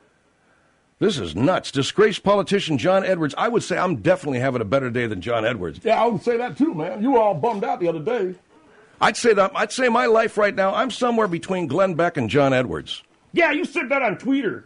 This is nuts. Disgraced politician John Edwards. I would say I'm definitely having a better day than John Edwards. Yeah, I would say that too, man. You were all bummed out the other day. I'd say that. I'd say my life right now, I'm somewhere between Glenn Beck and John Edwards. Yeah, you said that on Twitter.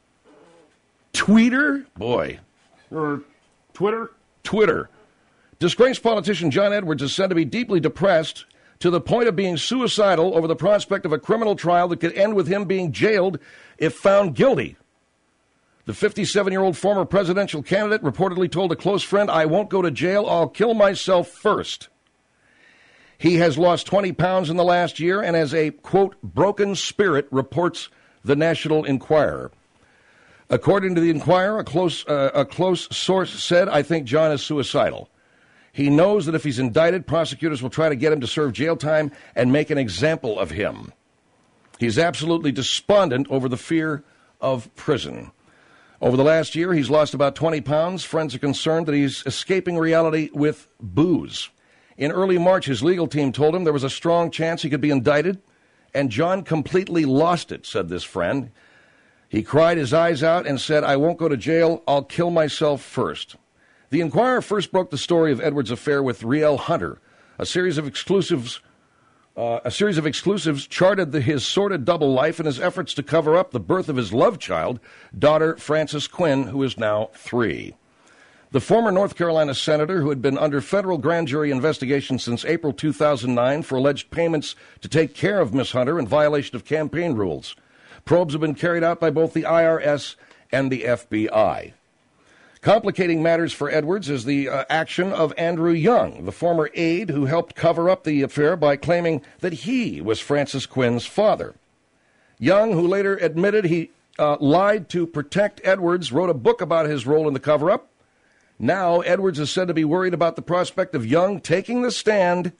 Twitter? Boy. Or Twitter? Twitter. Disgraced politician John Edwards is said to be deeply depressed to the point of being suicidal over the prospect of a criminal trial that could end with him being jailed if found guilty. The fifty-seven-year-old former presidential candidate reportedly told a close friend, I won't go to jail, I'll kill myself first. He has lost twenty pounds in the last year and has a, quote, broken spirit, reports the National Enquirer. According to the Enquirer, a close, uh, a close source said, I think John is suicidal. He knows that if he's indicted, prosecutors will try to get him to serve jail time and make an example of him. He's absolutely despondent over the fear of prison. Over the last year, he's lost about twenty pounds. Friends are concerned that he's escaping reality with booze. In early March, his legal team told him there was a strong chance he could be indicted, and John completely lost it, said this friend. He cried his eyes out and said, I won't go to jail, I'll kill myself first. The Enquirer first broke the story of Edwards' affair with Rielle Hunter. A series of exclusives uh, a series of exclusives charted the, his sordid double life and his efforts to cover up the birth of his love child, daughter Frances Quinn, who is now three. The former North Carolina senator, who had been under federal grand jury investigation since April two thousand nine for alleged payments to take care of Miss Hunter in violation of campaign rules. Probes have been carried out by both the I R S and the F B I. Complicating matters for Edwards is the uh, action of Andrew Young, the former aide who helped cover up the affair by claiming that he was Francis Quinn's father. Young, who later admitted he uh, lied to protect Edwards, wrote a book about his role in the cover-up. Now, Edwards is said to be worried about the prospect of Young taking the stand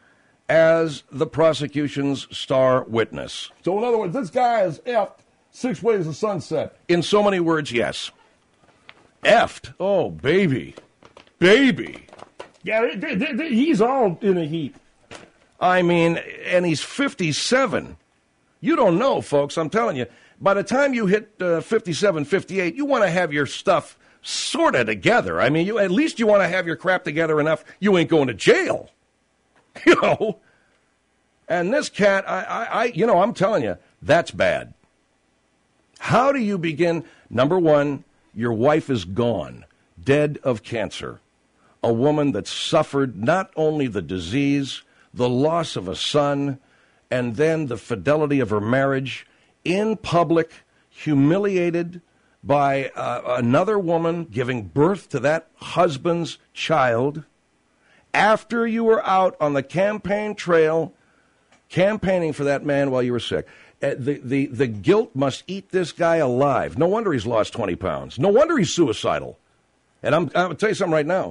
as the prosecution's star witness. So, in other words, this guy is effed six ways to sunset. In so many words, yes. Effed. Oh, baby. Baby. Yeah, they, they, they, he's all in a heap. I mean, and he's fifty-seven. You don't know, folks, I'm telling you. By the time you hit uh, fifty-seven, fifty-eight, you want to have your stuff sort of together. I mean, you at least you want to have your crap together enough you ain't going to jail. You know? And this cat, I, I, I you know, I'm telling you, that's bad. How do you begin? Number one, your wife is gone, dead of cancer. A woman that suffered not only the disease, the loss of a son, and then the fidelity of her marriage, in public, humiliated by uh, another woman giving birth to that husband's child, after you were out on the campaign trail campaigning for that man while you were sick. Uh, the, the, the guilt must eat this guy alive. No wonder he's lost twenty pounds. No wonder he's suicidal. And I'm, I'm going to tell you something right now.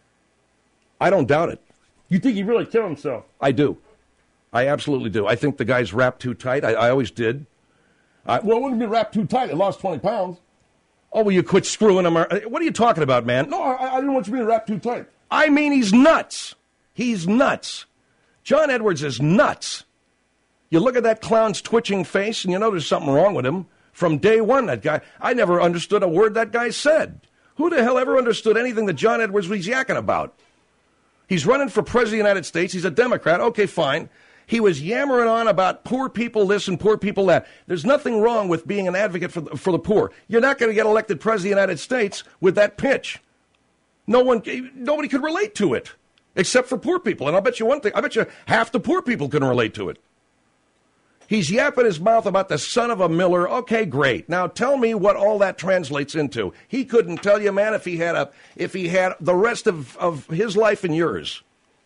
I don't doubt it. You think he really killed himself? I do. I absolutely do. I think the guy's wrapped too tight. I, I always did. I, well, it wouldn't be wrapped too tight. It lost twenty pounds. Oh, well, you quit screwing him. What are you talking about, man? No, I, I didn't want you being wrapped too tight. I mean, he's nuts. He's nuts. John Edwards is nuts. You look at that clown's twitching face, and you know there's something wrong with him. From day one, that guy, I never understood a word that guy said. Who the hell ever understood anything that John Edwards was yakking about? He's running for president of the United States. He's a Democrat. Okay, fine. He was yammering on about poor people this and poor people that. There's nothing wrong with being an advocate for the, for the poor. You're not going to get elected president of the United States with that pitch. No one, nobody could relate to it, except for poor people. And I'll bet you one thing. I bet you half the poor people can relate to it. He's yapping his mouth about the son of a miller. Okay, great. Now tell me what all that translates into. He couldn't tell you, man, if he had a, if he had the rest of, of his life and yours.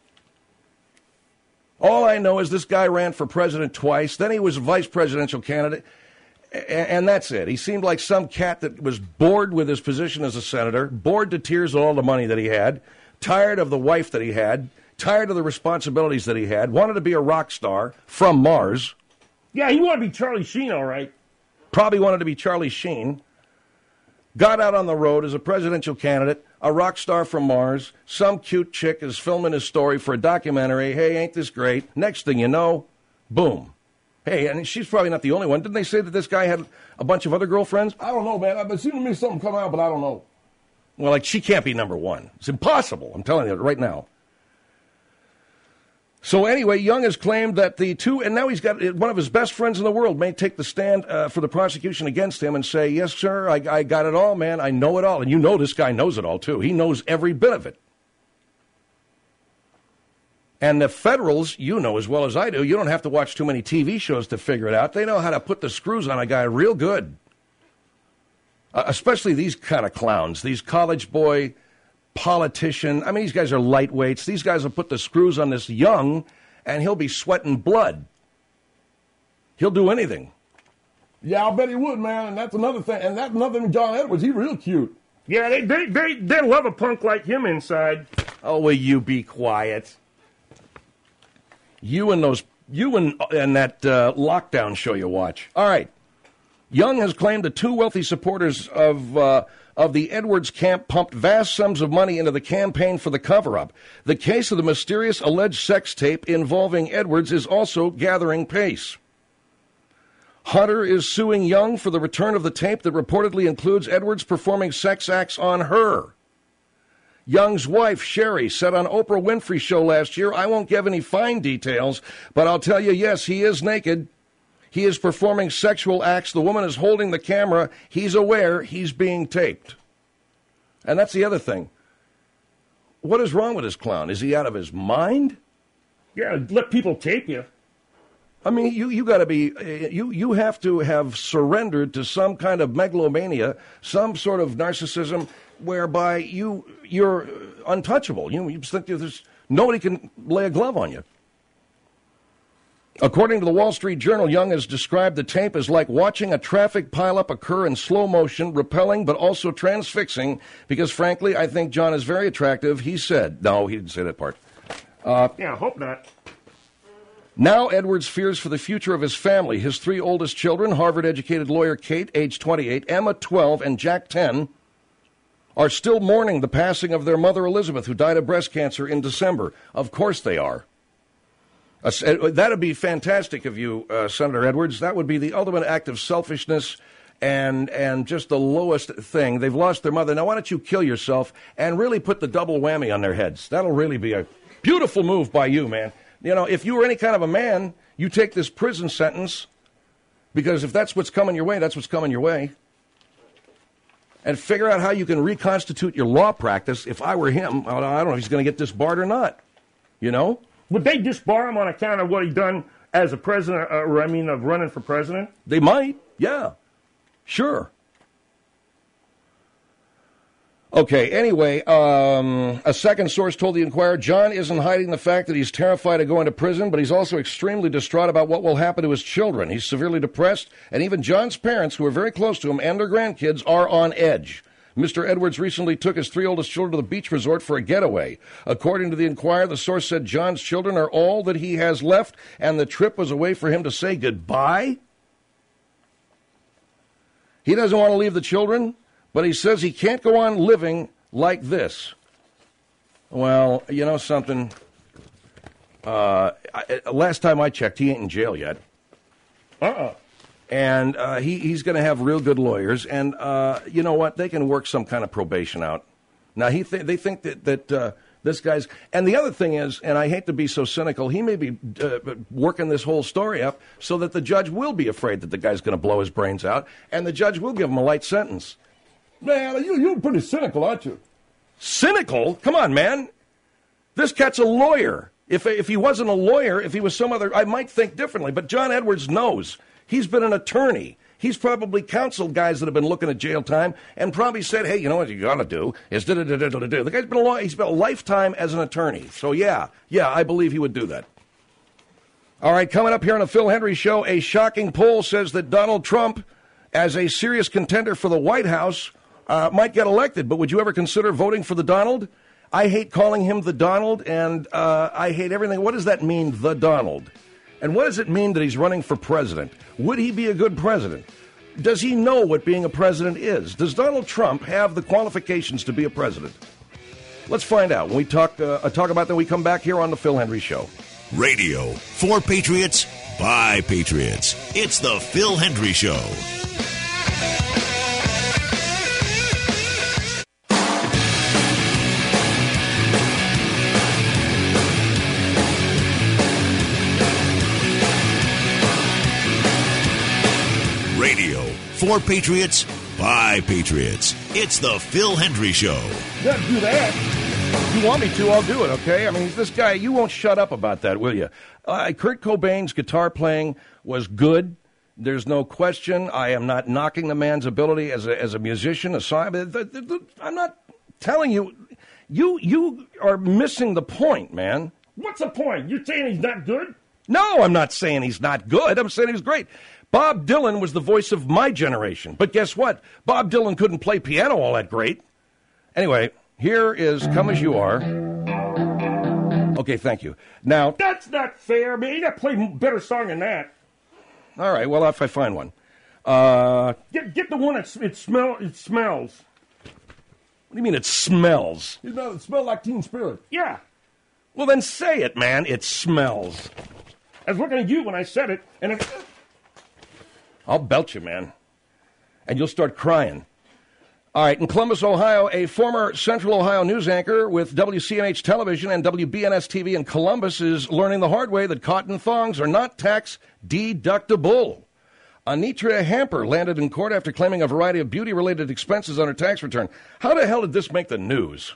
All I know is this guy ran for president twice. Then he was a vice presidential candidate. And that's it. He seemed like some cat that was bored with his position as a senator, bored to tears of all the money that he had, tired of the wife that he had, tired of the responsibilities that he had, wanted to be a rock star from Mars. Yeah, he wanted to be Charlie Sheen, all right. Probably wanted to be Charlie Sheen. Got out on the road as a presidential candidate, a rock star from Mars. Some cute chick is filming his story for a documentary. Hey, ain't this great? Next thing you know, boom. Hey, and she's probably not the only one. Didn't they say that this guy had a bunch of other girlfriends? I don't know, man. I've been seeing something come out, but I don't know. Well, like, she can't be number one. It's impossible. I'm telling you right now. So anyway, Young has claimed that the two, and now he's got one of his best friends in the world may take the stand uh, for the prosecution against him and say, yes, sir, I, I got it all, man. I know it all. And you know this guy knows it all, too. He knows every bit of it. And the federals, you know as well as I do, you don't have to watch too many T V shows to figure it out. They know how to put the screws on a guy real good. Uh, especially these kind of clowns, these college boy politician. I mean, these guys are lightweights. These guys will put the screws on this Young, and he'll be sweating blood. He'll do anything. Yeah, I'll bet he would, man. And that's another thing. And that's another thing, John Edwards. He's real cute. Yeah, they they they, they love a punk like him inside. Oh, will you be quiet? You and those, you and, and that uh, lockdown show you watch. All right. Young has claimed the two wealthy supporters of uh, of the Edwards camp pumped vast sums of money into the campaign for the cover-up. The case of the mysterious alleged sex tape involving Edwards is also gathering pace. Hunter is suing Young for the return of the tape that reportedly includes Edwards performing sex acts on her. Young's wife, Sherry, said on Oprah Winfrey's show last year, I won't give any fine details, but I'll tell you, yes, he is naked. He is performing sexual acts. The woman is holding the camera. He's aware he's being taped. And that's the other thing. What is wrong with this clown? Is he out of his mind? Yeah, let people tape you. I mean, you you got to be you you have to have surrendered to some kind of megalomania, some sort of narcissism, whereby you you're untouchable. You you think there's nobody can lay a glove on you. According to the Wall Street Journal, Young has described the tape as like watching a traffic pileup occur in slow motion, repelling but also transfixing. Because frankly, I think John is very attractive. He said, no, he didn't say that part. Uh, yeah, I hope not. Now Edwards fears for the future of his family. His three oldest children, Harvard-educated lawyer Kate, age twenty-eight, Emma, twelve, and Jack, ten, are still mourning the passing of their mother, Elizabeth, who died of breast cancer in December. Of course they are. Uh, that would be fantastic of you, uh, Senator Edwards. That would be the ultimate act of selfishness and and just the lowest thing. They've lost their mother. Now, why don't you kill yourself and really put the double whammy on their heads? That'll really be a beautiful move by you, man. You know, if you were any kind of a man, you take this prison sentence, because if that's what's coming your way, that's what's coming your way. And figure out how you can reconstitute your law practice. If I were him, I don't know if he's going to get disbarred or not. You know? Would they disbar him on account of what he done as a president, uh, or I mean, of running for president? They might, yeah. Sure. Okay, anyway, um, a second source told the Inquirer John isn't hiding the fact that he's terrified of going to prison, but he's also extremely distraught about what will happen to his children. He's severely depressed, and even John's parents, who are very close to him, and their grandkids, are on edge. Mister Edwards recently took his three oldest children to the beach resort for a getaway. According to the Inquirer, the source said John's children are all that he has left, and the trip was a way for him to say goodbye. He doesn't want to leave the children, but he says he can't go on living like this. Well, you know something? Uh, I, last time I checked, he ain't in jail yet. Uh-uh. And uh, he, he's going to have real good lawyers. And uh, you know what? They can work some kind of probation out. Now, he th- they think that, that uh, this guy's... And the other thing is, and I hate to be so cynical, he may be uh, working this whole story up so that the judge will be afraid that the guy's going to blow his brains out, and the judge will give him a light sentence. Man, you, you're pretty cynical, aren't you? Cynical? Come on, man. This cat's a lawyer. If, if he wasn't a lawyer, if he was some other... I might think differently, but John Edwards knows... He's been an attorney. He's probably counseled guys that have been looking at jail time and probably said, hey, you know what you got to do is da-da-da-da-da-da. The guy's been a long, he's spent a lifetime as an attorney. So, yeah, yeah, I believe he would do that. All right, coming up here on the Phil Hendrie Show, a shocking poll says that Donald Trump, as a serious contender for the White House, uh, might get elected. But would you ever consider voting for the Donald? I hate calling him the Donald, and uh, I hate everything. What does that mean, the Donald? And what does it mean that he's running for president? Would he be a good president? Does he know what being a president is? Does Donald Trump have the qualifications to be a president? Let's find out when we talk uh, talk about that when we come back here on the Phil Hendrie Show. Radio for Patriots, by Patriots. It's the Phil Hendrie Show. Radio for Patriots, by Patriots. It's the Phil Hendrie Show. Yeah, do that. If you want me to, I'll do it, okay? I mean, this guy, you won't shut up about that, will you? Uh, Kurt Cobain's guitar playing was good. There's no question. I am not knocking the man's ability as a, as a musician. A song, I'm not telling you. You you are missing the point, man. What's the point? You're saying he's not good? No, I'm not saying he's not good. I'm saying he was great. Bob Dylan was the voice of my generation. But guess what? Bob Dylan couldn't play piano all that great. Anyway, here is Come As You Are. Okay, thank you. Now, that's not fair, man. You got to play a better song than that. All right, well, if I find one. Uh, get get the one that it, smell, it smells. What do you mean it smells? You know, it smells like Teen Spirit. Yeah. Well, then say it, man. It smells. I was looking at you when I said it, and it... I'll belt you, man. And you'll start crying. All right, in Columbus, Ohio, a former Central Ohio news anchor with W C N H Television and W B N S T V in Columbus is learning the hard way that cotton thongs are not tax deductible. Anitra Hamper landed in court after claiming a variety of beauty-related expenses on her tax return. How the hell did this make the news?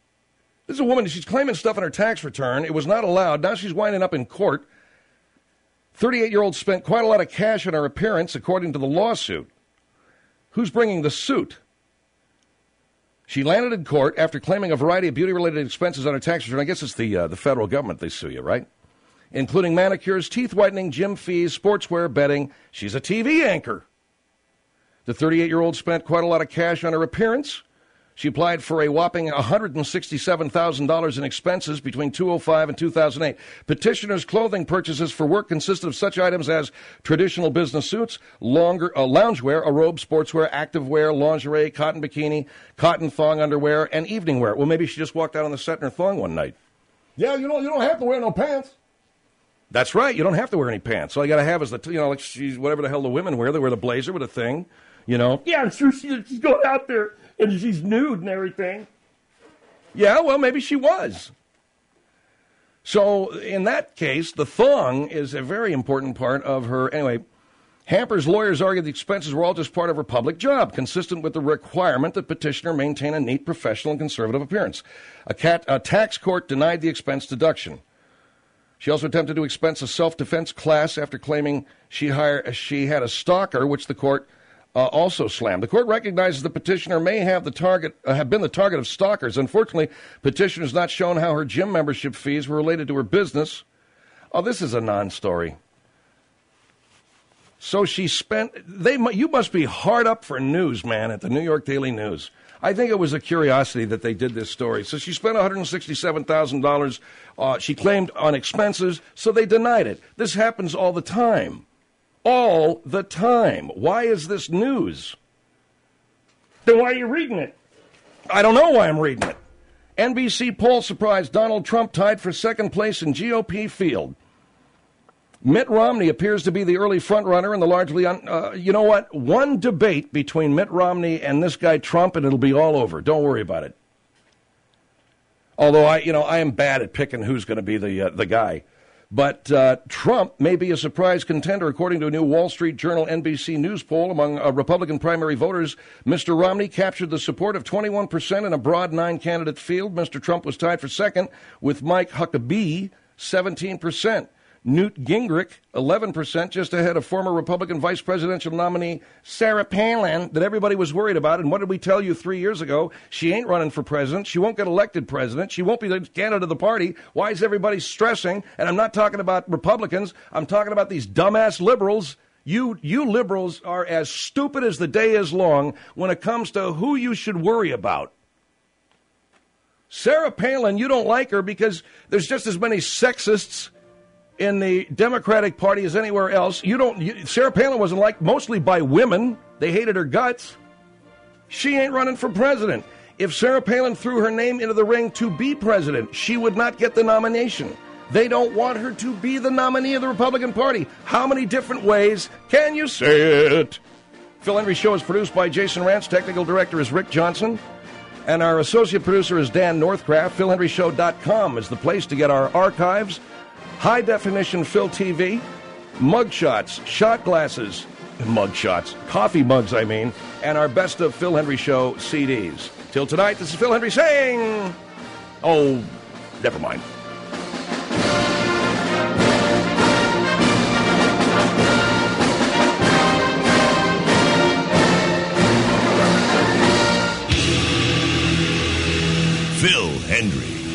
This is a woman, she's claiming stuff on her tax return. It was not allowed. Now she's winding up in court. thirty-eight-year-old spent quite a lot of cash on her appearance, according to the lawsuit. Who's bringing the suit? She landed in court after claiming a variety of beauty-related expenses on her tax return. I guess it's the uh, the federal government they sue you, right? Including manicures, teeth whitening, gym fees, sportswear, betting. She's a T V anchor. The thirty-eight-year-old spent quite a lot of cash on her appearance. She applied for a whopping one hundred sixty-seven thousand dollars in expenses between two thousand five and two thousand eight. Petitioner's clothing purchases for work consisted of such items as traditional business suits, longer, uh, loungewear, a robe, sportswear, activewear, lingerie, cotton bikini, cotton thong underwear, and evening wear. Well, maybe she just walked out on the set in her thong one night. Yeah, you don't, you don't have to wear no pants. That's right. You don't have to wear any pants. All you got to have is the, you know, like she's whatever the hell the women wear. They wear the blazer with a thing, you know. Yeah, I'm sure she, she's going out there and she's nude and everything. Yeah, well, maybe she was. So in that case, the thong is a very important part of her. Anyway, Hamper's lawyers argued the expenses were all just part of her public job, consistent with the requirement that petitioner maintain a neat, professional, and conservative appearance. A, cat, a tax court denied the expense deduction. She also attempted to expense a self-defense class after claiming she, hired, she had a stalker, which the court uh, also slammed. The court recognizes the petitioner may have the target uh, have been the target of stalkers. Unfortunately, petitioner has not shown how her gym membership fees were related to her business. Oh, this is a non-story. So she spent. They you must be hard up for news, man, at the New York Daily News. I think it was a curiosity that they did this story. So she spent one hundred sixty-seven thousand dollars, uh, she claimed, on expenses, so they denied it. This happens all the time. All the time. Why is this news? Then why are you reading it? I don't know why I'm reading it. N B C poll surprised Donald Trump tied for second place in G O P field. Mitt Romney appears to be the early frontrunner in the largely, un, uh, you know what? One debate between Mitt Romney and this guy Trump, and it'll be all over. Don't worry about it. Although I, you know, I am bad at picking who's going to be the uh, the guy, but uh, Trump may be a surprise contender, according to a new Wall Street Journal N B C News poll among uh, Republican primary voters. Mister Romney captured the support of twenty-one percent in a broad nine-candidate field. Mister Trump was tied for second with Mike Huckabee, seventeen percent. Newt Gingrich, eleven percent, just ahead of former Republican vice presidential nominee Sarah Palin, that everybody was worried about. And what did we tell you three years ago? She ain't running for president. She won't get elected president. She won't be the candidate of the party. Why is everybody stressing? And I'm not talking about Republicans. I'm talking about these dumbass liberals. You, you liberals are as stupid as the day is long when it comes to who you should worry about. Sarah Palin, you don't like her because there's just as many sexists in the Democratic Party as anywhere else. You don't. You, Sarah Palin wasn't liked mostly by women. They hated her guts. She ain't running for president. If Sarah Palin threw her name into the ring to be president, she would not get the nomination. They don't want her to be the nominee of the Republican Party. How many different ways can you say it? Phil Henry Show is produced by Jason Rance. Technical director is Rick Johnson. And our associate producer is Dan Northcraft. Phil Henry Show dot com is the place to get our archives. High-definition Phil T V, mugshots, shot glasses, mugshots, coffee mugs, I mean, and our Best of Phil Henry Show C Ds. Till tonight, this is Phil Henry saying, oh, never mind. Phil Hendry.